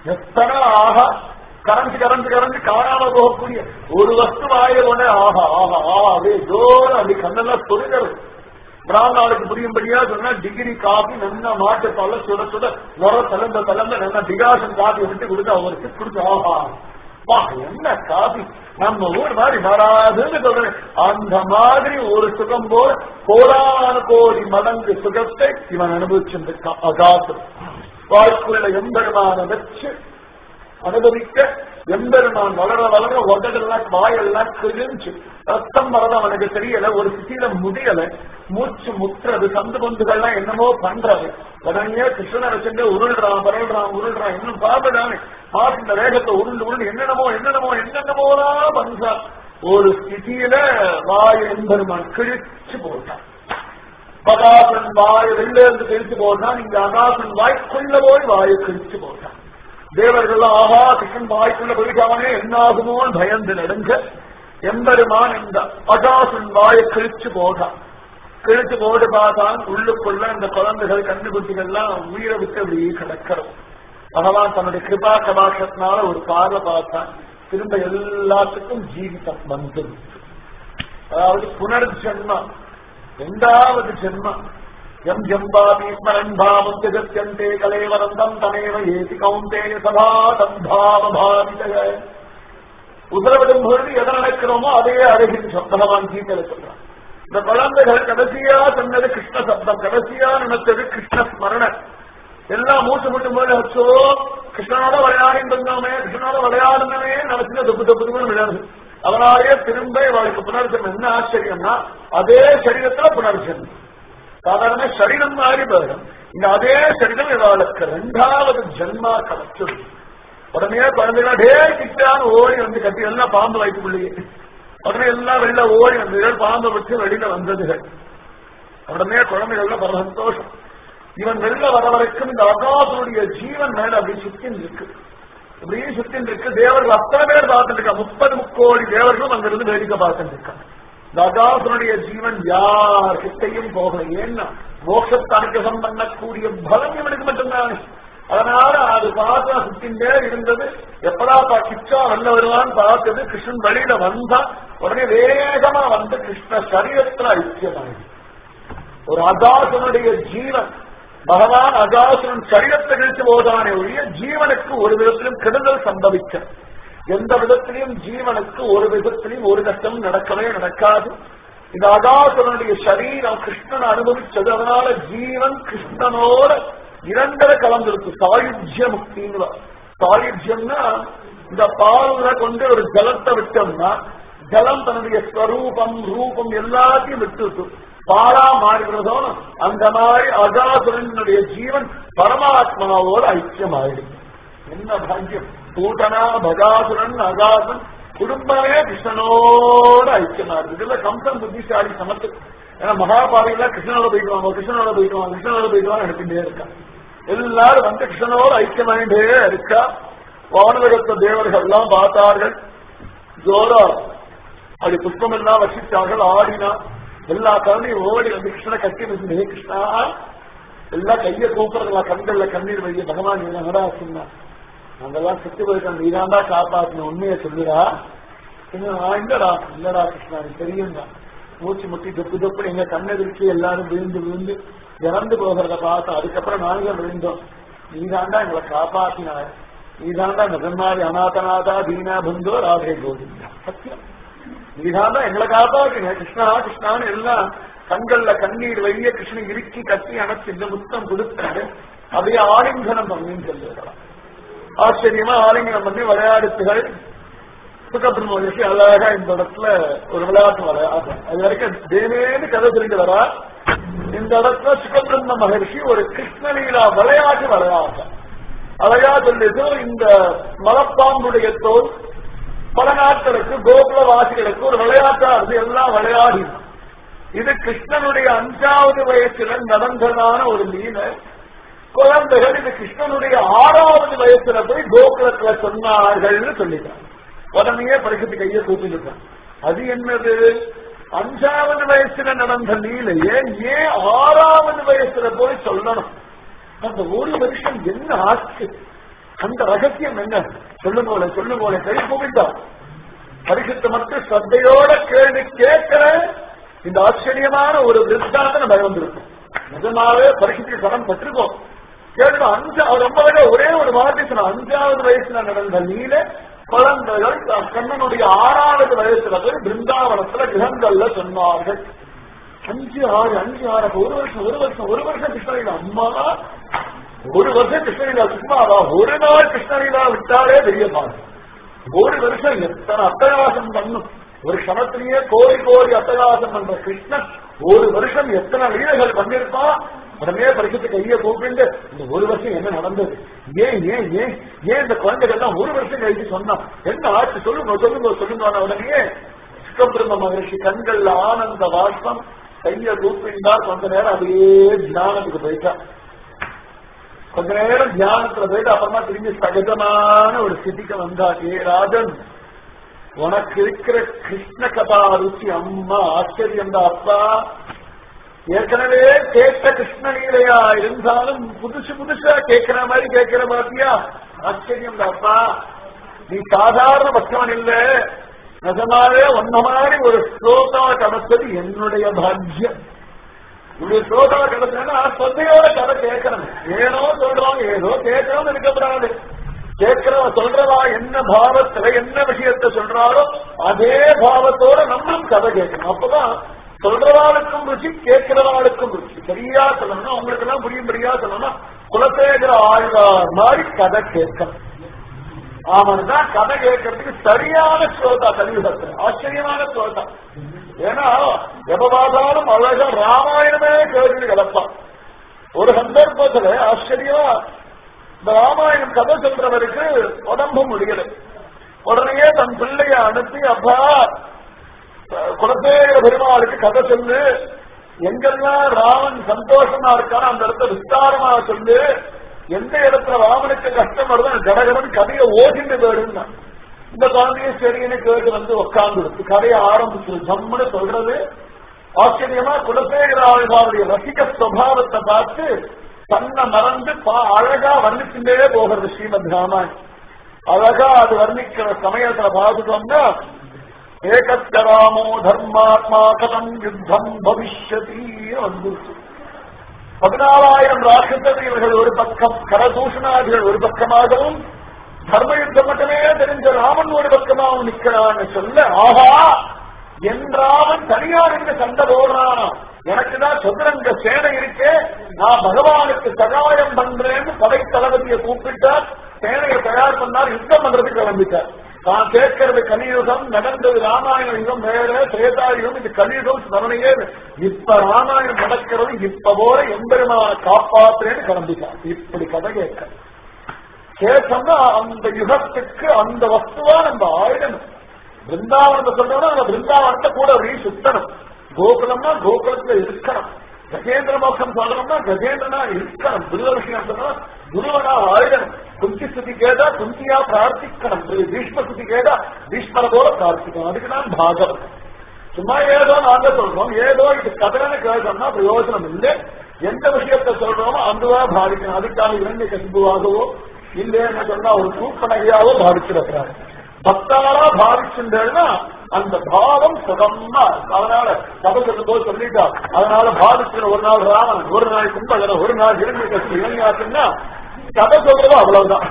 எத்தனை ஆஹா கரைஞ்சு கரைஞ்சு கரைஞ்சு காணாம போகக்கூடிய ஒரு வஸ்து வாயில உடனே ஆஹா ஆஹா ஆஹா அப்படியே ஜோர அப்படி கண்ணெல்லாம் சொல்லுகிறது. பிராமணாளுக்கு புரியும்படியா சொன்னா டிகிரி காபி நல்லா மாட்டு பல சுட சுட நுர தலைந்த நல்லா டிகாசன் காபி விட்டு கொடுத்து அவருக்கு கொடுத்து ஆஹா வா என்ன காபி நம்ம ஊர் மாதிரி வராதுன்னு சொல்றேன். அந்த மாதிரி ஒரு சுகம் போல் கோடான கோடி மடங்கு சுகத்தை இவன் அனுபவிச்சிருக்கான். அகாசம் வாழ்க்குள்ள எம்பெருமான வச்சு அனுபவிக்க எம்பெருமான் வளர வளர உடலெல்லாம் வாயெல்லாம் கிழிஞ்சு ரத்தம் வரது அவனுக்கு தெரியல. ஒரு சிட்டியில முடியல, மூச்சு முற்றுறது, சந்து பந்துகள்லாம் என்னமோ பண்றது. உடனே கிருஷ்ணனை வச்சுட்டு உருள்றான் உருள்றான் இன்னும் பாபதானே இந்த வேகத்தை உருண்டு என்னென்னமோலாம் பண்றான். ஒரு ஸ்திதியில வாய எம்பெருமான் கிழிச்சு போட்டான். அகாசன் வாய வெளில இருந்து கிழிச்சு போட்டான். இங்க அகாசன் வாய்க்குள்ள போய் வாயை கிழிச்சு போட்டான். தேவர்கள் ஆஹா கிருஷ்ணன் வாய்க்குள்ள போயிட்டானே என்னாகுமோ பயந்து நடுங்க எம்பெருமான் இந்த அகாசன் வாயை கிழிச்சு போட்டான். கிழிச்சு போட்டு பார்த்தான். உள்ளுக்குள்ள இந்த குழந்தைகள் கண்டுபிடிச்சிகள்லாம் உயிரை விட்டு அப்படி கிடக்கிறோம். பகவான் தன்னுடைய கிருபா கபாஷத்தினால ஒரு பார்வை பார்த்தான். திரும்ப எல்லாத்துக்கும் ஜீவிதம் வந்து, அதாவது புனர்ஜென்மம், இரண்டாவது ஜென்மம். எம் ஜம்பாபீஸ்மரன் பாவம் ஜெகத்யந்தே கலேவரந்தம் தமேவ ஏதி கௌந்தேய சதா தம்பாவ பாவிதய. உத்தரவிடும் பொழுது எதை நடக்கிறோமோ அதையே அழகின்றோம். பகவான் கீதையில சொல்றான். இந்த குழந்தைகள் கடைசியா சொன்னது கிருஷ்ண சப்தம், கடைசியா நினைத்தது கிருஷ்ண ஸ்மரண. எல்லாம் மூச்சு முட்டும் போது அச்சோ கிருஷ்ணனோட விளையாடிட்டு இருந்தோமே, கிருஷ்ணனோட விளையாடுனவே நினைச்சுன்னு தொப்பு விளையாடுது. அவனாலே திரும்ப இவளுக்கு புனர்ஜென்மம். என்ன ஆச்சரியம்னா அதே சரீரத்துல புனர்ஜென்மம். சாதாரண சரீரம் மாறி போயிடும். இந்த அதே சரீரம் இவளுக்கு இரண்டாவது ஜென்மா கிடைச்சது. உடனே குழந்தைகளா டே கிட்டான்னு ஓடி வந்து கட்டி எல்லாம் பாம்பு வைப்புள்ளையே. உடனே எல்லாம் வெளில ஓடி வந்து பாம்பை வச்சு வெளியில வந்ததுகள். உடனே குழந்தைகள்ல பல சந்தோஷம். இவன் வெளில வர வரைக்கும் இந்த அகாசனுடைய ஜீவன் மேல அப்படி சுத்தின் இருக்கு, அப்படியே சுத்தின் இருக்கு. தேவர்கள் அத்தனை பேர் பார்த்துட்டு இருக்கா. 30 கோடி தேவர்களும் அங்கிருந்து வேடிக்கை பார்த்துட்டு இருக்காங்க. இந்த அகாசனுடைய ஜீவன் யார் கிட்டையும் போகல. ஏன்னா மோட்சத்தை அனுகிரகம் பண்ணக்கூடிய பலம் இவனுக்கு மட்டும்தானே. அதனால அது பார்த்தா சுத்தின்டே இருந்தது. எப்படா கிச்சா வெளில வருவான்னு பார்த்தது. கிருஷ்ணன் வெளியில வந்தா உடனே வேகமா வந்து கிருஷ்ண சரீரத்துல ஐக்கியமாயிடுது. ஒரு அகாசனுடைய ஜீவன் பகவான் அகாசுரன் சரீரத்தை கழிச்சு போதானே ஒழிய ஜீவனுக்கு ஒரு விதத்திலும் கெடுதல் சம்பவிக்க, எந்த விதத்திலையும் ஜீவனுக்கு ஒரு விதத்திலையும் ஒரு கஷ்டம் நடக்கவே நடக்காது. இந்த அகாசுரனுடைய சரீரம் கிருஷ்ணன் அனுபவிச்சது. அதனால ஜீவன் கிருஷ்ணனோட இரண்டரை கலந்திருக்கு. சாயுஜ்ய முக்தின்னு. சாயுஜ்யம்னா இந்த பால்ல கொண்டு ஒரு ஜலத்தை விட்டோம்னா ஜலம் தன்னுடைய ஸ்வரூபம் ரூபம் எல்லாத்தையும் விட்டு பாலா மாறுகிறதோ அந்த மாதிரி அகாசுரனுடைய ஜீவன் பரமாத்மாவோட ஐக்கியமாயிடுது. என்ன பாக்கியம்! கூட்டனா பகாசுரன் அகாசுரன் குடும்பமே கிருஷ்ணனோட ஐக்கியமாயிடுது. இதுல கம்சன் புத்திசாலி சமத்து. ஏன்னா மகாபாரதியில கிருஷ்ணனோட போயிடுவாங்க எடுத்துட்டே இருக்கா. எல்லாரும் வந்து கிருஷ்ணனோட ஐக்கியமாயிட்டே இருக்கா. வானவகத்த தேவர்கள் எல்லாம் பார்த்தார்கள். ஜோரா அப்படி புஷ்பம் எல்லாம் வசித்தார்கள். ஆடினா எல்லா கருணையும் ஓடி வந்து கிருஷ்ணனை கட்டி வச்சு, கிருஷ்ணா எல்லாம் கைய கூப்பிடுறதுலாம் கண்கள்ல கண்ணீர் வைய. பகவான் என்னடா சொன்னா, நாங்கெல்லாம் செத்து போயிருக்கோம், நீதாண்டா காப்பாத்தின, உண்மையை சொல்லுடா. இல்லடா கிருஷ்ணா தெரியும்டா. மூச்சு முட்டி தொப்பு தொப்பு எங்க கண்ணெதிர்க்கு எல்லாரும் விழுந்து இறந்து போகிறத பார்த்தோம். அதுக்கப்புறம் நாங்க விழுந்தோம். நீதாண்டா எங்களை காப்பாத்தினார். நீதாண்டா நிஜமாரி அநாதநாதா தீனா பந்தோ ராதே கோவிந்தா. சத்தியம் நீதாண்டா எங்களை காப்பாத்தின. கிருஷ்ணா கிருஷ்ணான்னு எல்லாம் கண்கள்ல கண்ணீர் வைய கிருஷ்ணன் இறுக்கி கட்டி அணைச்சு இந்த முத்தம் கொடுத்தாரு. அப்படியே ஆலிங்கனம் பண்ணின்னு சொல்லுகிறான். ஆச்சரியமா ஆலிங்கனம் பண்ணி விளையாடுத்துகள். சுகபிரம்ம அழகா இந்த இடத்துல ஒரு விளையாட்டு விளையாடு. அது வரைக்கும் தேவேன்னு கதை சொல்லிட்டு வரா. இந்த இடத்துல சுகபிரம்ம மகர்ஷி ஒரு கிருஷ்ணலீலா விளையாட்டு அழகா சொல்லிட்டு இந்த மலப்பாம்புடைய தோல் பல நாட்களுக்கு கோகுலவாசிகளுக்கு ஒரு விளையாட்டா இருந்து எல்லாம் விளையாடி. இது கிருஷ்ணனுடைய 5வது வயசுல நடந்ததான ஒரு லீலை. குழந்தைகள் இது கிருஷ்ணனுடைய 6வது வயசுல போய் கோகுலத்துல சொன்னார்கள் சொல்லிட்டாங்க. உடனே பரிசுத்தி கையை கூப்பிட்டுட்டான். அது என்னது? 5வது வயசுல நடந்த லீலையே ஏன் 6வது வயசுல போய் சொல்லணும்? அந்த ஒரு வருஷம் என்ன ஆச்சு? அந்த ரகசியம் என்ன? சொல்லுங்க கை கூப்பிட்டா பரிசுத்த மட்டும் ஸ்ரத்தையோட கேள்வி கேட்கிற இந்த ஆச்சரியமான ஒரு திருஷ்டாந்தம் நம்ம வந்திருக்கும். நிஜமாவே பரிசுக்கு கடன் பட்டிருக்கோம். கேட்கணும். ரொம்ப ஒரே ஒரு வார்த்தை சொன்ன 5வது வயசுல நடந்த நீல குழந்தைகள் கண்ணனுடைய 6வது வயசுல போய் பிருந்தாவனத்துல கிரகங்கள்ல சொன்னார்கள். 5, 6 ஒரு வருஷம் கிருஷ்ணலீலா. அம்மா ஒரு வருஷம் கிருஷ்ணலீலா சும்மாவா? ஒரு நாள் கிருஷ்ணலீலா விட்டாலே பெரிய பாரு. ஒரு வருஷம் எத்தனை அட்டகாசம் பண்ணும். ஒரு க்ஷணத்திலேயே கோரி அட்டகாசம் பண்ற கிருஷ்ணன் ஒரு வருஷம் எத்தனை லீலைகள் பண்ணிருப்பான். உடனே பரிசுத்த கையை கூப்பிட்டு இந்த ஒரு வருஷம் என்ன நடந்தது, ஏன் இந்த குழந்தைகள்லாம் ஒரு வருஷம் கழிச்சு சொன்னா என்ன ஆச்சு சொல்லுங்க. உடனே சுகபிரம்ம மகர்ஷி கண்கள்ல ஆனந்த வாஷ்பம், கையை கூப்பிட்டா கொஞ்ச நேரம் அப்படியே தியானத்துக்கு போயிட்டா. கொஞ்ச நேரம் தியானத்துல போயிட்டு அப்புறமா திரும்பி சகஜமான ஒரு ஸ்திதிக்கு வந்தா. ஏ ராஜன், உனக்கு இருக்கிற கிருஷ்ண கதா ருச்சி அம்மா ஆச்சரியம் தான் அப்பா. ஏற்கனவே கேட்ட கிருஷ்ணலீலையா இருந்தாலும் புதுசா கேட்கிற மாதிரி கேட்கிற மாதிரியா ஆச்சரியம் தான் அப்பா. நீ சாதாரண பக்தவன் இல்ல, நிஜமாவே ஒன்ன மாதிரி ஒரு ஸ்லோகா கிடைச்சது என்னுடைய பாக்கியம். உங்களுடைய ஸ்லோகா கிடைச்சதுன்னா சொத்தையோட கதை கேட்கணும். ஏதோ சொல்றோம் ஏதோ கேட்கணும் இருக்கப்படாது. கேட்கிறவன் சொல்றவா என்ன பாவத்துல என்ன விஷயத்த சொல்றாரோ அதே பாவத்தோட நம்மளும் கதை கேட்கணும். அப்பதான் சொல்றவாளுக்கும் ருச்சி, கேட்கிறவாளுக்கும் ருச்சி. சரியா சொல்லணும்னா உங்களுக்கு எல்லாம் புரியும்படியா சொல்லணும்னா குலசேகர ஆழ்வார் மாதிரி கதை கேட்கணும். அவன்தான் கதை கேட்கறதுக்கு சரியான ஸ்ரோதா. கலியுகத்துல ஆச்சரியமான ஸ்ரோதா. ஏன்னா எப்பாதாலும் அழகா ராமாயணமே கேள்வி கிடப்பான். ஒரு சந்தர்ப்பத்துல ஆச்சரியமா இந்த ராமாயணம் கதை சொல்றவருக்கு உடம்பு முடியல. உடனே தன் பிள்ளைய அனுப்பி, அப்பா குலசேகர பெருமாளுக்கு கதை சொல்லு, எங்கெல்லாம் ராமன் சந்தோஷமா இருக்கானோ அந்த இடத்த விஸ்தாரமா சொல்லு, எந்த இடத்துல ராமனுக்கு கஷ்டம் வருதோ கடகடன் கதையை ஓடிட்டு போயிடுங்க. இந்த குழந்தைய சரின்னு கேட்டு வந்து உட்கார்ந்து கதையை ஆரம்பிச்சு ஜம்முன்னு சொல்றது. ஆச்சரியமா குலசேகர ஆழ்வாருடைய ரசிக சுபாவத்தை பார்த்து தன்னை மறந்து அழகா வர்ணிச்சுட்டே போகிறது ஸ்ரீமத் ராமாயணம். அழகா அது வர்ணிக்கிற சமயத்துல பார்த்துட்டோம்னா, ஏகராமோ தர்மாத்மா கதம் யுத்தம் பவிஷ்யதி வந்துருச்சு. 14,000 ராட்சசர்கள் ஒரு பக்கம், கரதூஷணாதிகள் ஒரு பக்கமாகவும், தர்ம யுத்தம் மட்டுமே தெரிஞ்ச ராமன் ஒரு பக்கமாகவும் நிற்கிறான்னு சொல்ல, ஆஹா என்றாவன் தனியார் என்று சண்டை போடுறானா, எனக்குதான் சதுரங்க சேனை இருக்கே, நான் பகவானுக்கு சகாயம் பண்றேன்னு படை தளபதியை கூப்பிட்டார். சேனையை தயார் பண்ணார், யுத்தம் பண்றதுக்கு கிளம்பிட்டார். தான் கேட்கறது கலியுகம், நடந்தது ராமாயண யுகம் வேற, திரேதாயுகம், இது கலியுகம் ஸ்மரணையே. இப்ப ராமாயணம் நடக்கிறது, இப்ப போல எம்பெருமான காப்பாற்றுறேன்னு கிளம்பிட்டார். இப்படி கதை கேட்டோம்னா அந்த யுகத்துக்கு அந்த வஸ்துவா நம்ம ஆயிடணும். பிருந்தாவனத்தை சொல்றோம்னா அந்த பிருந்தாவனத்தை கூட அப்படியே சுத்தணும். கோகுலம்னா கோகுலத்துல இருக்கணும். கஜேந்திர மோட்சம் சொல்றோம்னா கஜேந்திரனா இருக்கணும். துருவ விஷயம் சொன்னா துருவனா ஆயிடணும். குந்தி ஸ்துதி கேட்டா குந்தியா பிரார்த்திக்கணும். பீஷ்ம ஸ்துதி கேட்டா பீஷ்மர போல பிரார்த்திக்கணும். அதுக்குதான் பாகவம். சும்மா ஏதோ நாங்க சொல்றோம், ஏதோ இது கதனை கேட்டோம்னா பிரயோஜனம் இல்லை. எந்த விஷயத்த சொல்றோமோ அதுவா பாதிக்கணும். அதுக்காக இரண்டு கசிபுவாகவோ இல்லைன்னு சொன்னா ஒரு கூப்பனையாவோ பாதிச்சிருக்கிறாங்க. பக்தாரா பாதிச்சுட்டேன்னா அந்த பாவம் சுகமா. அதனால கதை சொல்லும் போது சொல்லிட்டா, அதனால பாதிக்கிற ஒரு நாள் ராமன், ஒரு நாள் கும்பகரன், ஒரு நாள் இரண்டு கட்சி இளைஞாச்சுன்னா கதை சொல்றதோ அவ்வளவுதான்.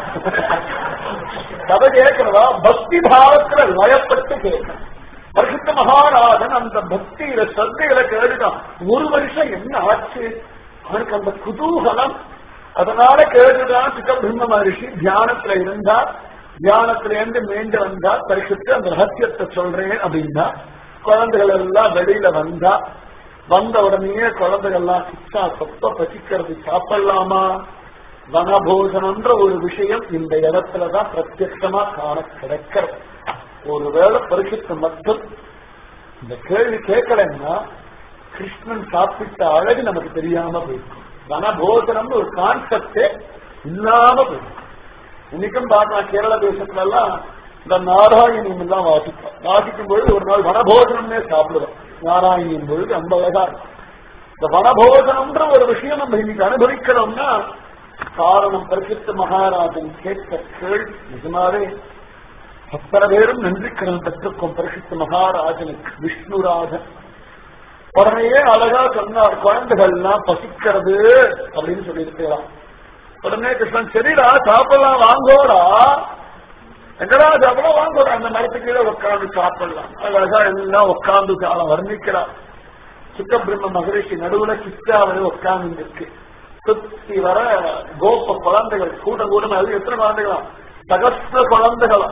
கதை கேட்கிறதா பக்தி பாவத்துல லயப்பட்டு கேட்கணும். பரிசுத்த மகாராஜன் அந்த பக்தியில சந்தையில கேட்டுட்டான். ஒரு வருஷம் என்ன ஆச்சு அவனுக்கு அந்த குதூகலம். அதனால கேட்டுதான் சுகபிரம்ம மகரிஷி தியானத்துல இருந்தா. தியானத்திலேருந்து மீண்டு வந்தா பரிசுத்து அந்த ரகசியத்தை சொல்றேன் அப்படின்னா குழந்தைகள் எல்லாம் வெளியில வந்த உடனே குழந்தைகள்லாம் சிச்சா சொப்ப பசிக்கிறது, சாப்பிடலாமா? வனபோஜனம்ன்ற ஒரு விஷயம் இந்த இடத்துலதான் பிரத்யட்சமா காண கிடைக்கிறது. ஒருவேளை பரிசுத்து மட்டும் இந்த கேள்வி கேட்கலன்னா கிருஷ்ணன் சாப்பிட்ட அழகு நமக்கு தெரியாம போயிருக்கும். வனபோஜனம்னு ஒரு கான்செப்டே இல்லாம போயிருக்கும். இன்னைக்கும் பார்க்கலாம் கேரள தேசத்துல எல்லாம் இந்த நாராயணியம் எல்லாம் வாசிக்கும் பொழுது ஒரு நாள் வனபோஜனம்னே சாப்பிடுவோம். நாராயணியின் பொழுது ரொம்ப அழகா இருக்கும். இந்த வனபோஜனம்ன்ற ஒரு விஷயம் நம்ம இன்னைக்கு அனுபவிக்கிறோம்னா காரணம் பரிசுத்த மகாராஜன் கேட்ட கேள் நிஜமாவே அத்தனை பேரும் நன்றி கடன் பெற்றுக்கும் பரிசுத்த மகாராஜனுக்கு விஷ்ணுராஜன் உடனே அழகா சொன்னார், குழந்தைகள்லாம் பசிக்கிறது அப்படின்னு சொல்லியிருக்கலாம். உடனே கிருஷ்ணன் சரிடா சாப்பிடலாம் வாங்கோடா, எங்கடா சாப்பிடலாம் வாங்கோடா, அந்த மரத்துக்கு கீழே உட்காந்து சாப்பிடலாம். அழகா எல்லாம் உட்காந்து வர்ணிக்கிறார். சுக்கபிரம்ம மகரிஷி நடுவுல சித்தாவளி உட்கார்ந்து இருக்கு. சுத்தி வர கோப குழந்தைகள் கூட கூட அது எத்தனை குழந்தைகளா, சகஸ்ர குழந்தைகளா,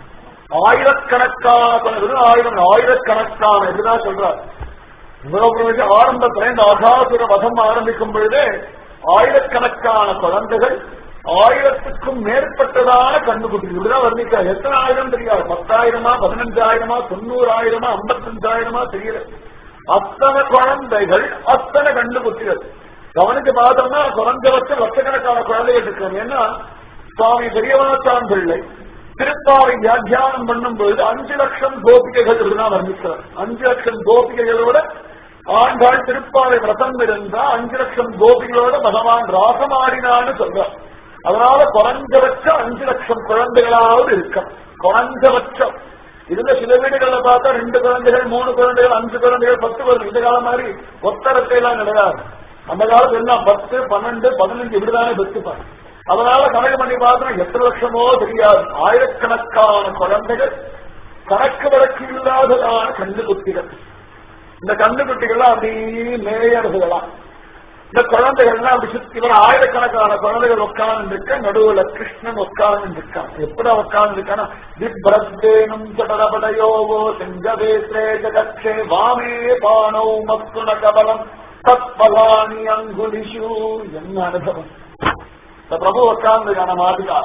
ஆயிரக்கணக்கான ஆயிரக்கணக்கான இதுதான் சொல்றார். இவ்வளவு ஆரம்பத்துல இந்த அகாசுர வதம் ஆரம்பிக்கும் பொழுதே ஆயிரக்கணக்கான குழந்தைகள், 1000க்கும் மேற்பட்டதான கண்டுபிடிச்சு இதுதான் வர்ணிக்கா. எத்தனை ஆயிரம் தெரியாது, 10,000, 15,000, 90,000, 55,000 தெரியல. அத்தனை குழந்தைகள், அத்தனை கண்டுபிடிச்சிகள். கவனிச்சு பார்த்தோம்னா குறைஞ்சபட்சம் லட்சக்கணக்கான குழந்தைகள் இருக்காங்க. ஏன்னா சுவாமி பெரியவனாச்சான் பிள்ளை திருப்பாவை வியாக்கியானம் பண்ணும் பொழுது 5 லட்சம் கோபிகைகள் இதுதான் வர்ணிக்கிறார். 5 லட்சம் கோபிகைகளோட ஆண்டாள் திருப்பாவை விரதம் இருந்தா 5 லட்சம் கோபிகளோட பகவான் ராசமாடினான்னு சொல்றார். அதனால குறைஞ்சபட்சம் 5 லட்சம் குழந்தைகளாவது இருக்கும். குறைஞ்சபட்சம் இதுல சில வீடுகள்ல பார்த்தா 2 குழந்தைகள், 3 குழந்தைகள், 5 குழந்தைகள், 10 குழந்தைகள். இந்த காலம் மாதிரி ஒத்தரத்தை எல்லாம் கிடையாது. அந்த காலத்துல எல்லாம் 10, 12, 15 இப்படிதானே பெற்றுப்பாங்க. அதனால கணக்கு பண்ணி பார்த்தா எத்தனை லட்சமோ தெரியாது. ஆயிரக்கணக்கான குழந்தைகள், கணக்கு வழக்கு இல்லாததான கண்டுகுட்டிகள். இந்த கண்டுகுட்டிகள்லாம் அப்படியே மேயர்களாம். இந்த குழந்தைகள்லாம் அப்படி சுத்தி வர ஆயிரக்கணக்கான குழந்தைகள் உட்கார்ந்து இருக்க, நடுவுல கிருஷ்ணன் உட்கார்ந்து இருக்கான். எப்படி உட்கார்ந்து இருக்கானா, திப்ரத்தேனும் சடரபடயோகோ செஞ்சவேத்ரே ஜகக்ஷே வாமே பானௌ மஸ்துன கபலம் தத்பலானி அங்குலிஷு. என்ன அனுபவம்! இந்த பிரபு உட்கார்ந்துக்கான மாதிரியா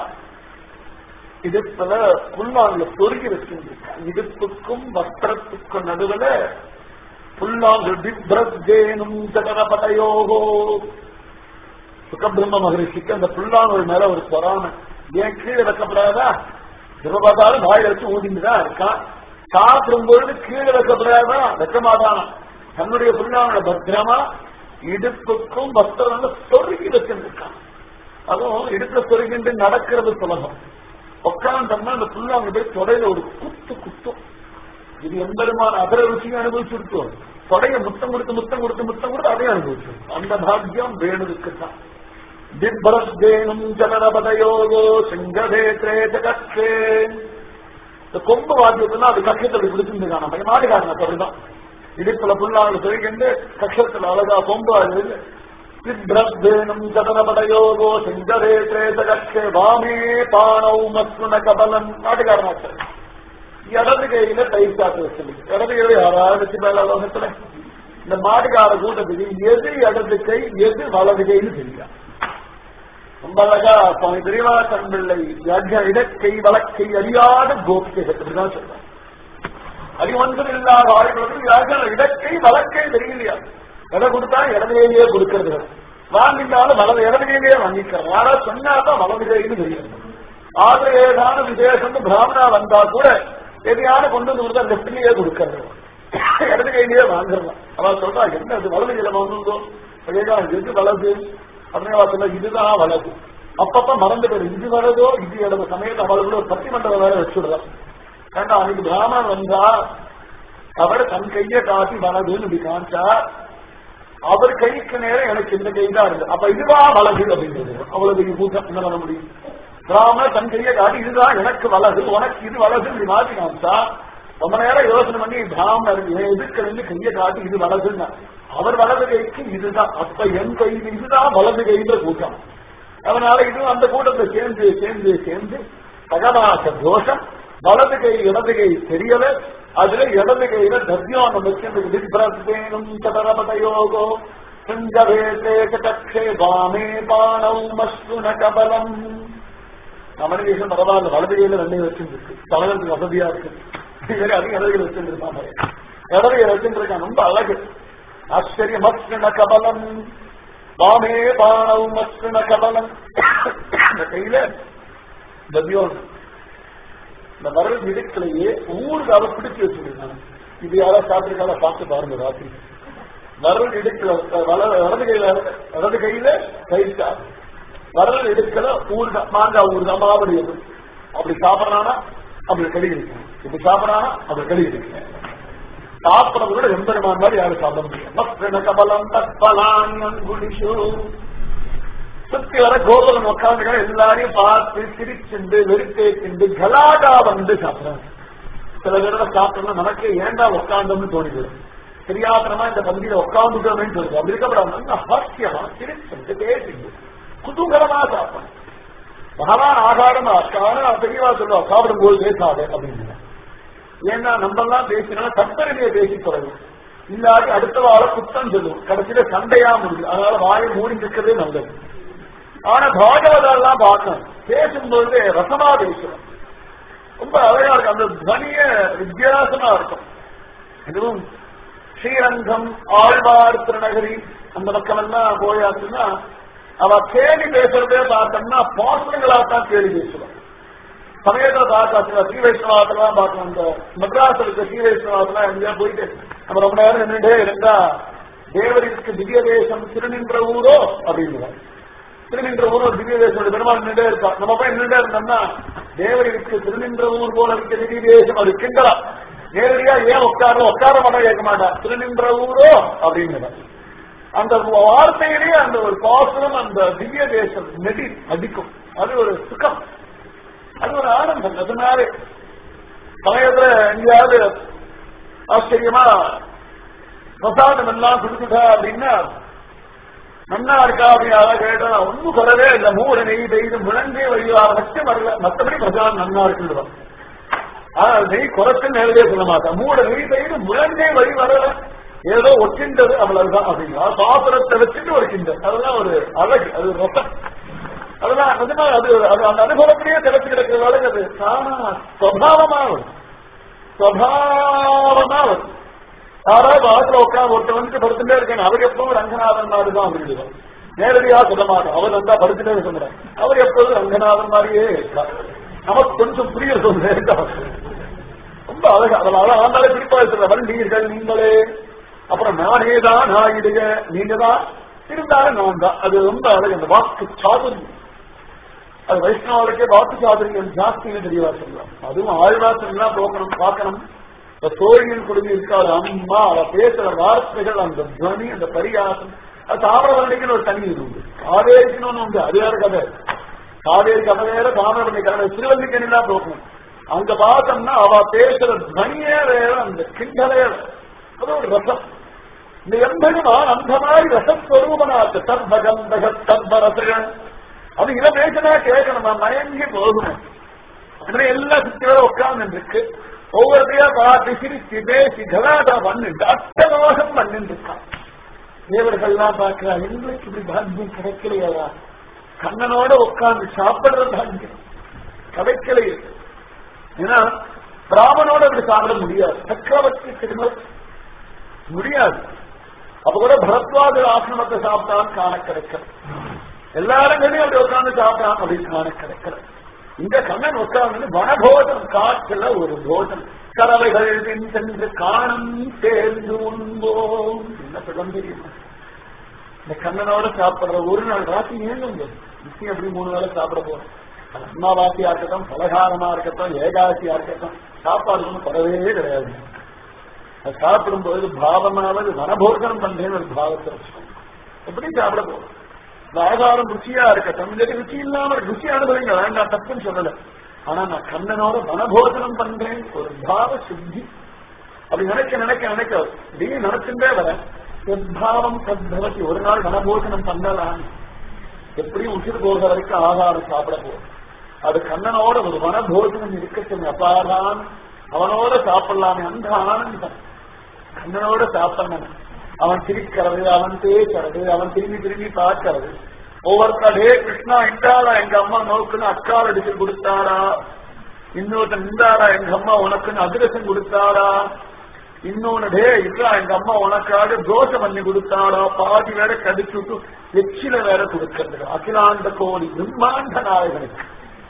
இடுப்புல புல்லாங்குல சொருகி வச்சிருக்கான். இடுப்புக்கும் வஸ்திரத்துக்கும் நடுவுல புல்லாங்கு திப்ரத்தேனும் சடரபடயோகோ. சுகபிரம்ம மகரிஷிக்கு அந்த புல்லாங்குழல் மேல ஒரு பொறாமை. ஏன் கீழே வைக்கப்படாதா? எப்ப பார்த்தாலும் வாய் வச்சு ஊதிந்துதான் இருக்கான். சாப்பிடும் பொழுது கீழே வைக்கப்படாதா? வைக்கமாதானா? தன்னுடைய புல்லாங்குழ பத்திரமா இடுப்புக்கும் வஸ்திரம் சொருகி வச்சிருக்கான். அதுவும் இடுப்புல சொருகின்று நடக்கிறது சுலபம். உட்காந்தோம்னா அந்த புல்லாங்குழ போய் தொடையில ஒரு குத்து குத்தும். இது எம்பெருமான அதர ருச்சியும் அனுபவிச்சிருக்கோம். தொடைய முத்தம் கொடுத்து முத்தம் கொடுத்து முத்தம் கொடுத்து அதையும் அனுபவிச்சிருக்கோம். அந்த பாக்கியம் வேணுக்குத்தான். திப்ரத்தேனும் ஜனரபதயோகோ சிங்கதேத்ரே ஜகக்ஷே. இந்த கொம்பு வாத்தியத்துல அது கட்சத்தை பிடிச்சிருந்துக்கான மாட்டுக்காரன அப்படிதான். இடுப்புல புல்லாங்குழ சொல்லிக்கிண்டு கட்சத்துல அழகா கொம்பு ஆகுது. திப்ரத்தேனும் ஜனரபதயோகோ சிங்கதேத்ரே ஜகக்ஷே வாமே பானௌ மஸ்ருண கபலம். மாட்டுக்காரனாச்சு இடது கையில தயிர் சாப்பிட்டு வச்சு, இடது கையில யாராவது வச்சு மேலோகத்துல இந்த மாட்டுக்கார கூட்டத்துக்கு எது இடது கை எது வலது கைன்னு தெரியா. ரொம்ப அழகா சுவாமி பெரியவாசன் பிள்ளை இடக்கை வழக்கை அறியாத கோபிகைகள் தான் சொல்றாங்க. அது ஒன்றும் இல்லாத ஆளுகளுக்கு இடக்கை வழக்கை தெரியலையா. எதை கொடுத்தா இடதுகையிலேயே கொடுக்கறது, வாங்கிட்டாலும் வலது இடதுகையிலேயே வாங்கிக்கிறாங்க. யாராவது சொன்னாதான் வலது கைன்னு தெரியாது. ஆக ஏதான விசேஷம் பிராமணா வந்தா கூட எதையான கொண்டு வந்து கொடுத்தா லெப்ட்லயே கொடுக்கறது, இடது கையிலேயே வாங்குறோம். அவன் சொல்றா என்ன அது வலது கையில வாங்குறதோ எது வலது அப்படின்னு சொல்ல இதுதான் வலது. அப்பப்ப மறந்து போயிடும் இது வலதோ இது இடது சமயத்தை அவளுக்குள்ள ஒரு பட்டிமன்றம் வேற வச்சுடுறான். ஏண்டா அன்னைக்கு பிராமணன் வந்தா அவர் தன் கையை காட்டி வலதுன்னு இப்படி காமிச்சா அவர் கைக்கு நேரம் எனக்கு இந்த கை தான் இருக்கு, அப்ப இதுவா வலது அப்படின்றது அவ்வளவு கூட்டம் என்ன பண்ண முடியும். பிராமணர் தன் கையை காட்டி இதுதான் எனக்கு வலது உனக்கு இது வலது இப்படி மாற்றி காமிச்சா ரொம்ப நேரம் யோசனை பண்ணி பிராமணர் எதிர்க்க கையை காட்டி இது வலதுன்னா அவர் வலது கைக்கு இதுதான், அப்ப என் கை இதுதான் வலது கைன்ற கூட்டம். அதனால இது அந்த கூட்டத்தை சேர்ந்து சேர்ந்து சேர்ந்து சகவாச தோஷம். வலது கை இடது கை தெரியல, அதுல இடது கையில தர்யானம் வச்சிருந்தேனும் சதரபதயோகோ சிங்கவேதே வாமே பானௌ மஸ்ருண கபலம். கமனிகேஷன் பரவாயில்ல, வலது கையில ரெண்டையும் வச்சிருக்கு, தலைவருக்கு வசதியா இருக்கு. அதிக இடதுகள் வச்சிருந்திருப்பாங்க, இடதுகள் வச்சிருக்கான். ரொம்ப அழகு ஆச்சரிய. மஸ்ருண கபலம் வாமே பானௌ மஸ்ருண கபலம். இந்த கையில தர்யோனம் இந்த வரல் இடுக்கலையே ஊருக்கு அவ பிடிச்சு வச்சிருக்காங்க. இது யாராவது சாப்பிட்டுருக்கால பார்த்து பாருங்க ராத்திரி. வரல் இடுக்கல வலது கையில கை வரல் எடுக்கல ஊறுகாய் மாங்காய் ஊறுகாய் மாவடி அப்படி சாப்பிடறானா அப்படி கடி இருக்கணும், இப்படி சாப்பிடறானா அப்படி கடி இருக்கணும். சாப்பிடறத விட எம்பெருமான் மாதிரி யாரும் சாப்பிட முடியும். சுத்தி வர கோபுரம் உட்காந்துக்க எல்லாரையும் பார்த்து சிரிச்சுண்டு வெறுத்தேச்சுண்டு கலாடா வந்து சாப்பிடுறாங்க. சில பேரோட சாப்பிட்டோம்னா நமக்கு ஏண்டா உட்காந்தோம்னு தோணிவிடும். தெரியாதனமா இந்த பந்தியில உட்காந்துட்டோம்னு சொல்லுது. அப்படி இருக்கப்படாது. ஹாஸ்யமா சிரிச்சுண்டு பேசிட்டு குதூகலமா சாப்பிடணும். பகவான் ஆகாரமா இருக்கான தெரியவா சொல்லுவா சாப்பிடும் போது பேசாது அப்படின்னு. ஏன்னா நம்ம எல்லாம் பேசினா தற்பெருமையை பேசி தொடங்கும், இல்லாட்டி அடுத்த வாழ குத்தம் சொல்லுவோம், கடைசியில சண்டையா முடியும். அதனால வாயை மூடி இருக்கிறதே நல்லது. ஆனா பாகவதெல்லாம் பார்க்கணும், பேசும்பொழுது ரசமா பேசுறோம், ரொம்ப அழகா இருக்கும். அந்த துவனிய வித்தியாசமா இருக்கும். இதுவும் ஸ்ரீரங்கம் ஆழ்வார் திருநகரி அந்த பக்கம் எல்லாம் போயாச்சுன்னா அவ கேள்வி பேசுறதே பார்த்தோம்னா பாசங்களாத்தான் கேள்வி பேசுவான். சமயத்தை பார்க்க ஸ்ரீ வைஷ்ணவாத்தெல்லாம் பார்க்கணும். இந்த மெட்ராஸ் இருக்க ஸ்ரீ வைஷ்ணவாத்தெல்லாம் எங்கேயா போயிட்டு நம்ம ரொம்ப நேரம் நின்றுட்டே இருந்தா தேவருக்கு திவ்ய தேசம் திருநின்ற ஊரோ அப்படின்னு. திருநின்ற ஊர் ஒரு திவ்ய தேசம் பெருமாள் நின்றுட்டே இருப்பா. நம்ம போய் நின்றுட்டே இருந்தோம்னா தேவருக்கு திருநின்ற ஊர் போல இருக்க திவ்ய தேசம் அது கிண்டலா. நேரடியா ஏன் உட்கார மாட்டா கேட்க மாட்டா, திருநின்ற ஊரோ அப்படின்னு. அந்த வார்த்தையிலேயே அந்த ஒரு பாசனம் அந்த திவ்ய தேசம் நெடி அடிக்கும். அது ஒரு சுகம், அது ஒரு ஆனந்தம். அதனாலே சமயத்துல எங்கேயாவது ஆச்சரியமா பிரசாதம் எல்லாம் கொடுத்துட்டா அப்படின்னா நன்னா இருக்கா அப்படின்னு கேட்டா ஒன்னும் குறவே இல்லை. மூட நெய் பெய்து முழங்கே வழியாக மட்டும் வரல, மற்றபடி பிரசாதம் நன்னா இருக்குன்னு. ஆனா நெய் குறைச்சு நேரடியே சொல்ல மாட்டேன். மூட நெய் பெய்து முழங்கே வழி வரல, ஏதோ ஒற்றின்றது அவ்வளவுதான் அப்படின்னா பாத்திரத்தை வச்சுட்டு ஒரு கிண்டல். அதுதான் ஒரு அழகு, அது ஒரு ரசம். அதெல்லாம் நிஜமா அது அந்த அனுபவத்திலேயே திறத்து கிடக்கிறதால அது சுவாவமா வரும், சுவாவமா வரும். யாராவது வாசல உட்காந்து ஒருத்த வந்துட்டு படுத்துட்டே இருக்கேன், அவர் எப்பவும் ரங்கநாதன் மாதிரிதான் அப்படின்னு நேரடியா சொல்ல மாட்டோம். அவர் வந்தா படுத்துட்டே சொல்றாரு, அவர் எப்போதும் ரங்கநாதன் மாதிரியே இருக்கார். நமக்கு கொஞ்சம் புரிய சொல்ல ரொம்ப அழகா. அதனால ஆண்டாலே குறிப்பா இருக்கிற வண்டீர்கள் நீங்களே, அப்புறம் நானேதான் நாயுடைய நீங்க தான் இருந்தாலும் நான் தான். அது ரொம்ப அழகு. அந்த வாக்கு சாதுரியம், அது வைஷ்ணவர்களுக்கே வாக்கு சாதுரியம் ஜாஸ்தின்னு தெரியவா சொல்லலாம். அதுவும் ஆழ்வாசலாம் போக்கணும் பார்க்கணும். தோழியின் குழுமி இருக்காது அம்மா அவ பேசுற வார்த்தைகள், அந்த துவனி, அந்த பரியாசம். அது தாமிரவரணிக்குன்னு ஒரு தனி இது உண்டு, காவேரிக்குன்னு ஒண்ணு உண்டு. அது வேற கதை. காவேரி கதை வேற, தாமிரவரணி கதை. திருவல்லிக்கணிலா போகணும். அங்க பார்த்தோம்னா அவ பேசுற துவனியே வேற, அந்த கிண்டலே அது ஒரு ரசம். இந்த எம்பெருமான் அந்த மாதிரி ரசஸ்வரூபனாச்சு. தத்பகந்தக தத்பரசகன் அது இதை பேசினா கேட்கணும், நான் மயங்கி போகணும். எல்லாம் சுத்தி வர உட்கார்ந்து இருக்கு. ஒவ்வொருத்தையா பார்த்து சிரிச்சு பேசி கலாட்டா பண்ணிட்டு அட்டவாசம் பண்ணிட்டு இருக்கான். தேவர்கள்லாம் பார்க்கிறா, எங்களுக்கு இப்படி பாக்கியம் கிடைக்கலையா? கண்ணனோட உட்கார்ந்து சாப்பிடுற பாக்கியம் கிடைக்கலையே. ஏன்னா பிராமணோட இப்படி சாப்பிட முடியாது, சக்கரவர்த்தி திரும்ப முடியாது. அப்ப கூட பரத்வாஜ ஆசிரமத்தை சாப்பிட்டான் காண கிடைக்கிறது. எல்லாரும் அப்படி உட்கார்ந்து சாப்பிட்டான் அப்படின்னு காண கிடைக்கிறது. இந்த கண்ணன் உட்கார்ந்து வனபோஜனம், காற்றுல ஒரு போஜனம், கறவைகள் சென்று காணும் சேர்ந்து உண்போம். என்ன சொல்லம் தெரியுமா? இந்த கண்ணனோட சாப்பிடுற ஒரு நாள் ராசி ஏன் நிச்சயம் அப்படி 3 வேளை சாப்பிட போறோம். அம்மாவாசியா இருக்கட்டும், பலகாரமா இருக்கட்டும், ஏகாசியா இருக்கட்டும், சாப்பாடு ஒன்றும் படவே கிடையாது. அது சாப்பிடும்போது பாவமாவது வனபோஜனம் பண்றேன்னு ஒரு பாவத்தை எப்படி சாப்பிட போறோம். ஆகாரம் ருச்சியா இருக்கட்டும், ருச்சி இல்லாம ருச்சி அனுபவிங்க வேண்டாம், தப்புன்னு சொல்லல. ஆனா நான் கண்ணனோட வனபோஜனம் பண்றேன் ஒரு பாவ சுத்தி. அப்படி நினைக்க திடீர்னு நினைச்சுட்டே வர சத்பாவம் சத்பவதி. ஒரு நாள் வனபோஜனம் பண்ணலாம், எப்படியும் உயிர் போகிற வரைக்கும் ஆகாரம் சாப்பிட போகும். அது கண்ணனோட ஒரு வனபோஜனம் இருக்கட்டும், அப்பாதான் அவனோட சாப்பிடலாமே அந்த ஆனந்தம். கண்ணனோட சாப்பிடணும். அவன் சிரிக்கிறது, அவன் பேசுறது, அவன் திரும்பி பார்க்கறது. ஒவ்வொருத்தே கிருஷ்ணா இந்தாரா எங்க அம்மா நோக்குன்னு அக்கால் அடிச்சு கொடுத்தாரா, இன்னொருத்தன் இந்தாரா எங்க அம்மா உனக்குன்னு அதிரசம் கொடுத்தாரா, இன்னொன்னு டே இல்ல எங்க அம்மா உனக்காக தோசை பண்ணி கொடுத்தாரா, பாதி வேற கடிச்சுட்டு எச்சில வேற கொடுக்கறது. அகிலாண்ட கோடி பிரம்மாண்ட நாயகனுக்கு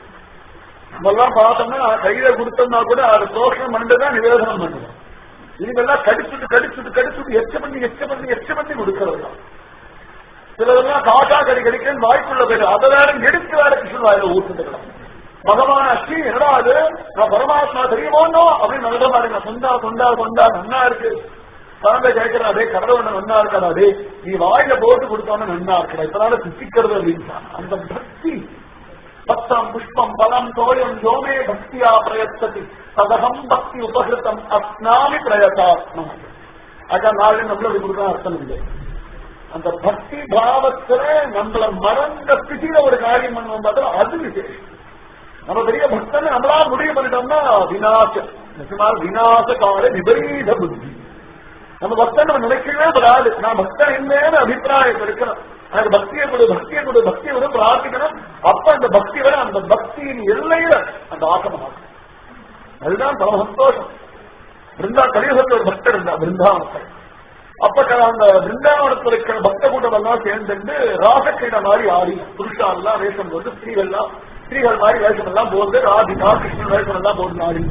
நம்மெல்லாம் பார்த்தோம்னா கையில கொடுத்தோம்னா கூட அது தோஷம் பண்ணிட்டுதான் நிவேதனம் பண்ணுவோம். இதுக்கெல்லாம் கடிச்சுட்டு எச்ச பண்ணி கொடுக்கறது. சிலதெல்லாம் காக்கா கடிக்கன்னு வாய்ப்புள்ள பேரு அதை வேற எடுத்து வேற கிருஷ்ணன் வாயில ஊற்றுக்கலாம். பகவான் அச்சி என்னடா அது நான் பரமாத்மா தெரியுமோன்னோ அப்படின்னு நல்ல பாருங்க. சொந்தா சொந்தா சொந்தா நன்னா இருக்கு. குழந்தை கேட்கிறா அதே கடவுள் நன்னா இருக்காடா அதே நீ வாயில போட்டு கொடுத்தோன்னு நன்னா இருக்கடா இப்பதான சித்திக்கிறது அப்படின்னு. அந்த பக்தி பக்தம் புஷ்பம் பலம் தோயம் ஜோமே பக்தியா பிரயத்ததி ததகம் பக்தி உபகிருத்தம் அஸ்னாமி பிரயதாத்மா. அதான் நாளை நம்மள அப்படி கொடுக்க அர்த்தம் இல்லை. அந்த பக்தி பாவத்துல நம்மள மறந்த ஸ்திதியில ஒரு காரியம் பண்ணுவோம் பார்த்தா அது விசேஷம். நம்ம பெரிய பக்தன் நம்மளா முடிவு பண்ணிட்டோம்னா விநாசம் நிச்சயமாக விநாச கால விபரீத புத்தி. நம்ம பக்தன் நம்ம நினைக்கவே வராது. நான் பக்தன் இல்லைன்னு அபிப்பிராயம் இருக்கணும். எனக்கு பக்தியை கொடு பக்தியை கொடு பக்தியை விட பிரார்த்திக்கணும். அப்ப அந்த பக்தி வர அந்த பக்தியின் எல்லையில அந்த ஆசமாகும். அதுதான் பல சந்தோஷம். பிருந்தா கலியுகத்தில் ஒரு பக்தர் இருந்தா பிருந்தாவனத்தில். அப்ப அந்த பிருந்தாவனத்தில் இருக்கிற பக்த கூட்டம் எல்லாம் சேர்ந்து ராசக்கிரீட மாதிரி ஆடி புருஷா எல்லாம் வேஷம் போட்டு ஸ்திரீகள் மாதிரி வேஷம் எல்லாம் போட்டு ராதிகா கிருஷ்ணன் வேஷம் எல்லாம் போட்டு ஆடி.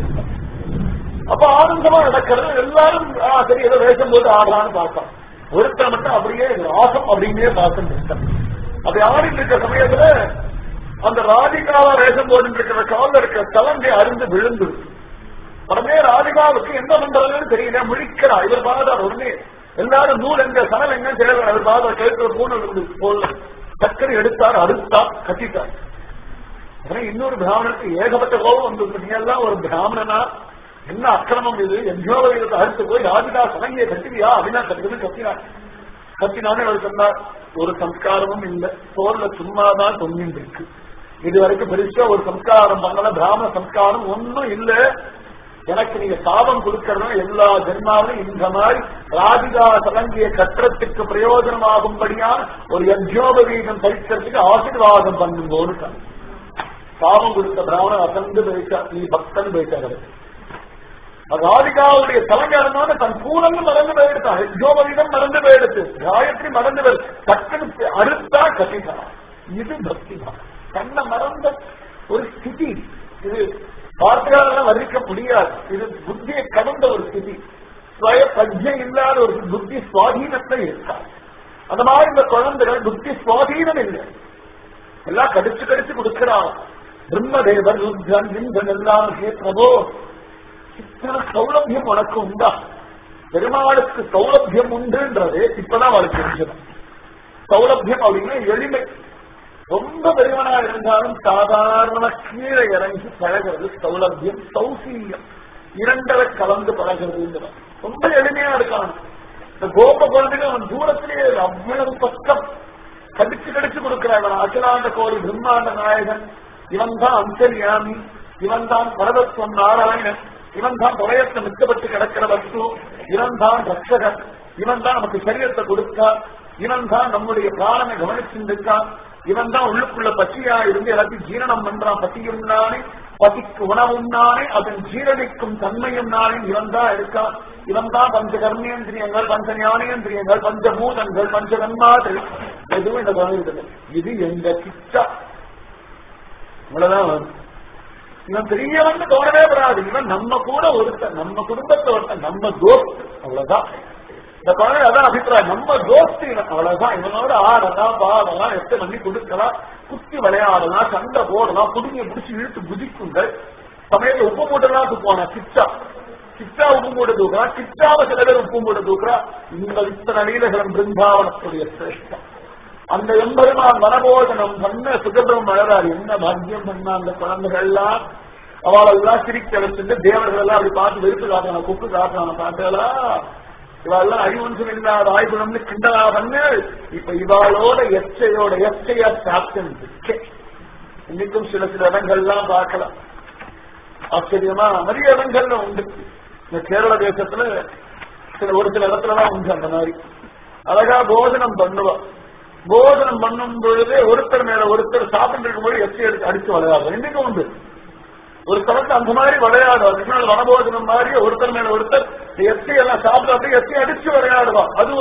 அப்ப ஆனந்தமா நடக்கிறது. எல்லாரும் சரி ஏதோ வேஷம் போட்டு ஆடலான்னு பார்த்தோம். ஒருத்தர் மட்டும் அப்படியே ராசம் அப்படின்னே பார்த்து அப்படி ஆடிட்டு இருக்கிற சமயத்துல அந்த ராதிகாவா வேஷம் போட்டு இருக்கிற காலில் இருக்கிற தலங்கை அருந்து விழுந்து உடனே ராதிகாவுக்கு என்ன பண்றதுன்னு தெரியல. முழிக்கிறா. இவர் பாதார் உடனே எல்லாரும் நூல் எங்க சனல் எங்க தேவை. அவர் பாதார் கழுத்துல பூணல் இருந்து போல சக்கரை எடுத்தார் அறுத்தார் கட்டிட்டார். உடனே இன்னொரு பிராமணனுக்கு ஏகப்பட்ட கோபம் வந்து நீ எல்லாம் ஒரு பிராமணனா என்ன அக்கிரமம் இது எங்கேயோத்தை அறுத்து போய் ராதிகா சனங்கியை கட்டுவியா அப்படின்னா கத்தினானே அவர் சொன்னார் ஒரு சம்ஸ்காரமும் இல்லை தோல்ல சும்மாதான் தொங்கிட்டு இருக்கு. இது வரைக்கும் பெருசா ஒரு சம்ஸ்காரம் பண்ணல பிராமண சம்ஸ்காரம் ஒன்னும் இல்லை. எனக்கு நீங்க சாபம் கொடுக்கறதும் எல்லா ஜென்மாவிலும் இந்த மாதிரி ராதிகா சலங்கிய கற்றத்துக்கு பிரயோஜனமாகும்படியா ஒரு யஜ்யோபவீதம் பரிசறதுக்கு ஆசீர்வாதம் பண்ணும்போது சாபம் கொடுத்த பிராமணன் அசந்து போயிட்டார். நீ பக்தன் போயிட்டார். ராதிகாவுடைய தலைஞானமான தன் பூரங்க மறந்து போயிடுத்தான். யஜ்யோபவீதம் மறந்து போயிடுச்சு. காயத்ரி மறந்து போயிடு டக்குன்னு அறுத்தா கட்டிட்டா. இது பக்தி தான். தன்னை மறந்த ஒரு ஸ்திதி. இது வார்த்தையால வர்ணிக்க முடியாது. இது புத்தியை கடந்த ஒரு ஸ்திதி. ஸ்வய பிரஜை இல்லாத ஒரு புத்தி சுவாதீனத்தை இருக்காது. அந்த மாதிரி இந்த குழந்தைகள் புத்தி சுவாதீனம் இல்லை. எல்லாம் கடிச்சு கடிச்சு கொடுக்கிறான். பிரம்மதேவர் ருத்ரன் இந்திரன் எல்லாம் பிரபோ இத்தனை சௌலபியம் உனக்கு உண்டா? பெருமாளுக்கு சௌலபியம் உண்டுன்றது இப்பதான் அவளுக்கு தெரிஞ்சது. சௌலபியம் அப்படின்னா எளிமை. ரொம்ப பெரியவனா இருந்தாலும் சாதாரண கீழே இறங்கி பழகிறது சௌலபியம். சௌசீல்யம் இரண்டரை கலந்து பழகிறது. ரொம்ப எளிமையா இருக்கான். இந்த கோப குழந்தைகள் அவன் தூரத்திலேயே அவ்வளவு பக்கம் கடிச்சு கடிச்சு கொடுக்கிறான். அகிலாண்ட கோடி பிரம்மாண்ட நாயகன். இவன் தான் அந்தர்யாமி. இவன் தான் பரதத்துவம் நாராயணன். இவன் தான் பிரயத்தை மிச்சப்பட்டு கிடக்கிற வஸ்து. இவன் தான் ரட்சகன். இவன் தான் நமக்கு சரீரத்தை கொடுத்தான். இவன் தான் நம்முடைய பிராணனை கவனிச்சிருக்கான். இவன் தான் உள்ளுக்குள்ள பசியா இருந்து எல்லாத்தையும் ஜீரணம் பண்றான். பசியும் நானே பசிக்கு உணவும் நானே அதன் ஜீரணிக்கும் தன்மையும் நானே இவன் தான் இருக்கான். இவன் தான் பஞ்ச கர்மேந்திரியங்கள் பஞ்ச ஞானேந்திரியங்கள் பஞ்சபூதங்கள் பஞ்சகன்மார்கள் எதுவும் இந்த குழந்தை. இது எங்க கிச்சா இவ்வளவுதான். இவன் பெரியவன் தோணவே படாது. இவன் நம்ம கூட ஒருத்தர், நம்ம குடும்பத்தை ஒருத்தர், நம்ம தோஸ்து. அவ்வளவுதான் இந்த குழந்தை. அதான் அபிப்பிராயம். நம்ம தோஸ்து இவன். அவ்வளவுதான். இவனோட ஆடலாம் பாடலாம் எத்தனை பண்ணி கொடுக்கலாம் குத்தி விளையாடலாம் சண்டை போடலாம் புடுங்கிய பிடிச்சி இழுத்து குதிக்குங்கள். சமயத்துல உப்பு மூட்டெல்லாம் தூக்குவானா கிச்சா. கிச்சா உப்பு மூட்டை தூக்குறா. கிச்சாவை சில பேர் உப்பு மூட்டை தூக்குறா. இந்த இத்தனை நீலகரம் பிருந்தாவனத்துடைய சிரேஷ்டம். அந்த எம்பெருமான் வனபோதனம் பண்ண சுகபிரம் அழகார். என்ன பாக்கியம் பண்ணா அந்த குழந்தைகள்லாம். அவளெல்லாம் சிரிக்க வச்சுட்டு தேவர்கள் எல்லாம் அப்படி பார்த்து வெறுப்பு காட்டுறாங்க குப்பு காட்டுறாங்க. பார்த்தா இவாளெல்லாம் அறிவன்சம் இல்லாத ஆய்வுன்னு கிண்டலா பண்ணு. இப்ப இவாளோட எச்சையா சாப்டன் இன்னைக்கும் சில இடங்கள்லாம் பார்க்கலாம். ஆச்சரியமா நிறைய இடங்கள்ல உண்டு. இந்த கேரள தேசத்துல ஒரு சில இடத்துலதான் உண்டு அந்த மாதிரி. அழகா போஜனம் பண்ணுவா. போஜனம் பண்ணும் பொழுதே ஒருத்தர் மேல ஒருத்தர் சாப்பிட்டு இருக்கும்போது எச்சை எடுத்து அடிச்சு விளையாடுறோம். இன்னைக்கும் உண்டு. ஒரு தளத்தை அந்த மாதிரி விளையாடுவார். வனபோஜனம் மாதிரி ஒருத்தர் மேல ஒருத்தர் எச்சையெல்லாம் சாப்பிட்டு அப்படியே எச்சை அடிச்சு விளையாடுவா. அது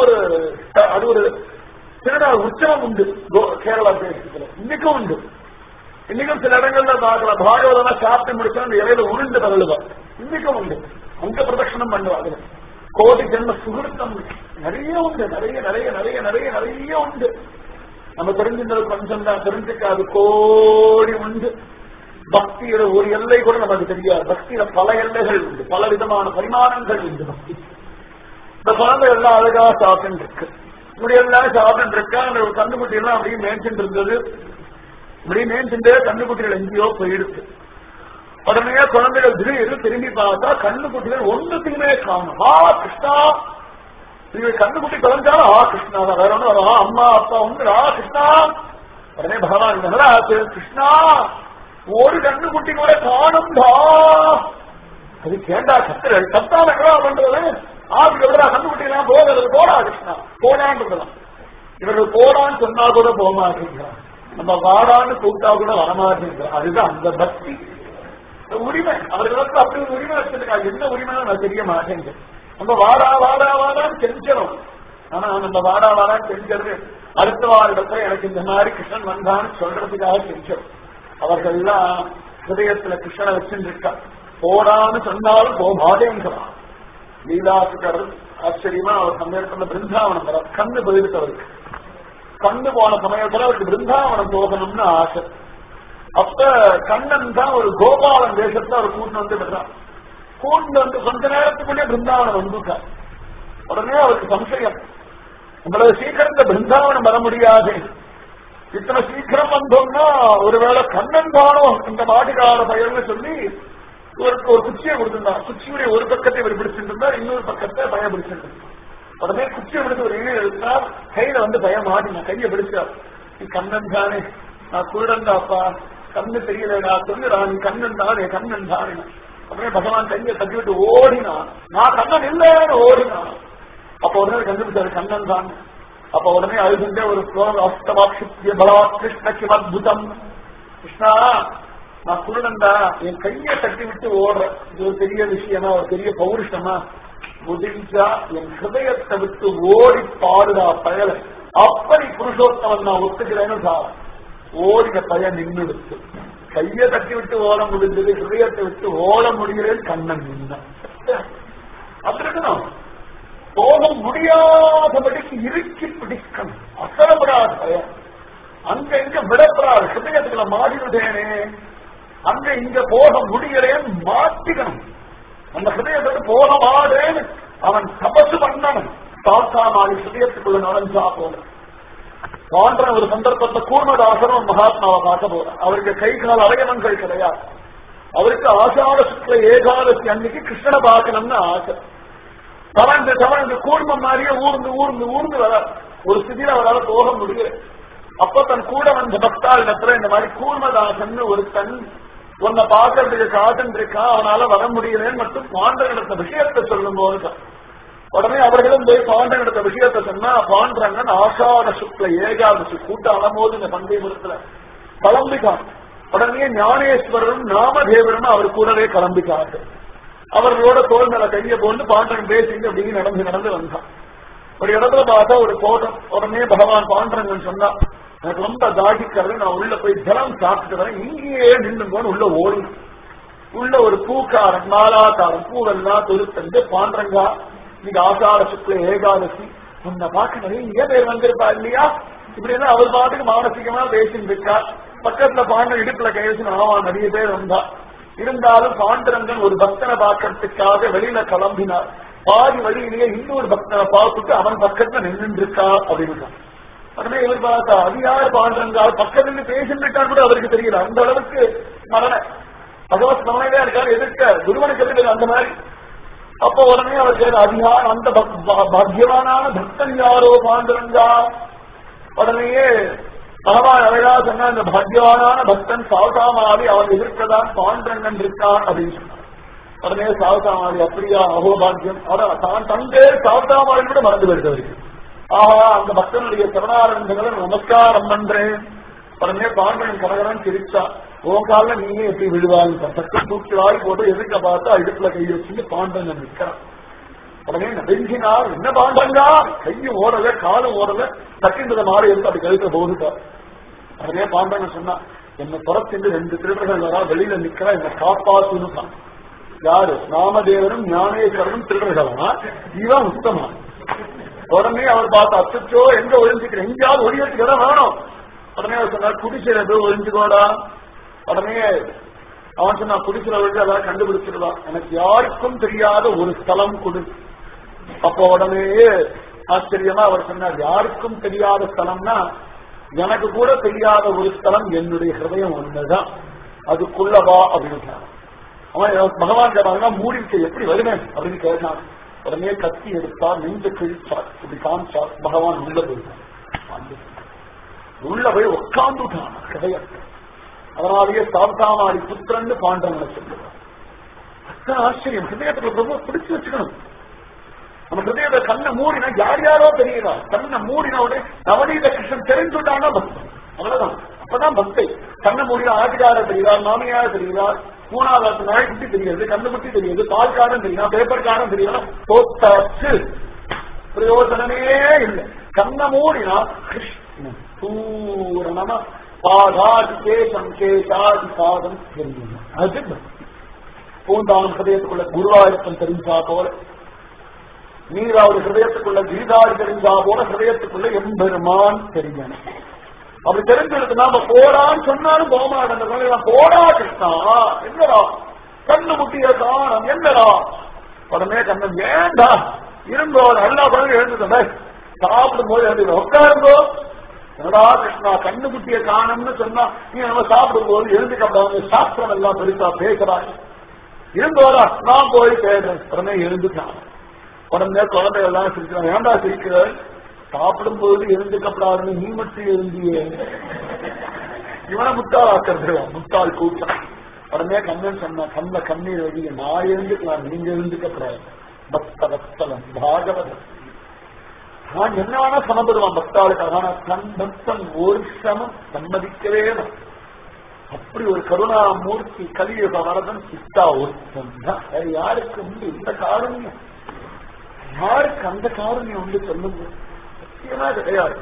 ஒரு திருநாள் உற்சவம் உண்டு கேரளா தேசத்துல. இன்னைக்கும் உண்டு. இன்னைக்கும் சில இடங்கள்ல பார்க்கலாம். பாகவதெல்லாம் சாப்பிட்டு முடிச்சா அந்த இலையில உருண்டு பரலுவா. இன்னைக்கும் உண்டு. அங்க பிரதட்சணம் பண்ணுவாங்க. கோடி ஜென்ம சுகிருத்தம் நிறைய உண்டு. நிறைய நிறைய நிறைய நிறைய நிறைய உண்டு. நம்ம தெரிஞ்சிருந்தது கொஞ்சம் தான், தெரிஞ்சுக்காது கோடி உண்டு. பக்தியோட ஒரு எல்லை கூட நமக்கு தெரியாது. பக்தியில பல எல்லைகள் உண்டு, பல விதமான பரிமாணங்கள் உண்டு. பக்தி இந்த குழந்தை எல்லாம் அழகா சாப்பிட்டு இருக்கு, இப்படி எல்லாம் சாப்பிட்டு இருக்கா. அந்த கண்ணுக்குட்டி எல்லாம் அப்படியே மேய்ச்சிட்டு இருந்தது. இப்படி மேய்ச்சிட்டு கண்ணுக்குட்டிகள் எங்கேயோ போயிடுச்சு. உடனே குழந்தைகள் திடீர்னு திரும்பி பார்த்தா கண்ணுக்குட்டிகள் ஒன்றுத்தையுமே காணும். கிருஷ்ணா, கண்ணுக்குட்டி குழந்தைச்சாலும் கிருஷ்ணா தான், வேற ஒண்ணு அம்மா அப்பா ஒன்று கிருஷ்ணா. உடனே பகவான் கிருஷ்ணா ஒரு கண்ணுக்குட்டி கூட காணும்டா. அது கேண்டா கத்துற கத்தான பண்றது எவ்வளோ கண்ணுக்குட்டி எல்லாம் போகிறது, போடா கிருஷ்ணா போடான்றதுதான். இவர்கள் போடான்னு சொன்னா கூட போக மாட்டேங்கிறான், நம்ம வாடான்னு கூப்பிட்டா கூட வரமாட்டேங்கிறான். அதுதான் அந்த பக்தி உரிமை. அவர்களுக்கு அப்படி ஒரு உரிமை வச்சிருக்காங்க. என்ன உரிமைன்னு நான் தெரிய மாட்டேங்க. நம்ம வாடா வாடா வாடான்னு தெரிஞ்சிடும். ஆனா நம்ம வாடா வாடான்னு தெரிஞ்சது அடுத்த வாரிடத்துல எனக்கு இந்த மாதிரி கிருஷ்ணன் வந்தான்னு சொல்றதுக்காக தெரிஞ்சிடும். அவர்கள் எல்லாம் ஹிருதயத்துல கிருஷ்ணனை வச்சுருக்கா. போடான்னு சொன்னாலும் போக மாட்டேங்கிறான். லீலாசுக்கர் ஆச்சரியமா அவர் சமயத்துல பிருந்தாவனம் வர கண்ணு போயிருக்கு. அவருக்கு கண்ணு போன சமயத்துல அவருக்கு பிருந்தாவனம் போகணும்னு ஆசை. அப்ப கண்ணன் தான் ஒரு கோபாலன் தேசத்துல அவர் கூட்டு வந்து விடுறான். கூட்டு வந்து கொஞ்ச நேரத்துக்குள்ளே பிருந்தாவனம் வந்துட்டார். உடனே அவருக்கு சம்சயம், நம்மளது சீக்கிரம் இந்த பிருந்தாவனம் வர முடியாது, இத்தனை சீக்கிரம் வந்தோம்னா ஒருவேளை கண்ணன் தானோ இந்த மாட்டுக்கார பயிர்னு சொல்லி இவருக்கு ஒரு குச்சியை கொடுத்திருந்தார். குச்சியுடைய ஒரு பக்கத்தை இவர் பிடிச்சிட்டு இருந்தார், இன்னொரு பக்கத்தை பயம் பிடிச்சிட்டு இருந்தார். உடனே குச்சியை பிடிச்சு ஒரு இணைய எழுதினார். கையில வந்து பயம் மாட்டினா கையை பிடிச்சார். நீ கண்ணன் தானே, நான் குருடந்தாப்பா, கண்ணு தெரியலடா, சொல்லுடா நீ கண்ணன் தானே, கண்ணன் தானே. உடனே பகவான் கையை தட்டி விட்டு ஓடினான். நான் கண்ணன் இல்லைன்னு ஓடினான். அப்ப உடனே கண்டுபிடிச்சாரு கண்ணன் தான். அப்ப உடனே அழுகின்ற ஒரு ஸ்லோகம், பலவாத் கிருஷ்ண கிமத்புதம். கிருஷ்ணா நான் குருடன்டா, என் கையை தட்டி விட்டு ஓடுறேன், இது ஒரு பெரிய விஷயமா, ஒரு பெரிய பௌருஷமா, முடிஞ்சா என் ஹிருதயத்தை விட்டு ஓடி பாடுடா பயல, அப்படி புருஷோத்தவன் நான் ஒத்துக்கிறேன்னு சார். ஓடின பையன் நின்றுடுத்து. கையை தட்டி விட்டு ஓட முடிஞ்சது, ஹிருதயத்தை விட்டு ஓட முடிகிறேன் கண்ணன் நின்ன. அப்படி இருக்கணும். போக முடியாதபடிக்கு இறுக்கி பிடிக்கணும், அசரப்படாத பயம். அங்க இங்க விடப்படாது, ஹிருதயத்துக்குள்ள மாறிவிட்டேனே, அங்க இங்க போக முடியறேன்னு மாற்றிக்கணும். அந்த ஹிருதயத்துக்கு போக மாடேன்னு அவன் தபசு பண்ணணும். தாத்தா மாறி ஹிருதயத்துக்குள்ள நுழைஞ்சா போல போன்ற ஒரு சந்தர்ப்பத்தை கூர்மதாசரும் மகாத்மாவை பார்க்க போற. அவருக்கு கை கால அவயவங்கள் கிடையாது. அவருக்கு ஆஷாட சுக்ல ஏகாதசி அன்னைக்கு கிருஷ்ணனை பார்க்கணும்னு ஆசை. தவழ்ந்து தவழ்ந்து கூர்மம் மாதிரியே ஊர்ந்து ஊர்ந்து ஊர்ந்து வர ஒரு ஸ்திதியில அவரால் போக முடியல. அப்ப தன் கூட வந்த பக்தாளிடத்துல இந்த மாதிரி கூர்மதாசன் ஒரு தன் உன்னை பார்க்கறதுக்கு காத்துன்னு இருக்கா, அவனால வர முடியலன்னு மட்டும் பாண்டவனிடத்த விஷயத்தை சொல்லும் போது உடனே அவர்களும் போய் பாண்டவனிடத்த விஷயத்தை சொன்னா, பாண்டரங்கன் ஆஷாட சுக்ல ஏகாதசி கூட்டம் அலமோது இந்த பந்தயபுரத்துல கிளம்பிட்டான். உடனே ஞானேஸ்வரரும் நாமதேவரும் அவர் கூடவே கிளம்பிட்டார்கள். அவர்களோட தோல் மேல கைய போட்டு பாண்டரன் பேசிட்டு அப்படின்னு நடந்து நடந்து வந்தான். ஒரு இடத்துல பார்த்தா ஒரு தோட்டம். உடனே பகவான் பாண்டரங்கன் சொன்னா, எனக்கு ரொம்ப தாகிக்கிறது, நான் உள்ள போய் ஜலம் சாப்பிட்டு வரேன், இங்கேயே நின்று போன உள்ள ஓடி. உள்ள ஒரு பூக்காரன் மாலாக்காரன் பூவெல்லாம் தொழுத்தந்து, பாண்டரங்கா இன்னைக்கு ஆஷாட சுக்ல ஏகாதசி, உன்னை பார்க்க நிறைய பேர் வந்திருப்பா இல்லையா, இப்படி எல்லாம் அவர் பாட்டுக்கு மானசீகமா பேசிட்டு இருக்கா. பக்கத்துல பாண்டன் இடுப்புல கையெழுத்து, ஆமா நிறைய பேர் வந்தா. இருந்தாலும் பாண்டரங்கன் ஒரு பக்தனை பார்க்கறதுக்காக வெளியில கிளம்பினார். பாதி வழியிலேயே இன்னொரு பக்தனை பார்த்துட்டு அவன் பக்கத்துல நின்று இருக்கா அப்படின்னு. உடனே இவர் பார்த்தா, அது யாரு பாண்டரங்கா, பக்கத்துல பேசிட்டு கூட அவருக்கு தெரியல. அந்த அளவுக்கு மரண பகவத் சமயமே இருக்காரு, எதிர்க்க குருவனுக்கு எதிர்க்க அந்த மாதிரி. அப்ப உடனே அவர் கேட்க, அது யார் அந்த பாக்கியவானான பக்தன் யாரோ பாண்டரங்கா. உடனேயே பகவான் அழகா சொன்னா, இந்த பாக்கியவானான பக்தன் சாவதாமாவி அவன் எதிர்க்கதான் பாண்டரங்கன் இருக்கான் அப்படின்னு சொன்னார். உடனே சாவதாமாவி அப்படியா, அகோபாக்கியம், தான் தந்தே சாவதாமாவி கூட மறந்து போயிருக்கவருக்கு. ஆஹா, அந்த பக்தனுடைய சரணாரங்களை நமஸ்காரம் பண்றேன். உடனே பாண்டரன் கனகரன் சிரிச்சா, உன் கால நீங்க எப்படி விழுவாங்க, சட்டம் தூக்கி வாரி போட்டு எதுக்க பார்த்தா இடுப்புல கை வச்சுட்டு பாண்டரன் நிற்கிறான். உடனே நெஞ்சினார், என்ன பாண்டரங்கா, கையும் ஓடல காலும் ஓடல, தக்கின்றத மாறி எடுத்து அப்படி கழுத்த போதுட்டார். உடனே பாண்டரன் சொன்னா, என்னை துரத்திட்டு 2 திருடர்கள் வரா, வெளியில நிக்கிறா, என்னை காப்பாத்துன்னு. யாரு? நாமதேவரும் ஞானேஸ்வரனும் திருடர்களா? இவன் உத்தமா. உடனே அவர் பார்த்து அச்சோ எங்க ஒழிஞ்சுக்கிறேன், எங்கேயாவது ஒழியத்துக்கு இடம் வேணும். உடனே அவர் சொன்னார் குடிசையில போய் ஒழிஞ்சுக்கோடா. உடனே அவன் சொன்னா குடிசையில ஒழிஞ்சு அதான் கண்டுபிடிச்சிருவான், எனக்கு யாருக்கும் தெரியாத ஒரு ஸ்தலம் கொடு. அப்போ உடனே ஆச்சரியமா அவர் சொன்னார், யாருக்கும் தெரியாத ஸ்தலம்னா எனக்கு கூட தெரியாத ஒரு ஸ்தலம் என்னுடைய ஹிருதயம் ஒண்ணுதான், அதுக்குள்ளவா அப்படின்னு. அவன் பகவான் கேட்டாங்கன்னா மூடிக்க எப்படி வருவேன் அப்படின்னு கேட்டான். உடனே கத்தி எடுத்தார், நெஞ்சு கிழிச்சார், இப்படி காமிச்சார். பகவான் உள்ள போயிட்டான், உள்ள போய் உட்கார்ந்துட்டான் ஹிருதயத்தை. அதனாலேயே சாந்தாமாரி புத்திரன்னு பாண்டவனை சொல்லுவார். அத்தனை ஆச்சரியம். ஹிருதயத்துக்கு ரொம்ப பிடிச்சு வச்சுக்கணும். நம்ம ஹிருதயத்தை கண்ணை மூடினா யார் யாரோ தெரியறா, கண்ணை மூடினா உடனே நவநீத கிருஷ்ணன் தெரிஞ்சுட்டான்னா பக்தன், அவ்வளவுதான். அப்பதான் பக்தை. கண்ணை மூடினா ஆட்டுக்கார தெரிகிறார், மாமியார தெரிகிறார், மூணாவது நாய்க்குட்டி தெரியாது, கண்ணுக்குட்டி தெரியாது, பால்காரன் தெரியும், பேப்பர்காரன் தெரியும், தோத்தாச்சு, பிரயோஜனமே இல்லை. கண்ணை மூடினா கிருஷ்ணன் பூரணமா பாதாதி கேசம் கேசாதி பாதம் தெரியும். அது பக்தி. பூந்தான் ஹிருதயத்துக்குள்ள குருவாயூரப்பன் தெரிஞ்சா போல, நீராவது ஹிருதயத்துக்குள்ள கீதாடி தெரிஞ்சா போல ஹிருதயத்துக்குள்ள எம்பெருமான் தெரியணும். அப்படி தெரிஞ்சதுக்கு நாம போடான்னு சொன்னாலும் போமாட்டேன். போடா கிருஷ்ணா, என்னடா கண்ணு முட்டிய காரணம் என்னடா? உடனே கண்ணன் ஏண்டா இருந்தோ நல்லா பண்ணி எழுந்துட்டேன், சாப்பிடும் போது எழுந்து உட்காருந்தோ. என்னடா கிருஷ்ணா கண்ணு குட்டிய காணம்னு சொன்னா நீ நம்ம சாப்பிடும் போது எழுந்துக்கப்படாது, சாஸ்திரம் எல்லாம் பெருசா பேசுறாங்க. இருந்தோடா நான் போய் தேடுறேன். உடனே எழுந்துட்டான். உடனே குழந்தை எல்லாம் சிரிக்கிறான். ஏண்டா சிரிக்கிற? சாப்பிடும் போது எழுந்துக்கப்படாதுன்னு நீ மட்டும் எழுந்தியே. இவனை முட்டாள் ஆக்கிறது, முட்டாள் கூட்டம். உடனே கண்ணன் சொன்ன கண்ண கண்ணீர் வழிய நான் எழுந்துக்கலாம், நீங்க எழுந்துக்கப்படாது. பக்த வத்சலம் பாகவதம் நான் என்ன வேணா சமப்படுவான் பக்தாளுக்காக. ஆனா தன் பக்தன் ஒரு சமம் சம்மதிக்கவே நான். அப்படி ஒரு கருணாமூர்த்தி கலியுக வரதன் சித்தா ஒருத்தன் தான். யாருக்கு உண்டு இந்த காரண்யம்? யாருக்கு அந்த காரண்யம் உண்டு சொல்லுங்க? சத்தியமா கிடையாது.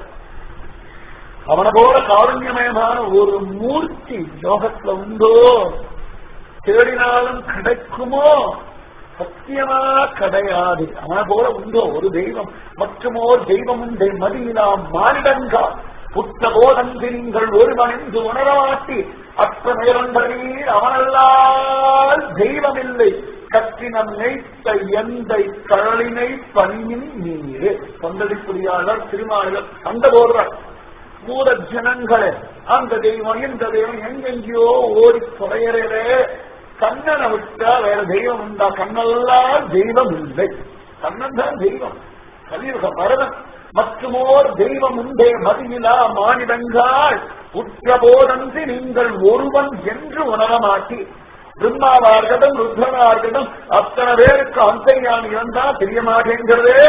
அவனை போல காருண்யமயமான ஒரு மூர்த்தி லோகத்துல உண்டோ? தேடினாலும் கிடைக்குமோ? சத்தியமா கிடையாது. அவனை போல உண்டோ ஒரு தெய்வம்? மற்றுமோர் தெய்வம் உண்டை மதியினா மானிடங்கா புத்த போதன்று நீங்கள் ஒரு மணிந்து உணராட்டி அற்ற நேரங்களில் அவனல்லால் தெய்வமில்லை. கற்றினம் நெய்த்த எந்தை கழலினை பணியின் நீரே. தொண்டடிப்புரியாளர் திருமாளிகள் அந்த போடுறார். மூட ஜனங்களே, அந்த தெய்வம் இந்த தெய்வம் எங்கெங்கயோ ஓடி தொலையறே. கண்ணனை விட்டா வேற தெய்வம் உண்டா? கண்ணெல்லாம் தெய்வம் இல்லை, கண்ணன் தான் தெய்வம். கலியுக வரதன் மற்றுமோர் தெய்வம் உண்டே மதியிலா மானிடங்கால் உற்றபோதன்றி நீங்கள் ஒருவன் என்று உணரமாட்டி. பிரம்மாவார்கடம் ருத்ரனார்கடம் அத்தனை பேருக்கு அந்தர்யாமி இருந்தா தெரிய மாட்டேங்கிறதே.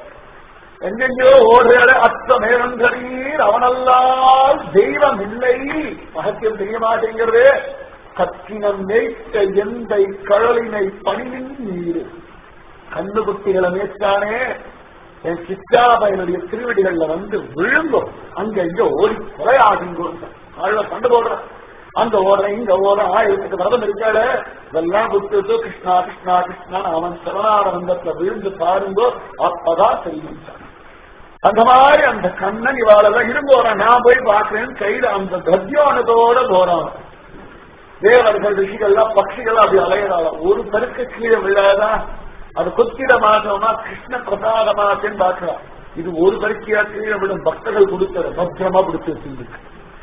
எங்கெங்கோ ஓடுற அத்த மேலங்கரீர் அவனல்லால் தெய்வம் இல்லை. மகத்தியம் தெரிய மாட்டேங்கிறதே. கத்தினம் மேய்த்த எந்தை கழலினை பணிவின் நீர். கண்ணுகுட்டிகளை மேய்ச்சானே என் சித்தாபையனுடைய திருவடிகள்ல வந்து விழுங்கும். அங்க இங்க ஓடி கொலையாகுங்கோ. கண்டு போடுற அந்த ஓடுற இங்க ஓடுற ஆயிரத்துக்கு விரதம் இருக்காட இதெல்லாம் விட்டு கிருஷ்ணா கிருஷ்ணா கிருஷ்ணா அவன் சரணாரந்தத்துல விழுந்து பாருங்கோ. அப்பதான் தெரியும். அந்த மாதிரி அந்த கண்ணன் இவாளெல்லாம் இருந்தோட நான் போய் பார்க்கிறேன். கையில அந்த கத்தியானத்தோட போறான். தேவர்கள் ரிஷிகள்லாம் பட்சிகள் அப்படி அலையிறாங்க. ஒரு பெருக்கு கீழே விழாதான் அது கொத்திட மாட்டோம்னா கிருஷ்ண பிரசாதமாச்சேன்னு பார்க்கலாம். இது ஒரு பருக்கியா கீழே விடும் பக்தர்கள் கொடுத்தது பத்திரமா பிடிச்சு வச்சிருக்கு.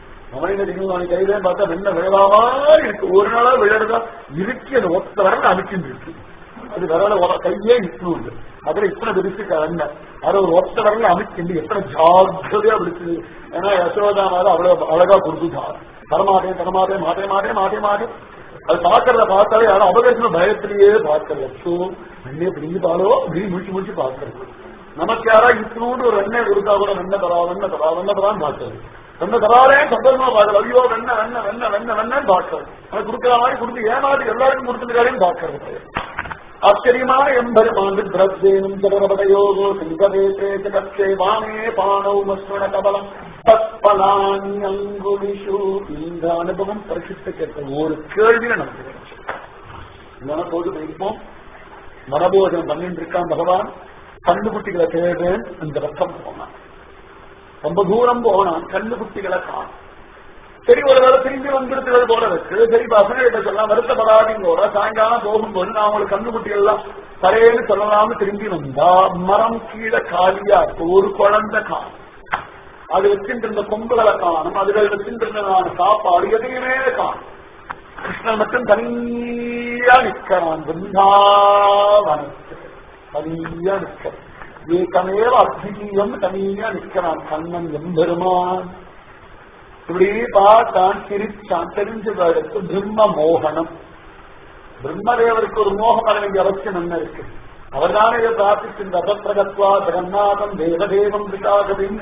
அவன் கையிலே பார்த்தா வெண்ண விழாவா இருக்கு. ஒரு நாளா விழறதா இருக்கு. அது ஒத்த வரல அனுப்பிட்டு இருக்கு. அது வரல கையே இட்டு அதுல இத்தனை பிடிச்சு வெண்ண அது ஒரு ஒத்த வரல அமைக்கிண்டு எத்தனை ஜாகிரதையா பிடிச்சது. ஏன்னா யசோதானால அவ்வளவு அழகா கொடுத்துட்டாரு. தரமாட்டேன் தரமாட்டேன் மாட்டேன் மாட்டேன் மாட்டேன் மாட்டேன். அது பாக்கிறத பார்த்தாலே யாரும் அபகேசன பயத்திலேயே பார்க்கறது. லட்சோ வெண்ணையை பிடிங்கிட்டாலோ அப்படின்னு முடிச்சு முடிச்சு பார்க்கறது. நமக்கு யாரா இத்தனோடு ஒரு வெண்ணெய் கொடுத்தா கூட வெண்ண தரா வெண்ண தரா வெண்ண தரான்னு பார்க்கறது. வெண்ண தராலே சந்தோஷமா பார்க்கறது. ஐயோ வெண்ண வெண்ண வெண்ண வெண்ண வெண்ணன்னு பார்க்கறது. அது கொடுக்கிற மாதிரி கொடுத்து ஏமாதி எல்லாருக்கும் கொடுத்துருக்காரையும் பார்க்கறது. ஆச்சரியமான எம்பெருமான் திரத்தேனும் ஜலரபதயோகோ சிங்கதேசே வாமே பானௌ மஸ்வண கபலம் தத்பலானி அங்குலிஷு. இந்த அனுபவம் பரிசுத்த கேட்க ஒரு கேள்வியில நமக்கு போது வைப்போம். மனபோஜனம் பண்ணிட்டு இருக்கான் பகவான். கண்ணுக்குட்டிகளை தேடுறேன் இந்த ரத்தம் போனான். ரொம்ப தூரம் போனான், கண்ணுக்குட்டிகளை காணும். சரி, ஒரு வேலை திரும்பி வந்துருக்கிறது போல இருக்கு. சரி, பசங்க சொல்லலாம், வருத்தப்படாதீங்கோட சாயங்காலம் போகும்போது நான் உங்களுக்கு கண்ணுக்குட்டிகள் எல்லாம் தரையேன்னு சொல்லலாம்னு திரும்பி வந்தா மரம் கீழே காலியா இருக்கு. ஒரு குழந்தை காணும். அது வச்சுட்டு இருந்த கொம்புகளை காணும், அதுகள் வச்சுட்டு இருந்த சாப்பாடு எதையுமே காணும். கிருஷ்ணன் மட்டும் தனியா நிற்கிறான். பிருந்தாவனத்தில் தனியா நிற்க ஏகமேவ அத்விதீயம் தனியா நிற்கிறான் கண்ணன் எம்பெருமான். இப்படி பார்த்தான், சிரிச்சான். தெரிஞ்சதற்கு பிரம்ம மோகனம். பிரம்மதேவருக்கு ஒரு மோகம் அட வேண்டிய அவசியம் என்ன இருக்கு? அவர்தானே இதை பிரார்த்திச்சிருந்த அபத்ரகத்வா ஜெகநாதம் தேவதேவம் விசாகதின்னு.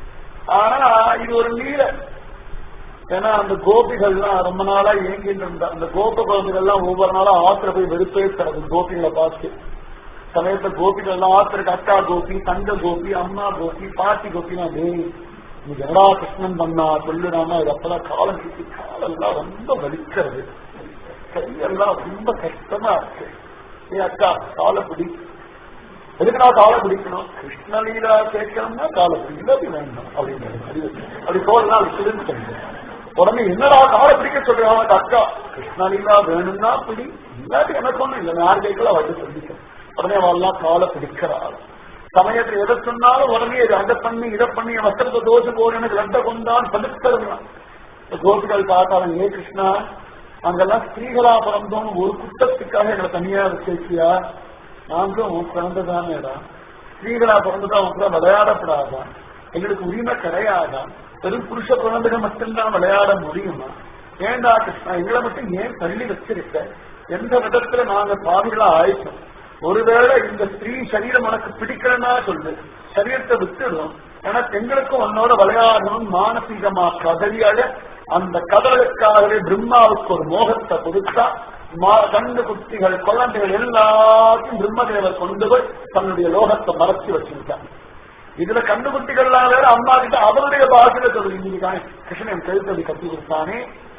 ஆனா இது ஒரு நீல. ஏன்னா அந்த கோபிகள்லாம் ரொம்ப நாளா இயங்கிட்டு இருந்தா, அந்த கோப குழந்தைகள்லாம் ஒவ்வொரு நாளா ஆத்திர போய் வெறுப்பே தரது கோபிகளை பார்த்து. சமயத்துல கோபிகள்லாம் ஆத்திரக்கு அக்கா கோபி, தங்க கோபி, அம்மா கோபி, பாட்டி கோபினா நீ ஜனடா கிருஷ்ணன் பண்ணா சொல்லுடாமா. இது அப்பதான் காலம் கிட்டி காலெல்லாம் ரொம்ப வலிக்கிறது, கையெல்லாம் ரொம்ப கஷ்டமா இருக்கு. ஏ அக்கா காலப்பிடி, எதுக்கு நான் காலை பிடிக்கணும்? கிருஷ்ணலீலா கேட்கணும்னா காலை பிடிக்கல, அப்படி வேண்டாம் அப்படின்னு அப்படி போறதுனா அது சிரிந்து சொல்லுங்க. உடனே என்னடா காலை பிடிக்க சொல்றாங்க? அக்கா கிருஷ்ணலீலா வேணும்னா பிடி, இல்லாட்டி எனக்கு ஒண்ணும் இல்லை, யார் கேட்கல அவர்கிட்ட சொல்லிக்க. உடனே அவெல்லாம் காலை பிடிக்கிறாள். சமயத்தில் எதை சொன்னாலும் உடனே அதை பண்ணி இதை பண்ணி வஸ்திரத்தை தோசை போடு, எனக்கு ரெட்ட கொண்டான் படுத்துறான். கோபிகள் பார்த்தாலும், ஏ கிருஷ்ணா அங்கெல்லாம் ஸ்திரீகளா பிறந்தோம், ஒரு குற்றத்துக்காக எங்களை தனியா வச்சிருக்கியா? நாங்களும் உன் பிறந்ததானேடா, ஸ்திரீகளா பிறந்துதான் உங்க விளையாடப்படாதான், எங்களுக்கு உரிமை கிடையாதான், பெரும் புருஷ குழந்தைகள் மட்டும்தான் விளையாட முடியுமா? ஏண்டா கிருஷ்ணா எங்களை மட்டும் ஏன் தள்ளி வச்சிருக்க? எந்த விதத்துல நாங்க பாவிகளா ஆயிட்டோம்? ஒருவேளை இந்த ஸ்திரீ சரீரம் உனக்கு பிடிக்கலன்னா சொல்லு, சரீரத்தை விட்டுடும். ஏன்னா எங்களுக்கும் உன்னோட விளையாடணும் மானசீகமா கதறியால அந்த கதலுக்காகவே பிரம்மாவுக்கு ஒரு மோகத்தை கொடுத்தா கண்ணு குட்டிகள் குழந்தைகள் எல்லாத்தையும் பிரம்மதேவர் கொண்டு போய் தன்னுடைய லோகத்தை மறைச்சு வச்சிருக்காங்க. இதுல கண்ணுக்குட்டிகள்லாம் வேற அம்மா கிட்ட அவருடைய பாஷையில சொல்லுது. இன்னைக்கு கிருஷ்ணன் கழுத்தடி கட்டி கொடுத்தானே,